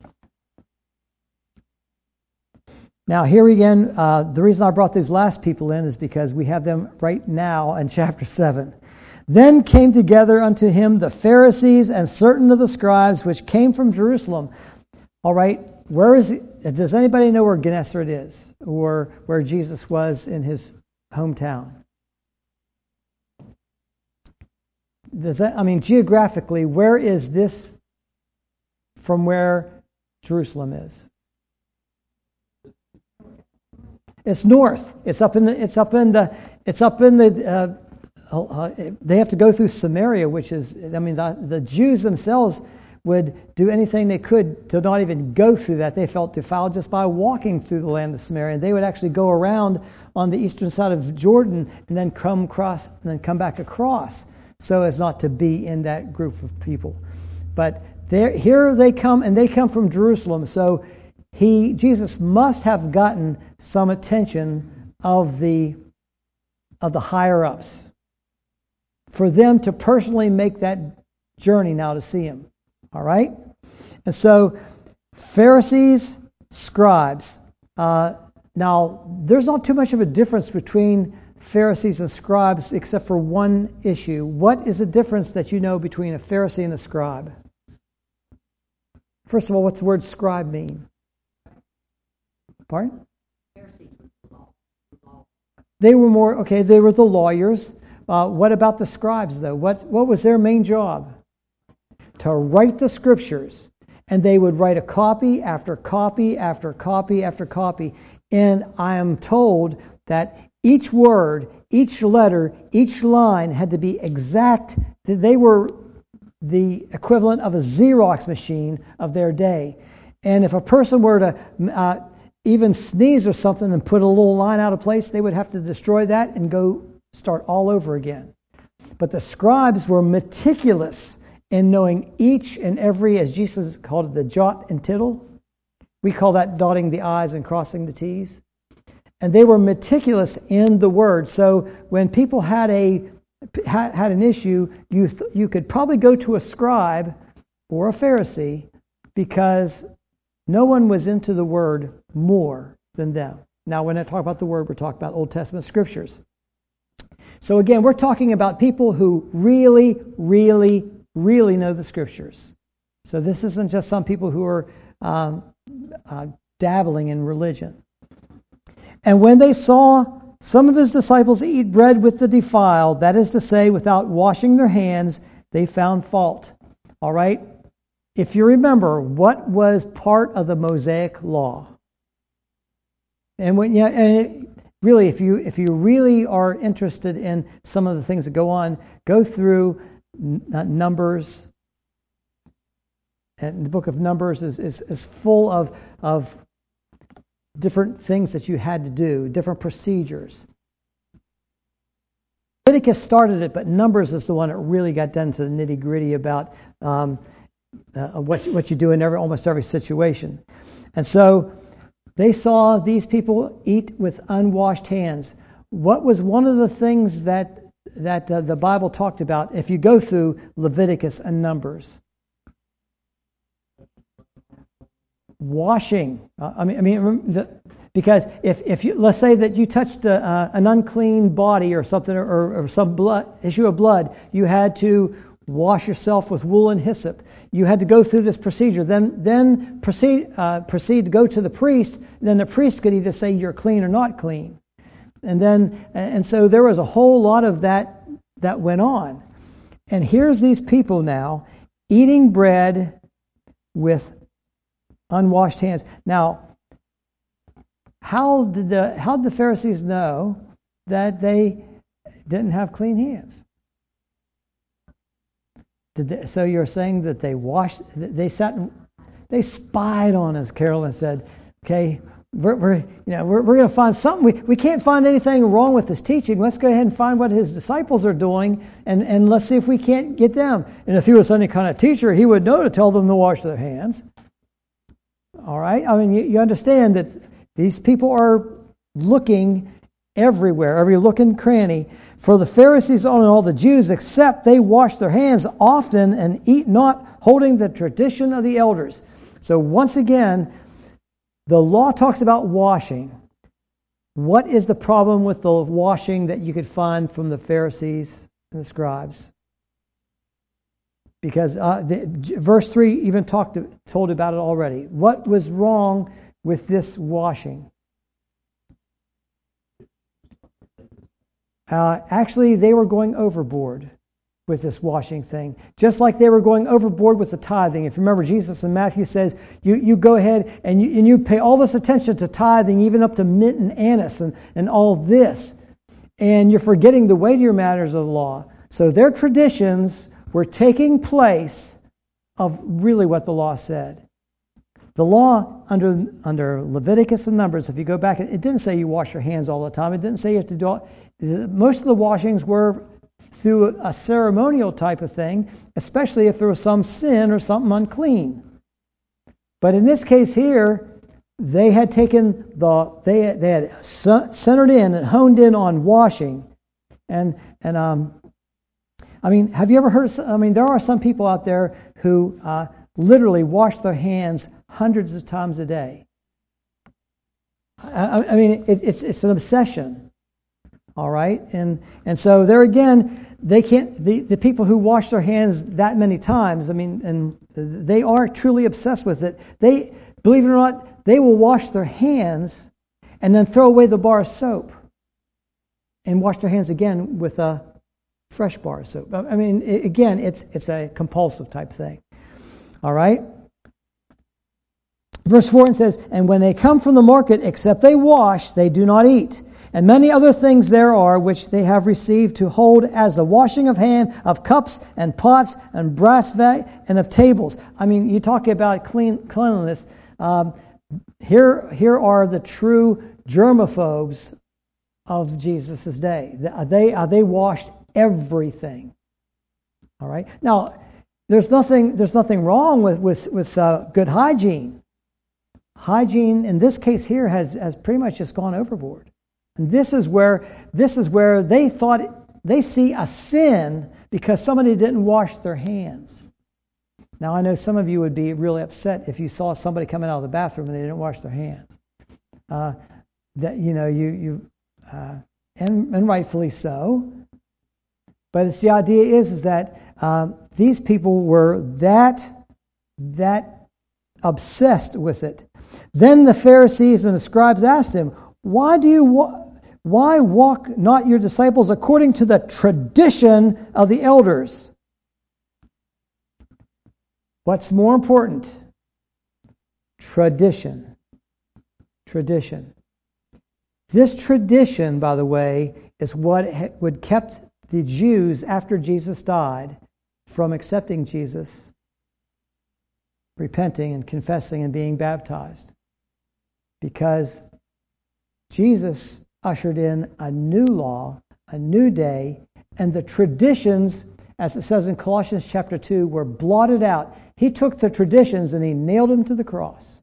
Now, here again, uh, the reason I brought these last people in is because we have them right now in chapter seven. Then came together unto him the Pharisees and certain of the scribes which came from Jerusalem. All right, where is he? does anybody know where Gennesaret is, or where Jesus was in his hometown? Does that, I mean, geographically, where is this from where Jerusalem is? It's north. It's up in the. It's up in the. It's up in the. Uh, uh, they have to go through Samaria, which is. I mean, the, the Jews themselves would do anything they could to not even go through that. They felt defiled just by walking through the land of Samaria. And they would actually go around on the eastern side of Jordan and then come across and then come back across, so as not to be in that group of people. But there, here they come, and they come from Jerusalem. So he, Jesus, must have gotten some attention of the of the higher ups for them to personally make that journey now to see him. All right? And so, Pharisees, scribes. Uh, now, there's not too much of a difference between Pharisees and scribes except for one issue. What is the difference that you know between a Pharisee and a scribe? First of all, what's the word scribe mean? Pardon? They were more, okay, they were the lawyers. Uh, what about the scribes, though? What, what was their main job? To write the scriptures. And they would write a copy after copy after copy after copy. And I am told that each word, each letter, each line had to be exact. They were the equivalent of a Xerox machine of their day. And if a person were to uh, even sneeze or something and put a little line out of place, they would have to destroy that and go start all over again. But the scribes were meticulous in knowing each and every, as Jesus called it, the jot and tittle. We call that dotting the I's and crossing the T's. And they were meticulous in the word. So when people had a had, had an issue, you th- you could probably go to a scribe or a Pharisee, because no one was into the word more than them. Now, when I talk about the word, we're talking about Old Testament scriptures. So again, we're talking about people who really, really, really know the scriptures. So this isn't just some people who are um, uh, dabbling in religion. And when they saw some of his disciples eat bread with the defiled, that is to say, without washing their hands, they found fault. All right? If you remember, what was part of the Mosaic law? And when yeah, and it, really, if you if you really are interested in some of the things that go on, go through n- Numbers. And the book of Numbers is is, is full of of different things that you had to do, different procedures. Leviticus started it, but Numbers is the one that really got down to the nitty gritty about um, uh, what what you do in every almost every situation. And so they saw these people eat with unwashed hands. What was one of the things that that uh, the Bible talked about if you go through Leviticus and Numbers? Washing. Uh, I mean, I mean, the, because if if you let's say that you touched a, uh, an unclean body or something, or, or some blood issue of blood, you had to wash yourself with wool and hyssop. You had to go through this procedure. Then then proceed uh, proceed to go to the priest. Then the priest could either say you're clean or not clean. And then and so there was a whole lot of that that went on. And here's these people now eating bread with unwashed hands. Now, how did the how did the Pharisees know that they didn't have clean hands? Did they, so you're saying that they washed, they sat, they spied on us, Carol, and said, "Okay, we're, we're you know we're, we're going to find something. We we can't find anything wrong with his teaching. Let's go ahead and find what his disciples are doing, and and let's see if we can't get them." And if he was any kind of teacher, he would know to tell them to wash their hands. All right? I mean, you, you understand that these people are looking everywhere, every look and cranny. For the Pharisees and all the Jews, except they wash their hands often and eat not, holding the tradition of the elders. So once again, the law talks about washing. What is the problem with the washing that you could find from the Pharisees and the scribes? Because uh, the, verse three even talked to, told about it already. What was wrong with this washing. Uh, actually, they were going overboard with this washing thing, just like they were going overboard with the tithing. If you remember, Jesus in Matthew says, you, you go ahead and you, and you pay all this attention to tithing, even up to mint and anise and, and all this, and you're forgetting the weightier matters of the law. So their traditions were taking place of really what the law said. The law under under Leviticus and Numbers, if you go back, it didn't say you wash your hands all the time. It didn't say you have to do all, most of the washings were through a ceremonial type of thing, especially if there was some sin or something unclean. But in this case here, they had taken the they they had centered in and honed in on washing, and and um, I mean, have you ever heard? Of, I mean, there are some people out there who uh, literally wash their hands hundreds of times a day. I, I mean, it, it's it's an obsession. All right, and and so there again, they can't. The, the people who wash their hands that many times, I mean, and they are truly obsessed with it. They, believe it or not, they will wash their hands and then throw away the bar of soap and wash their hands again with a fresh bar of soap. I mean, it, again, it's it's a compulsive type thing. All right. Verse four, it says, "And when they come from the market, except they wash, they do not eat. And many other things there are which they have received to hold, as the washing of hand of cups and pots and brass vat and of tables." I mean, you talk about clean cleanliness. Um, here, here are the true germaphobes of Jesus' day. They uh, they washed everything. All right. Now, there's nothing there's nothing wrong with with with uh, good hygiene. Hygiene in this case here has has pretty much just gone overboard. And this is where this is where they thought they see a sin because somebody didn't wash their hands. Now I know some of you would be really upset if you saw somebody coming out of the bathroom and they didn't wash their hands. Uh, that you know you you uh, and and rightfully so. But it's the idea is is that uh, these people were that that obsessed with it. Then the Pharisees and the scribes asked him, "Why do you wa- why walk not your disciples according to the tradition of the elders?" What's more important? Tradition. Tradition. This tradition, by the way, is what would kept the Jews after Jesus died from accepting Jesus, repenting and confessing and being baptized. Because Jesus ushered in a new law, a new day, and the traditions, as it says in Colossians chapter two, were blotted out. He took the traditions and he nailed them to the cross.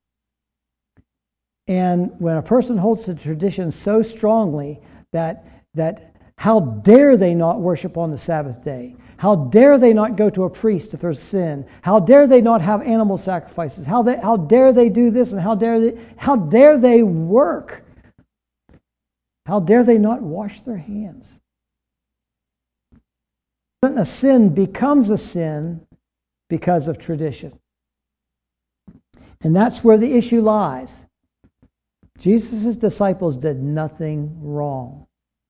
And when a person holds the traditions so strongly that that how dare they not worship on the Sabbath day? How dare they not go to a priest if there's sin? How dare they not have animal sacrifices? How they, how dare they do this and how dare they how dare they work? How dare they not wash their hands? A sin becomes a sin because of tradition. And that's where the issue lies. Jesus' disciples did nothing wrong.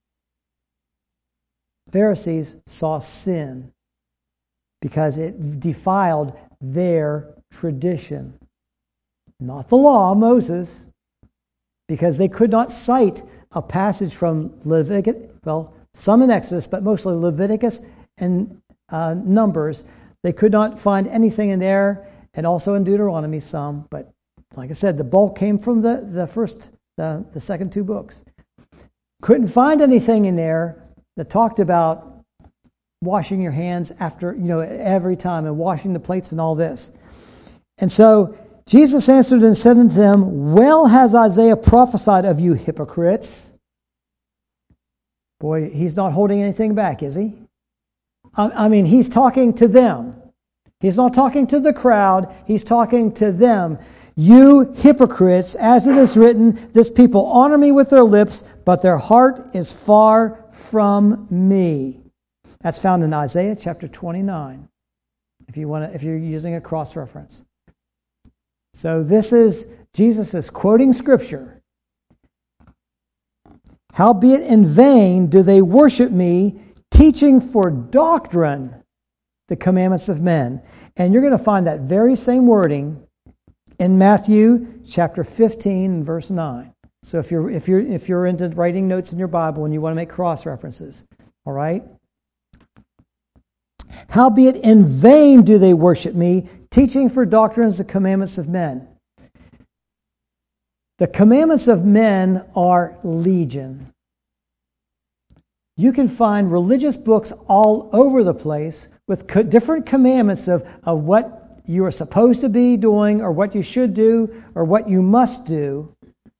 Pharisees saw sin because it defiled their tradition. Not the law of Moses, because they could not cite a passage from Leviticus, well, some in Exodus, but mostly Leviticus and uh, Numbers. They could not find anything in there, and also in Deuteronomy some, but like I said, the bulk came from the, the first, the, the second two books. Couldn't find anything in there that talked about washing your hands after, you know, every time, and washing the plates and all this. And so Jesus answered and said unto them, "Well has Isaiah prophesied of you hypocrites." Boy, he's not holding anything back, is he? I mean, he's talking to them. He's not talking to the crowd. He's talking to them. "You hypocrites, as it is written, this people honor me with their lips, but their heart is far from me." That's found in Isaiah chapter twenty-nine. If you want to, if you're using a cross reference. So this is Jesus is quoting Scripture. Howbeit in vain do they worship me, teaching for doctrine the commandments of men. And you're going to find that very same wording in Matthew chapter fifteen, verse nine. So if you're if you're if you're into writing notes in your Bible and you want to make cross references, all right? Howbeit in vain do they worship me, teaching for doctrines the commandments of men. The commandments of men are legion. You can find religious books all over the place with co- different commandments of, of what you are supposed to be doing or what you should do or what you must do.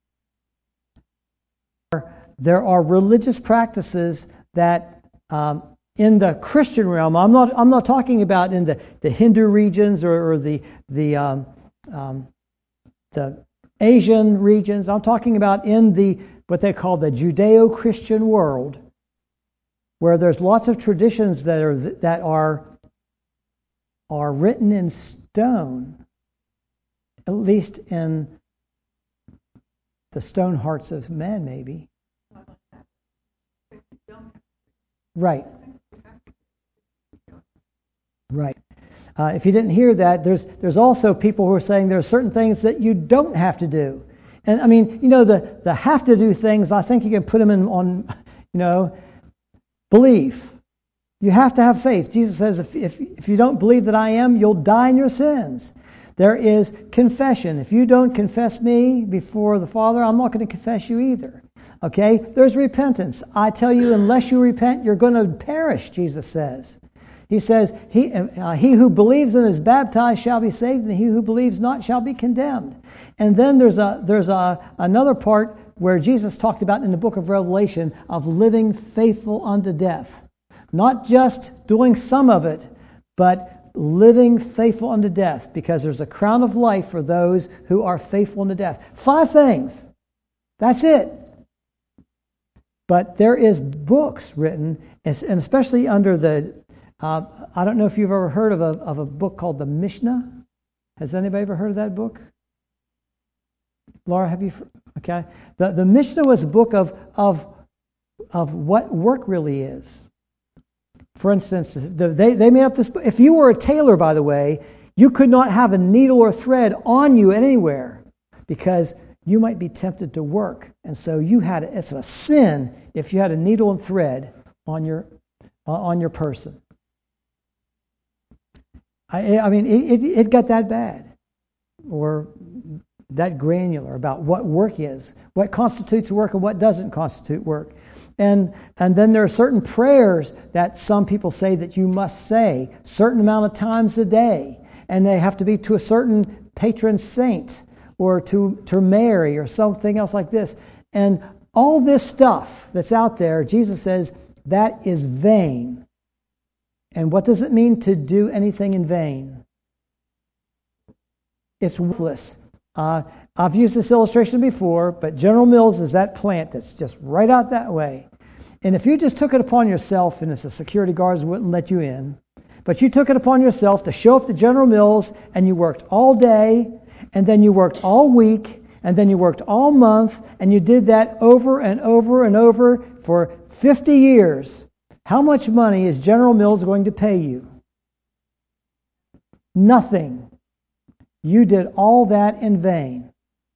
There are religious practices that um, in the Christian realm, I'm not I'm not talking about in the, the Hindu regions or, or the the um, um, the Asian regions. I'm talking about in the what they call the Judeo-Christian world, where there's lots of traditions that are that are are written in stone, at least in the stone hearts of men, maybe. Right. Right. Uh, if you didn't hear that, there's there's also people who are saying there are certain things that you don't have to do. And I mean, you know, the, the have to do things, I think you can put them in on, you know, belief. You have to have faith. Jesus says, if, if, if you don't believe that I am, you'll die in your sins. There is confession. If you don't confess me before the Father, I'm not going to confess you either. Okay? There's repentance. I tell you, unless you repent, you're going to perish, Jesus says. He says, he, uh, he who believes and is baptized shall be saved, and he who believes not shall be condemned. And then there's a there's a another part where Jesus talked about in the book of Revelation of living faithful unto death. Not just doing some of it, but living faithful unto death, because there's a crown of life for those who are faithful unto death. Five things. That's it. But there is books written, and especially under the, uh, I don't know if you've ever heard of a, of a book called the Mishnah. Has anybody ever heard of that book? Laura, have you? Okay. The the Mishnah was a book of of of what work really is. For instance, the, they they made up this book. If you were a tailor, by the way, you could not have a needle or thread on you anywhere because you might be tempted to work, and so you had it's a sin if you had a needle and thread on your uh, on your person. I I mean it, it it got that bad, or that granular about what work is, what constitutes work and what doesn't constitute work. And and then there are certain prayers that some people say that you must say certain amount of times a day, and they have to be to a certain patron saint or to, to Mary or something else like this. And all this stuff that's out there, Jesus says, that is vain. And what does it mean to do anything in vain? It's worthless. Uh, I've used this illustration before, but General Mills is that plant that's just right out that way. And if you just took it upon yourself, and it's the security guards wouldn't let you in, but you took it upon yourself to show up to General Mills, and you worked all day, and then you worked all week, and then you worked all month, and you did that over and over and over for fifty years, how much money is General Mills going to pay you? Nothing. You did all that in vain.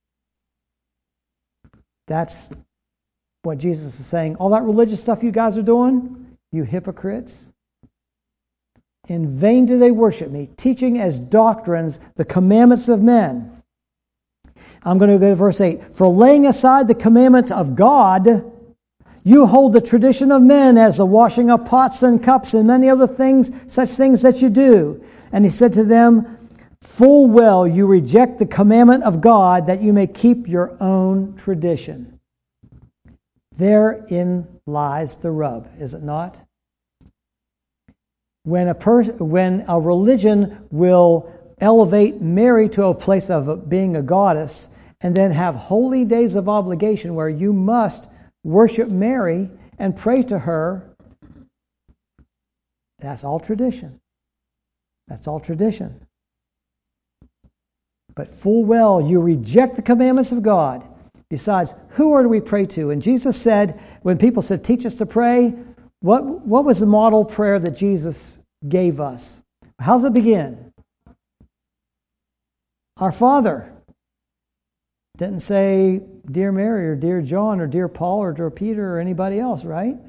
That's what Jesus is saying. All that religious stuff you guys are doing, you hypocrites. In vain do they worship me, teaching as doctrines the commandments of men. I'm going to go to verse eight. For laying aside the commandments of God, you hold the tradition of men as the washing of pots and cups and many other things, such things that you do. And he said to them, full well you reject the commandment of God that you may keep your own tradition. Therein lies the rub, is it not? When a pers- when a religion will elevate Mary to a place of being a goddess and then have holy days of obligation where you must worship Mary and pray to her, that's all tradition. That's all tradition. But full well you reject the commandments of God. Besides, who are we pray to? And Jesus said, when people said, teach us to pray, what what was the model prayer that Jesus gave us? How does it begin? Our Father. Didn't say, Dear Mary or Dear John or Dear Paul or Dear Peter or anybody else, right?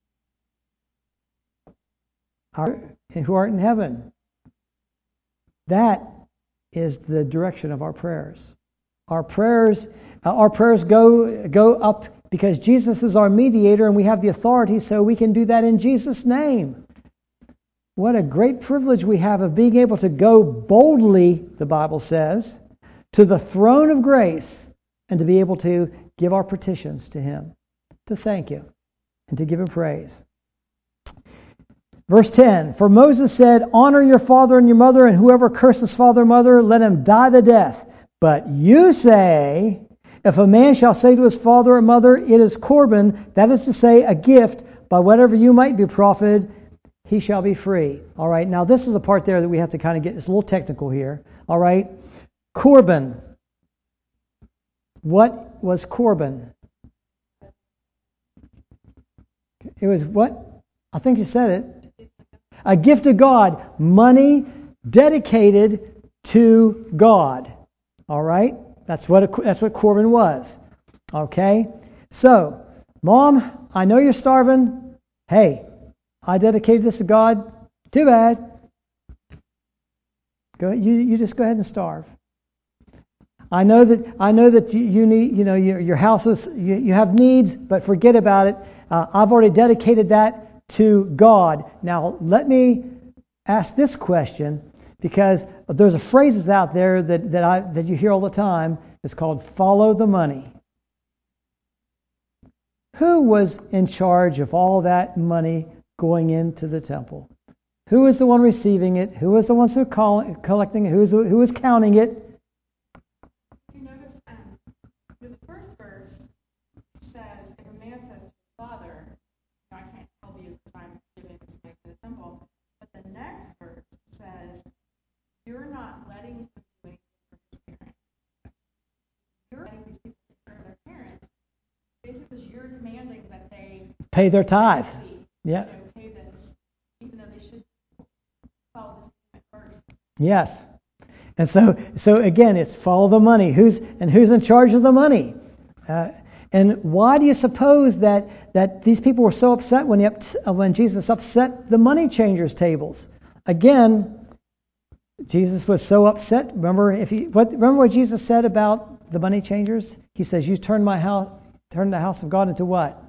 Our, who art in heaven. That is the direction of our prayers. Our prayers, uh, our prayers go go up because Jesus is our mediator and we have the authority, so we can do that in Jesus' name. What a great privilege we have of being able to go boldly, the Bible says, to the throne of grace and to be able to give our petitions to Him, to thank Him and to give Him praise. Verse ten, for Moses said, honor your father and your mother, and whoever curses father or mother, let him die the death. But you say, if a man shall say to his father or mother, it is Corban, that is to say, a gift, by whatever you might be profited, he shall be free. All right, now this is a part there that we have to kind of get, it's a little technical here. All right, Corban. What was Corban? It was what? I think you said it. A gift of God. Money dedicated to God. All right? That's what a, that's what Corban was. Okay? So, Mom, I know you're starving. Hey, I dedicated this to God. Too bad. Go you you just go ahead and starve. I know that I know that you, you need you know your your house is you, you have needs, but forget about it. Uh, I've already dedicated that to God. Now let me ask this question, because there's a phrase that's out there that that I that you hear all the time. It's called follow the money. Who was in charge of all that money going into the temple? Who was the one receiving it? Who was the one who call, collecting it? Who was who was counting it? You notice um, the first verse says, if a man says to his father, I can't help you because I'm giving this thing to the temple. But the next verse says, you're not letting him do anything for his parents. You're letting these people take care of their parents. Basically, you're demanding that they pay their tithe. Yeah. You know, pay this, even though they should follow this first. Yes. And so, so again, it's follow the money. Who's and who's in charge of the money? Uh, and why do you suppose that, that these people were so upset when he up, when Jesus upset the money changers' tables? Again, Jesus was so upset. Remember, if he what remember what Jesus said about the money changers? He says, "You turn my house, turn the house of God into what?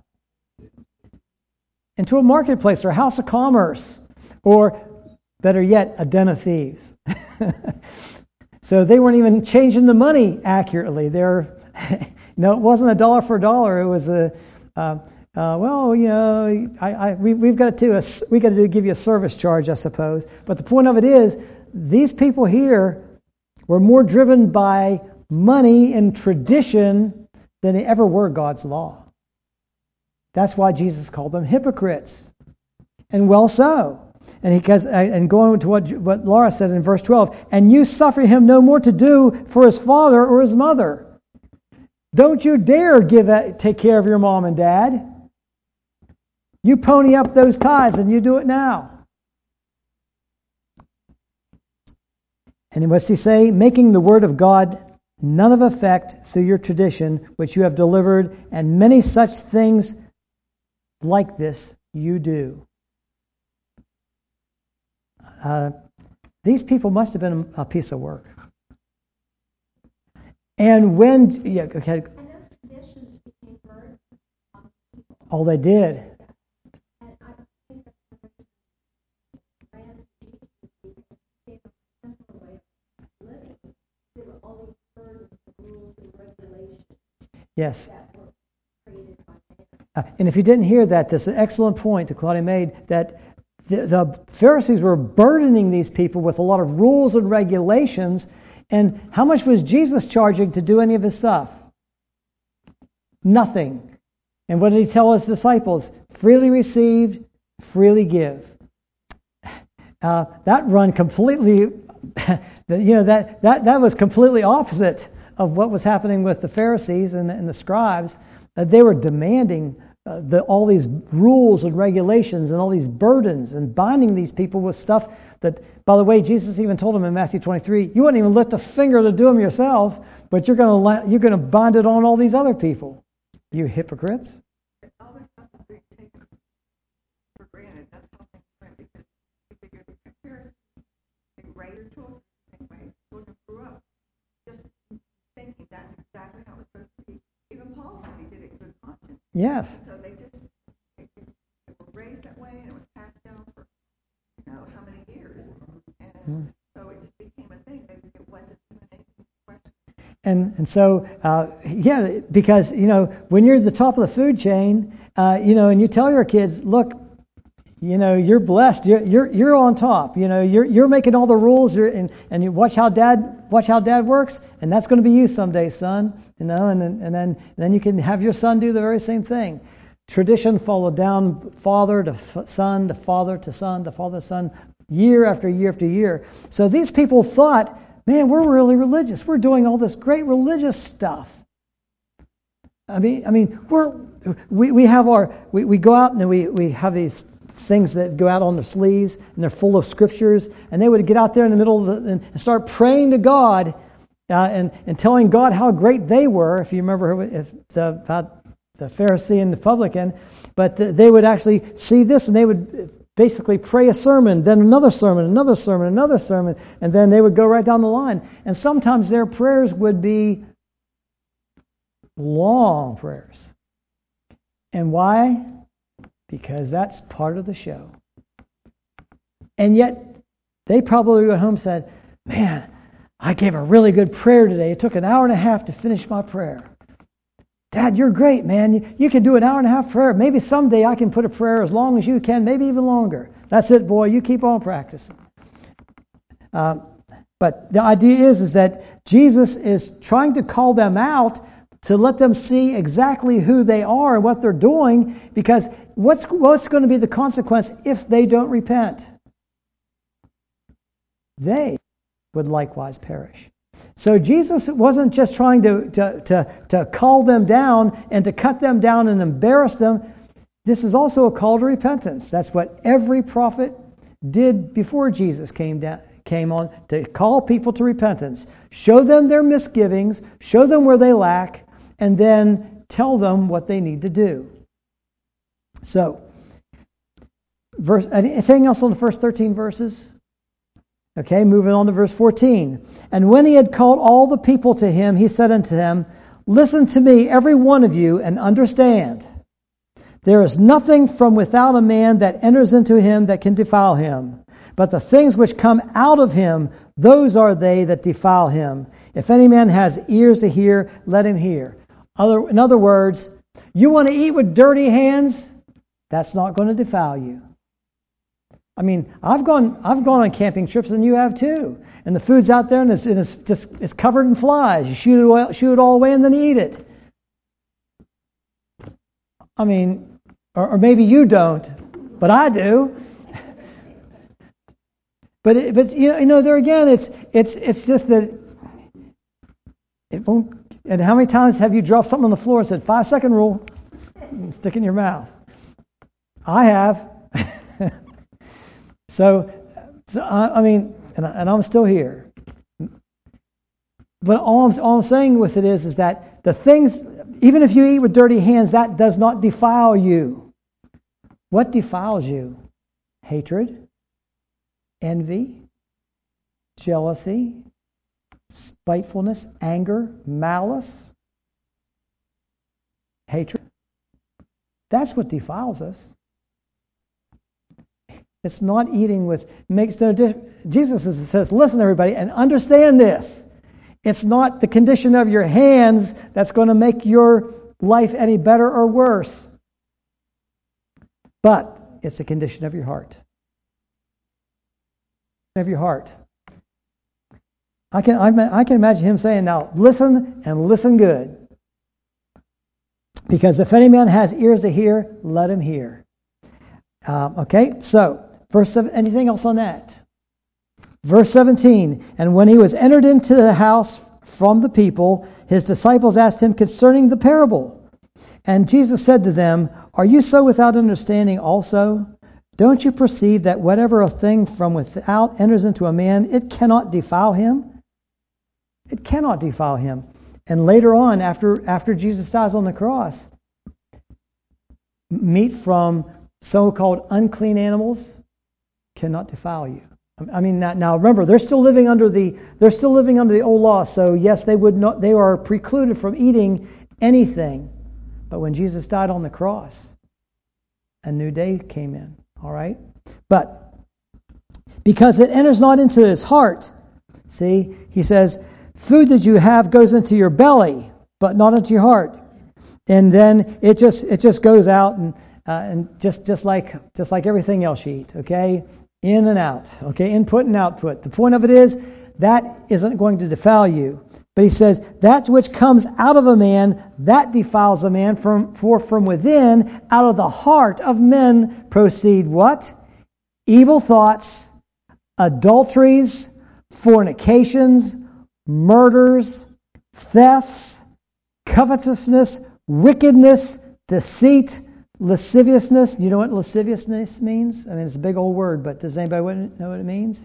Into a marketplace or a house of commerce, or better yet, a den of thieves." So they weren't even changing the money accurately. They're no, it wasn't a dollar for a dollar. It was a uh, uh, well, you know, I, I we, we've got to a, we got to give you a service charge, I suppose. But the point of it is, these people here were more driven by money and tradition than they ever were God's law. That's why Jesus called them hypocrites, and well so. And he because and going to what what Laura said in verse twelve, and you suffer him no more to do for his father or his mother. Don't you dare give a, take care of your mom and dad. You pony up those tithes and you do it now. And what's he say? Making the word of God none of effect through your tradition, which you have delivered, and many such things like this you do. Uh, these people must have been a piece of work. And when, yeah, okay. And those traditions became burden on people. Oh, they did. And I think that's the reason ran to Jesus, because it became a simpler way of living. There were all these burdens, the rules and regulations Yes. that were created by man. Uh, and if you didn't hear that, this is an excellent point that Claudia made, that the, the Pharisees were burdening these people with a lot of rules and regulations. And how much was Jesus charging to do any of his stuff? Nothing. And what did he tell his disciples? Freely received, freely give. Uh, that run completely That, you know, that, that, that was completely opposite of what was happening with the Pharisees and the, and the scribes. Uh, they were demanding uh, the, all these rules and regulations and all these burdens and binding these people with stuff that, by the way, Jesus even told them in Matthew twenty-three, you wouldn't even lift a finger to do them yourself, but you're going to you're going to bind it on all these other people. You hypocrites. All this stuff that we take for granted, that's how things went, because we figured the comparison, they raise your children the same way children grew up, just thinking that's exactly how it was supposed to be. Even Paul said he did it in good conscience. Yes. So they just, they, they were raised that way, and it was passed down for, you know, how many years. And mm. so it just became a thing. It, it wasn't even anything to question. And and so, uh, yeah, because, you know, when you're at the top of the food chain, uh, you know, and you tell your kids, look, you know, you're blessed. You're you're, you're on top. You know, you're you're making all the rules. You're, and and you watch how dad watch how dad works, and that's going to be you someday, son. You know, and then and then and then you can have your son do the very same thing. Tradition followed down, father to f- son to father to son to father to son, year after year after year. So these people thought, man, we're really religious. We're doing all this great religious stuff. I mean, I mean, we're we we have our we, we go out and we we have these things that go out on their sleeves, and they're full of scriptures, and they would get out there in the middle of the, and start praying to God, uh, and and telling God how great they were. If you remember, if the about the Pharisee and the publican, but the, they would actually see this, and they would basically pray a sermon, then another sermon, another sermon, another sermon, and then they would go right down the line. And sometimes their prayers would be long prayers. And why? Because that's part of the show. And yet, they probably went home and said, man, I gave a really good prayer today. It took an hour and a half to finish my prayer. Dad, you're great, man. You, you can do an hour and a half prayer. Maybe someday I can put a prayer as long as you can, maybe even longer. That's it, boy. You keep on practicing. Uh, but the idea is, is that Jesus is trying to call them out to let them see exactly who they are and what they're doing, because what's what's going to be the consequence if they don't repent? They would likewise perish. So Jesus wasn't just trying to, to, to, to call them down and to cut them down and embarrass them. This is also a call to repentance. That's what every prophet did before Jesus came down, came on, to call people to repentance. Show them their misgivings, show them where they lack, and then tell them what they need to do. So, verse, anything else on the first thirteen verses? Okay, moving on to verse fourteen. And when he had called all the people to him, he said unto them, listen to me, every one of you, and understand. There is nothing from without a man that enters into him that can defile him. But the things which come out of him, those are they that defile him. If any man has ears to hear, let him hear. Other, in other words, you want to eat with dirty hands? That's not going to defile you. I mean, I've gone I've gone on camping trips, and you have too. And the food's out there, and it's, and it's just it's covered in flies. You shoot it away, shoot it all away, and then you eat it. I mean, or, or maybe you don't, but I do. But it, but you know, you know, there again, it's it's it's just that it won't. And how many times have you dropped something on the floor and said five second rule, and stick it in your mouth? I have. So, so I, I mean, and, I, and I'm still here. But all I'm, all I'm saying with it is, is that the things, even if you eat with dirty hands, that does not defile you. What defiles you? Hatred, envy, jealousy, spitefulness, anger, malice, hatred. That's what defiles us. It's not eating with, makes no difference. Jesus says, listen everybody, and understand this. It's not the condition of your hands that's going to make your life any better or worse. But it's the condition of your heart. Of your heart. I can I can imagine him saying, now listen and listen good. Because if any man has ears to hear, let him hear. Um, okay, so verse seven. Anything else on that? Verse seventeen, and when he was entered into the house from the people, his disciples asked him concerning the parable. And Jesus said to them, are you so without understanding also? Don't you perceive that whatever a thing from without enters into a man, it cannot defile him? It cannot defile him. And later on, after, after Jesus dies on the cross, meat from so-called unclean animals cannot defile you. I mean, now remember, they're still living under the they're still living under the old law. So yes, they would not they are precluded from eating anything. But when Jesus died on the cross, a new day came in. All right, but because it enters not into his heart. See, he says, food that you have goes into your belly, but not into your heart. And then it just it just goes out and uh, and just just like just like everything else you eat. Okay. In and out, okay, input and output. The point of it is, that isn't going to defile you. But he says, that which comes out of a man, that defiles a man. From, for from within, out of the heart of men, proceed what? Evil thoughts, adulteries, fornications, murders, thefts, covetousness, wickedness, deceit, lasciviousness. Do you know what lasciviousness means? I mean, it's a big old word, but does anybody know what it means?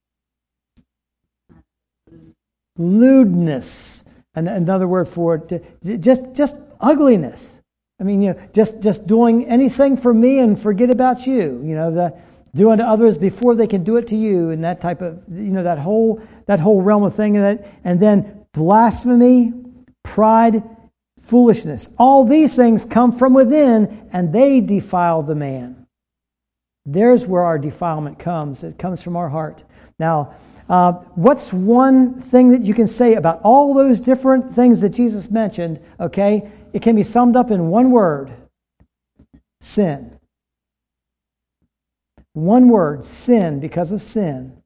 Lewdness. And another word for it, just just ugliness. I mean, you know, just just doing anything for me and forget about you. You know, the do unto others before they can do it to you, and that type of, you know, that whole that whole realm of thing. And that, and then blasphemy, pride, foolishness. All these things come from within, and they defile the man. There's where our defilement comes. It comes from our heart. Now, uh, what's one thing that you can say about all those different things that Jesus mentioned? Okay, it can be summed up in one word: sin. One word: sin, because of sin.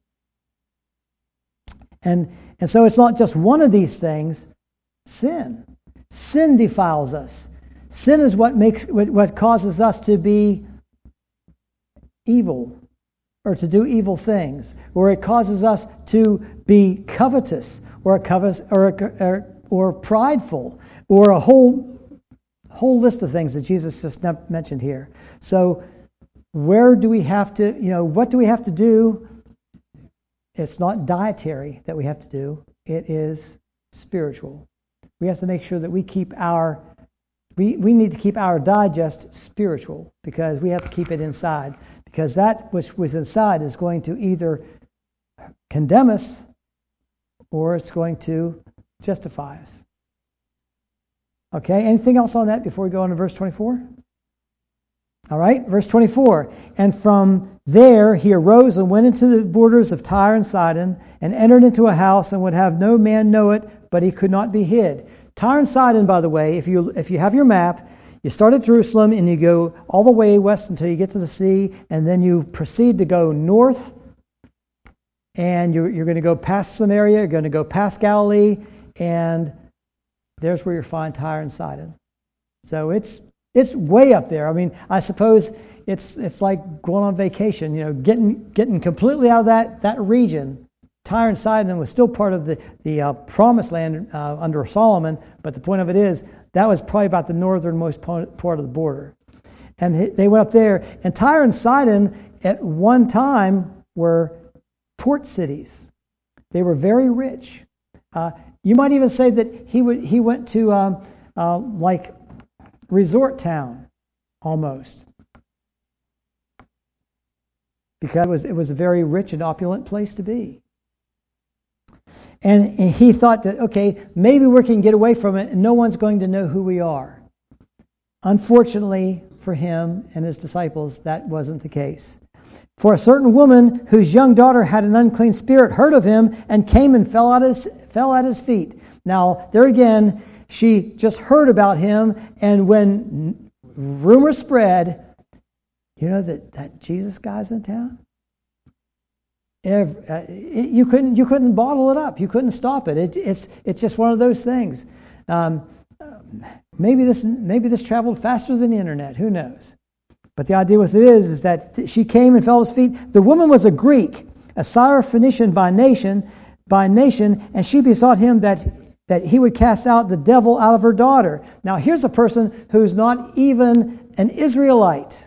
And and so it's not just one of these things. Sin. Sin defiles us. Sin is what makes what causes us to be evil, or to do evil things, or it causes us to be covetous, or a covetous, or or, or prideful, or a whole whole list of things that Jesus just mentioned here. So, where do we have to? You know, what do we have to do? It's not dietary that we have to do. It is spiritual. We have to make sure that we keep our, we, we need to keep our digest spiritual, because we have to keep it inside. Because that which was inside is going to either condemn us, or it's going to justify us. Okay, anything else on that before we go on to verse twenty-four? All right, verse twenty-four. And from there he arose and went into the borders of Tyre and Sidon, and entered into a house, and would have no man know it, but he could not be hid. Tyre and Sidon, by the way, if you if you have your map, you start at Jerusalem and you go all the way west until you get to the sea, and then you proceed to go north, and you're, you're going to go past Samaria, you're going to go past Galilee, and there's where you find Tyre and Sidon. So it's it's way up there. I mean, I suppose it's it's like going on vacation, you know, getting getting completely out of that, that region. Tyre and Sidon was still part of the, the uh, promised land uh, under Solomon, but the point of it is, that was probably about the northernmost part of the border. And they went up there, and Tyre and Sidon at one time were port cities. They were very rich. Uh, you might even say that he would he went to um, uh, like resort town almost, because it was it was a very rich and opulent place to be. And he thought that, okay, maybe we can get away from it and no one's going to know who we are. Unfortunately for him and his disciples, that wasn't the case. For a certain woman whose young daughter had an unclean spirit heard of him and came and fell at his, fell at his feet. Now, there again, she just heard about him, and when rumor spread, you know that, that Jesus guy's in town? Every, uh, it, you couldn't you couldn't bottle it up. You couldn't stop it. it it's it's just one of those things. Um, maybe this maybe this traveled faster than the internet. Who knows? But the idea with it is is that she came and fell at his feet. The woman was a Greek, a Syrophoenician by nation, by nation, and she besought him that that he would cast out the devil out of her daughter. Now here's a person who's not even an Israelite.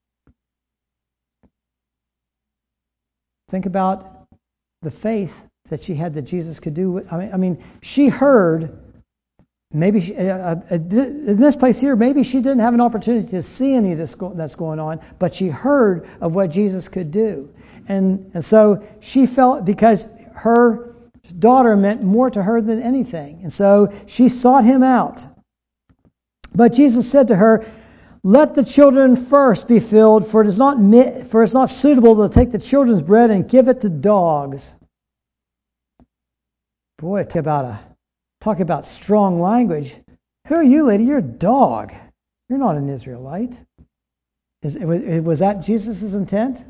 Think about the faith that she had that Jesus could do. I mean, I mean, she heard. Maybe she, uh, uh, in this place here, maybe she didn't have an opportunity to see any of this go- that's going on, but she heard of what Jesus could do, and and so she felt, because her daughter meant more to her than anything, and so she sought him out. But Jesus said to her, "Let the children first be filled, for it is not mi- for it's not suitable to take the children's bread and give it to dogs." Boy, talk about a talk about strong language. Who are you, lady? You're a dog. You're not an Israelite. Is, was that Jesus' intent?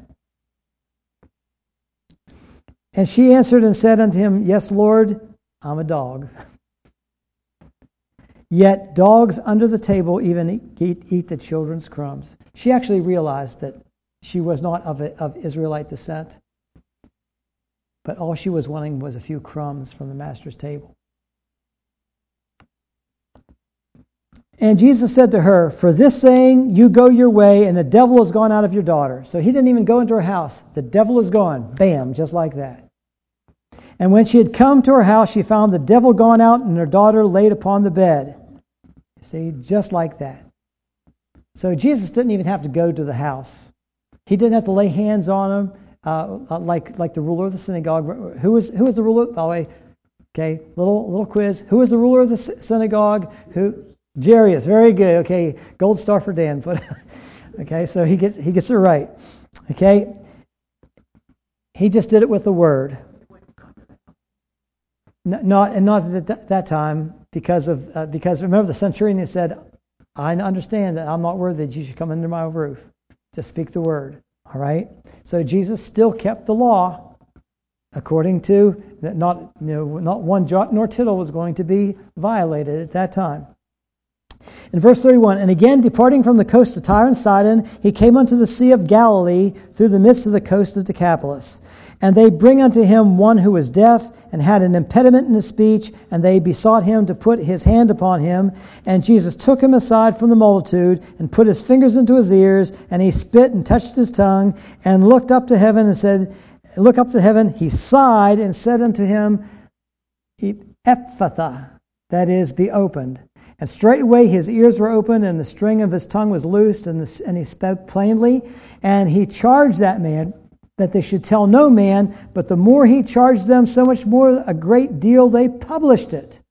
And she answered and said unto him, "Yes, Lord, I'm a dog. Yet dogs under the table even eat, eat the children's crumbs." She actually realized that she was not of, a, of Israelite descent, but all she was wanting was a few crumbs from the master's table. And Jesus said to her, "For this saying you go your way, and the devil is gone out of your daughter." So he didn't even go into her house. The devil is gone. Bam, just like that. And when she had come to her house, she found the devil gone out and her daughter laid upon the bed. See, just like that. So Jesus didn't even have to go to the house. He didn't have to lay hands on him uh, like like the ruler of the synagogue. Who was who was the ruler? By the way, okay, little little quiz. Who was the ruler of the synagogue? Who? Jairus. Very good. Okay, gold star for Dan. But okay, so he gets he gets it right. Okay, he just did it with the word. Not and not at that, that time because of uh, because remember the centurion said, "I understand that I'm not worthy that you should come under my roof. Just speak the word." All right. So Jesus still kept the law, according to that. Not you know not one jot nor tittle was going to be violated at that time. In verse thirty-one, "And again departing from the coast of Tyre and Sidon, he came unto the Sea of Galilee through the midst of the coast of Decapolis. And they bring unto him one who was deaf and had an impediment in his speech, and they besought him to put his hand upon him. And Jesus took him aside from the multitude and put his fingers into his ears, and he spit and touched his tongue and looked up to heaven and said, look up to heaven. He sighed and said unto him, Ephphatha, that is, be opened. And straightway his ears were opened, and the string of his tongue was loosed, and, the, and he spoke plainly. And he charged that man that they should tell no man, but the more he charged them, so much more a great deal they published it.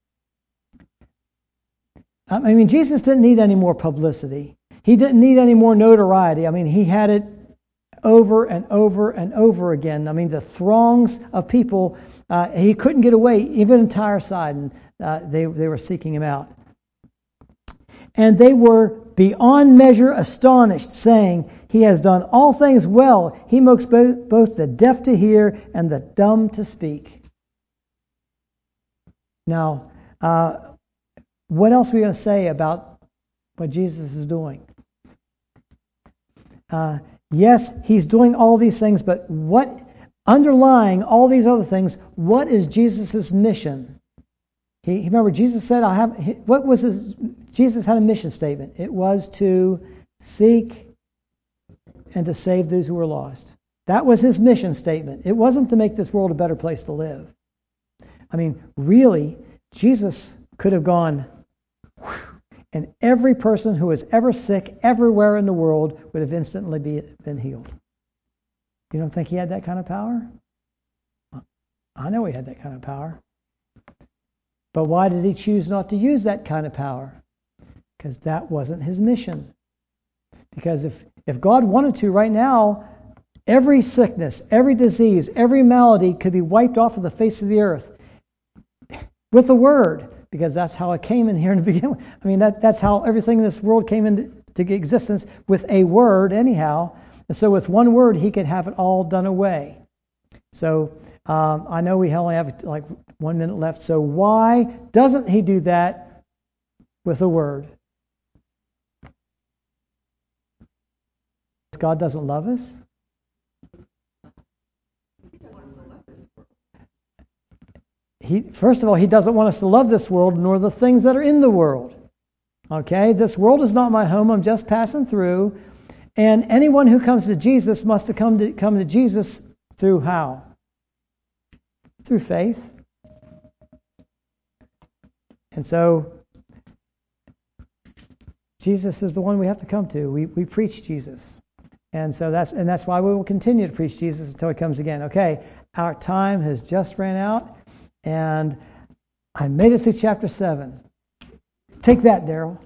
I mean, Jesus didn't need any more publicity. He didn't need any more notoriety. I mean, he had it over and over and over again. I mean, the throngs of people, uh, he couldn't get away, even in Tyre Sidon, uh, they, they were seeking him out. And they were beyond measure astonished, saying, He has done all things well. He makes both, both the deaf to hear and the dumb to speak. Now, uh, what else are we going to say about what Jesus is doing? Uh, yes, he's doing all these things, but what underlying all these other things, what is Jesus' mission? He, remember, Jesus said, "I have." What was his? Jesus had a mission statement. It was to seek and to save those who were lost. That was his mission statement. It wasn't to make this world a better place to live. I mean, really, Jesus could have gone, whew, and every person who was ever sick everywhere in the world would have instantly be, been healed. You don't think he had that kind of power? I know he had that kind of power. But why did he choose not to use that kind of power? Because that wasn't his mission. Because if, if God wanted to right now, every sickness, every disease, every malady could be wiped off of the face of the earth with the word. Because that's how it came in here in the beginning. I mean, that, that's how everything in this world came into existence, with a word anyhow. And so with one word, he could have it all done away. So um, I know we only have like one minute left. So why doesn't he do that with a word? God doesn't love us? he, first of all, he doesn't want us to love this world nor the things that are in the world. Okay, this world is not my home. I'm just passing through. And anyone who comes to Jesus must come to come to Jesus through how? Through faith. And so Jesus is the one we have to come to. We we preach Jesus. And so that's and that's why we will continue to preach Jesus until he comes again. Okay, our time has just ran out, and I made it through chapter seven. Take that, Daryl.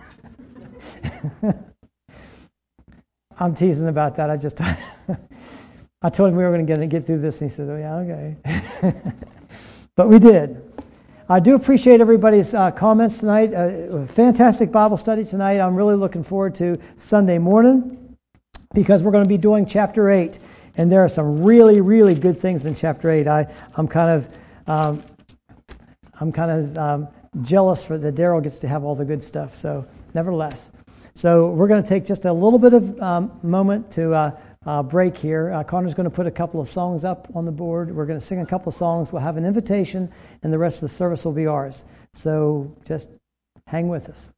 I'm teasing about that. I just I told him we were going to get through this, and he says, "Oh yeah, okay." But we did. I do appreciate everybody's uh, comments tonight. Uh, fantastic Bible study tonight. I'm really looking forward to Sunday morning because we're going to be doing chapter eight, and there are some really, really good things in chapter eight. I I'm kind of um, I'm kind of um, jealous for that Daryl gets to have all the good stuff. So, nevertheless, so we're going to take just a little bit of um, moment to uh, uh, break here. Uh, Connor's going to put a couple of songs up on the board. We're going to sing a couple of songs. We'll have an invitation, and the rest of the service will be ours. So, just hang with us.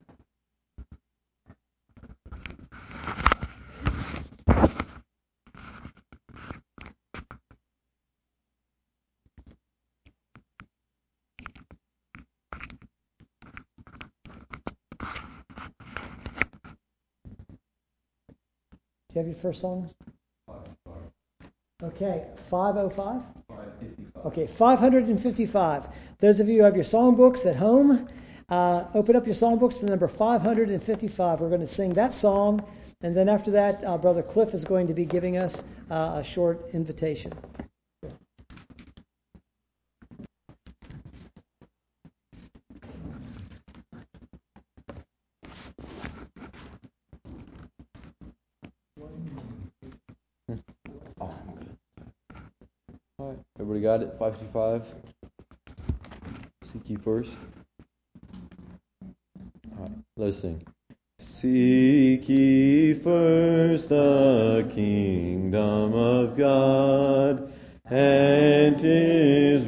Do you have your first song? Okay, five oh five? Okay, five hundred fifty-five. Those of you who have your songbooks at home, uh, open up your songbooks to number five hundred fifty-five. We're going to sing that song, and then after that, uh, Brother Cliff is going to be giving us uh, a short invitation. Alright, everybody got it? five fifty-five. Seek ye first. Alright, let's sing. Seek ye first the kingdom of God and his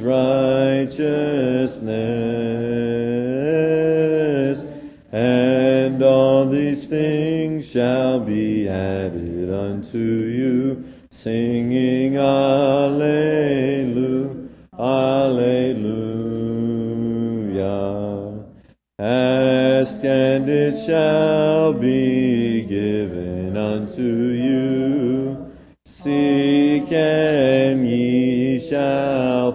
righteousness, and all these things shall be added unto you, singing Alleluia, Alleluia. Ask and it shall be given unto you. Seek and ye shall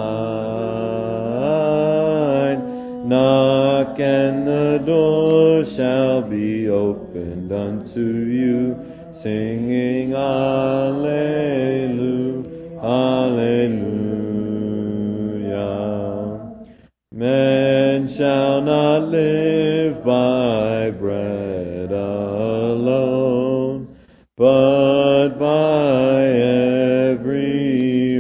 find. Knock and the door shall be opened unto you. Singing Alleluia, Alleluia. Man shall not live by bread alone, but by every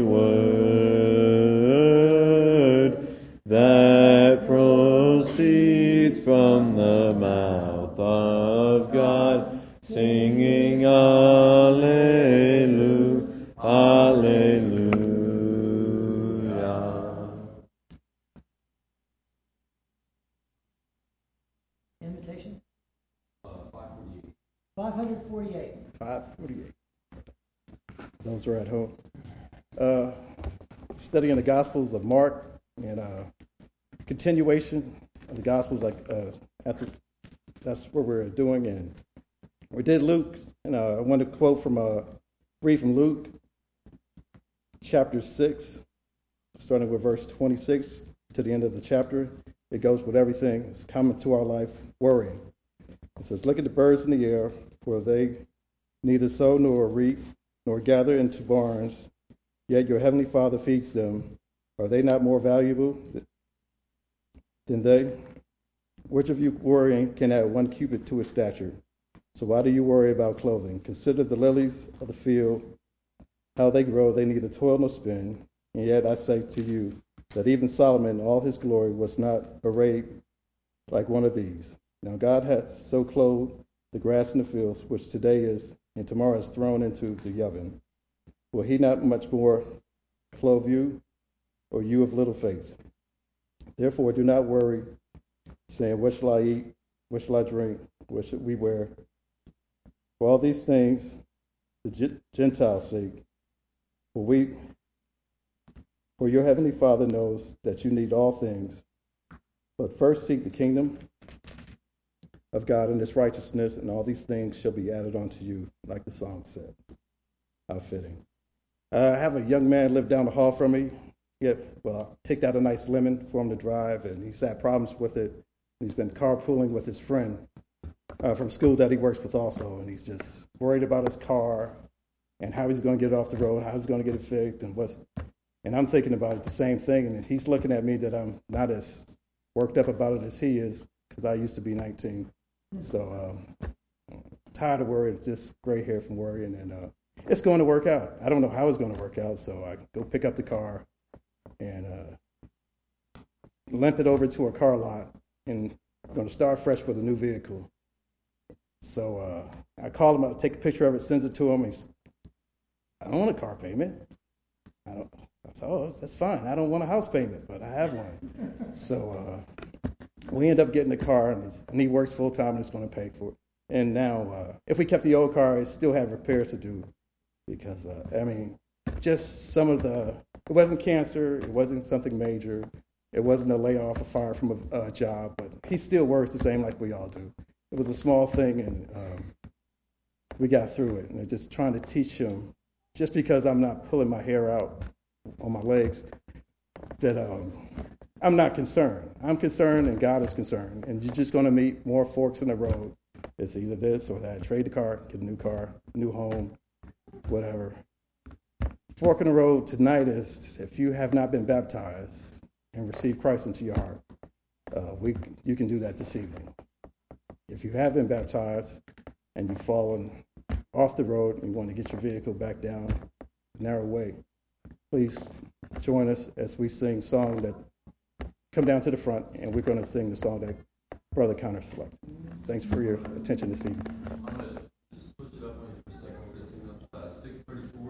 word that proceeds from the mouth of God, singing Alleluia, Alleluia. Invitation? Uh, five forty-eight. five forty-eight. five forty-eight. Those are at home. Uh, studying the Gospels of Mark and uh, continuation of the Gospels, like uh, after that's what we're doing. And we did Luke, and uh, I want to quote from uh, read from Luke chapter six, starting with verse twenty-six to the end of the chapter. It goes with everything that's common to our life, worrying. It says, "Look at the birds in the air, for they neither sow nor reap nor gather into barns, yet your heavenly Father feeds them. Are they not more valuable than they? Which of you worrying can add one cubit to his stature? So why do you worry about clothing? Consider the lilies of the field, how they grow. They neither toil nor spin. And yet I say to you that even Solomon in all his glory was not arrayed like one of these. Now God has so clothed the grass in the fields, which today is and tomorrow is thrown into the oven. Will he not much more clothe you, or you of little faith? Therefore, do not worry, saying, what shall I eat? What shall I drink? What should we wear? For all these things, the Gentiles seek. For we, for your heavenly Father knows that you need all things. But first seek the kingdom of God and His righteousness, and all these things shall be added unto you, like the song said. How fitting. Uh, I have a young man live down the hall from me. He had, well, I picked out a nice lemon for him to drive, and he's had problems with it. He's been carpooling with his friend uh, from school that he works with also, and he's just worried about his car and how he's going to get it off the road, how he's going to get it fixed, and what's. And I'm thinking about it the same thing, and he's looking at me that I'm not as worked up about it as he is, because I used to be nineteen. So um, tired of worrying, just gray hair from worrying, and uh, it's going to work out. I don't know how it's going to work out, so I go pick up the car and uh, limp it over to a car lot, and I'm going to start fresh with a new vehicle. So uh, I call him up, take a picture of it, sends it to him. He's, I don't want a car payment. I don't. I said, oh, that's fine. I don't want a house payment, but I have one. So uh, we end up getting the car, and, he's, and he works full time, and he's going to pay for it. And now, uh, if we kept the old car, it still have repairs to do, because uh, I mean, just some of the. It wasn't cancer. It wasn't something major. It wasn't a layoff or fire from a, a job, but he still works the same like we all do. It was a small thing, and um, we got through it. And I'm just trying to teach him, just because I'm not pulling my hair out on my legs, that um, I'm not concerned. I'm concerned, and God is concerned. And you're just going to meet more forks in the road. It's either this or that. Trade the car, get a new car, new home, whatever. Fork in the road tonight is, if you have not been baptized and received Christ into your heart, uh, we you can do that this evening. If you have been baptized and you've fallen off the road and you want to get your vehicle back down the narrow way, please join us as we sing song that come down to the front, and we're going to sing the song that Brother Connor selected. Thanks for your attention this evening. I'm going to just switch it up on you for a second. We're going to sing uh, six thirty-four.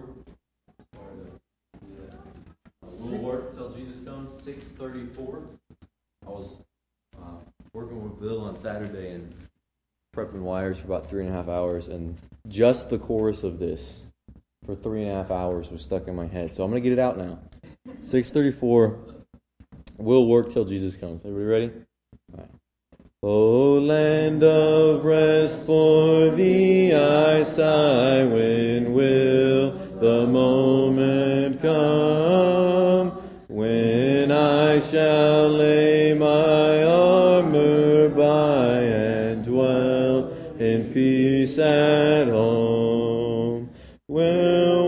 Yeah. Uh, we'll work till Jesus comes, six thirty-four. I was uh, working with Bill on Saturday and prepping wires for about three and a half hours, and just the chorus of this for three and a half hours was stuck in my head. So I'm going to get it out now. six thirty-four. We'll work till Jesus comes. Everybody ready? All right. O land of rest, for thee I sigh. When will the moment come when I shall lay my armor by and dwell in peace at home? We'll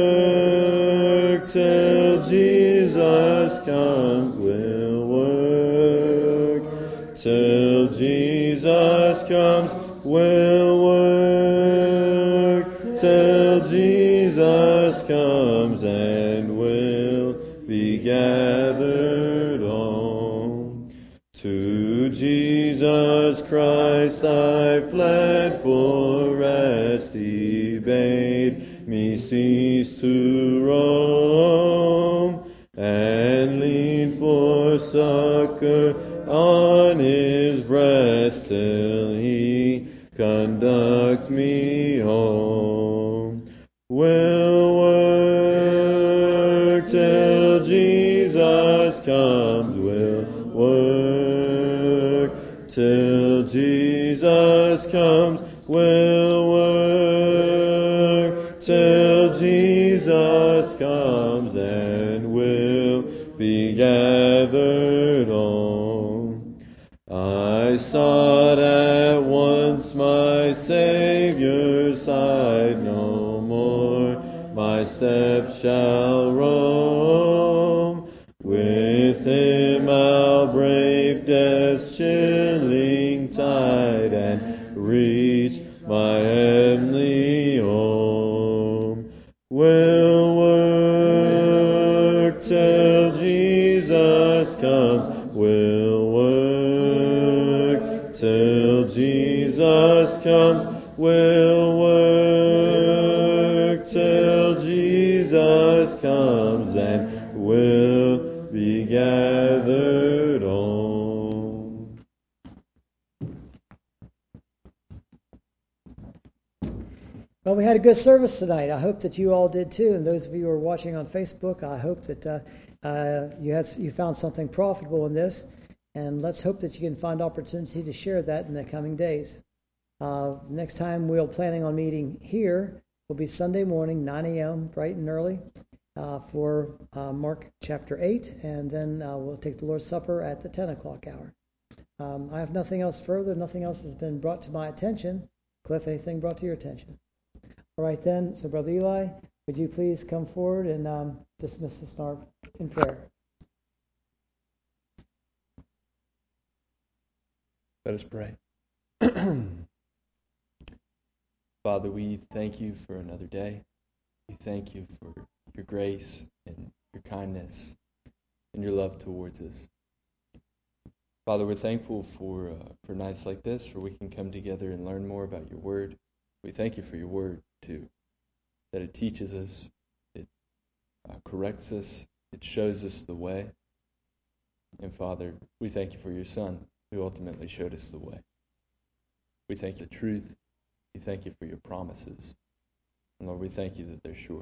work till Jesus comes. We'll work till Jesus comes. We'll work till Jesus comes, and we'll be gathered home. To Jesus Christ I fled for rest. He bade me cease to roam, and lean for succor on His breast till He conduct me home. We'll work till Jesus comes. We'll work till Jesus comes. We'll work till Jesus comes, and we'll be gathered home. I sought at once my Savior's side, no more my steps shall roam. With Him I'll brave death's chilling tide and reach my heavenly home. We'll work till Jesus comes. We'll work till Jesus comes. We'll work till Jesus comes, and we'll be gathered a good service tonight. I hope that you all did too, and those of you who are watching on Facebook, I hope that uh, uh, you had you found something profitable in this, and let's hope that you can find opportunity to share that in the coming days. Uh, next time we're planning on meeting here will be Sunday morning, nine a.m., bright and early, uh, for uh, Mark chapter eight, and then uh, we'll take the Lord's Supper at the ten o'clock hour. Um, I have nothing else further. Nothing else has been brought to my attention. Cliff, anything brought to your attention? All right then, so Brother Eli, would you please come forward and um, dismiss us in prayer? Let us pray. Father, we thank you for another day. We thank you for your grace and your kindness and your love towards us. Father, we're thankful for uh, for nights like this where we can come together and learn more about your word. We thank you for your word, too, that it teaches us, it uh, corrects us, it shows us the way. And Father, we thank you for your Son, who ultimately showed us the way. We thank you for the truth. We thank you for your promises. And Lord, we thank you that they're sure.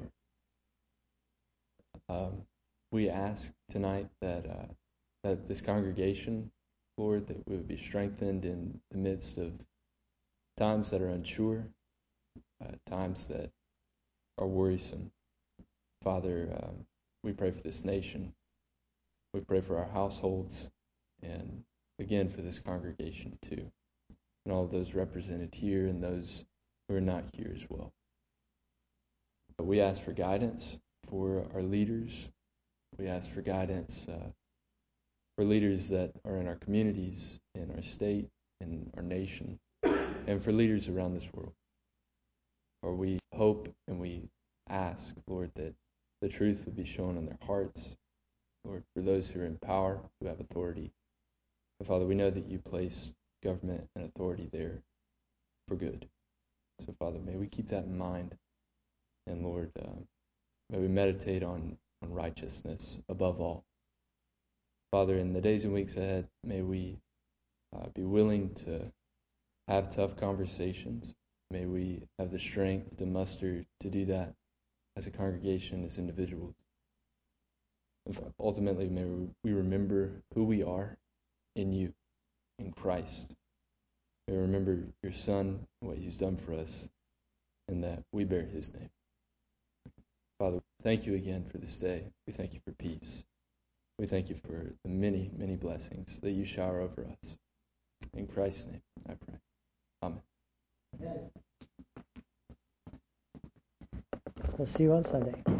Um, we ask tonight that uh, that this congregation, Lord, that we would be strengthened in the midst of times that are unsure, uh, times that are worrisome. Father, um, we pray for this nation. We pray for our households, and again for this congregation too, and all of those represented here and those who are not here as well. But we ask for guidance for our leaders. We ask for guidance uh, for leaders that are in our communities, in our state, in our nation, and for leaders around this world. Or we hope and we ask, Lord, that the truth would be shown in their hearts, Lord, for those who are in power, who have authority. And Father, we know that you place government and authority there for good. So, Father, may we keep that in mind. And, Lord, uh, may we meditate on, on righteousness above all. Father, in the days and weeks ahead, may we uh, be willing to have tough conversations. May we have the strength to muster to do that as a congregation, as individuals. And ultimately, may we remember who we are in you, in Christ. May we remember your Son, what he's done for us, and that we bear his name. Father, thank you again for this day. We thank you for peace. We thank you for the many, many blessings that you shower over us. In Christ's name, I pray. Amen. We'll see you on Sunday.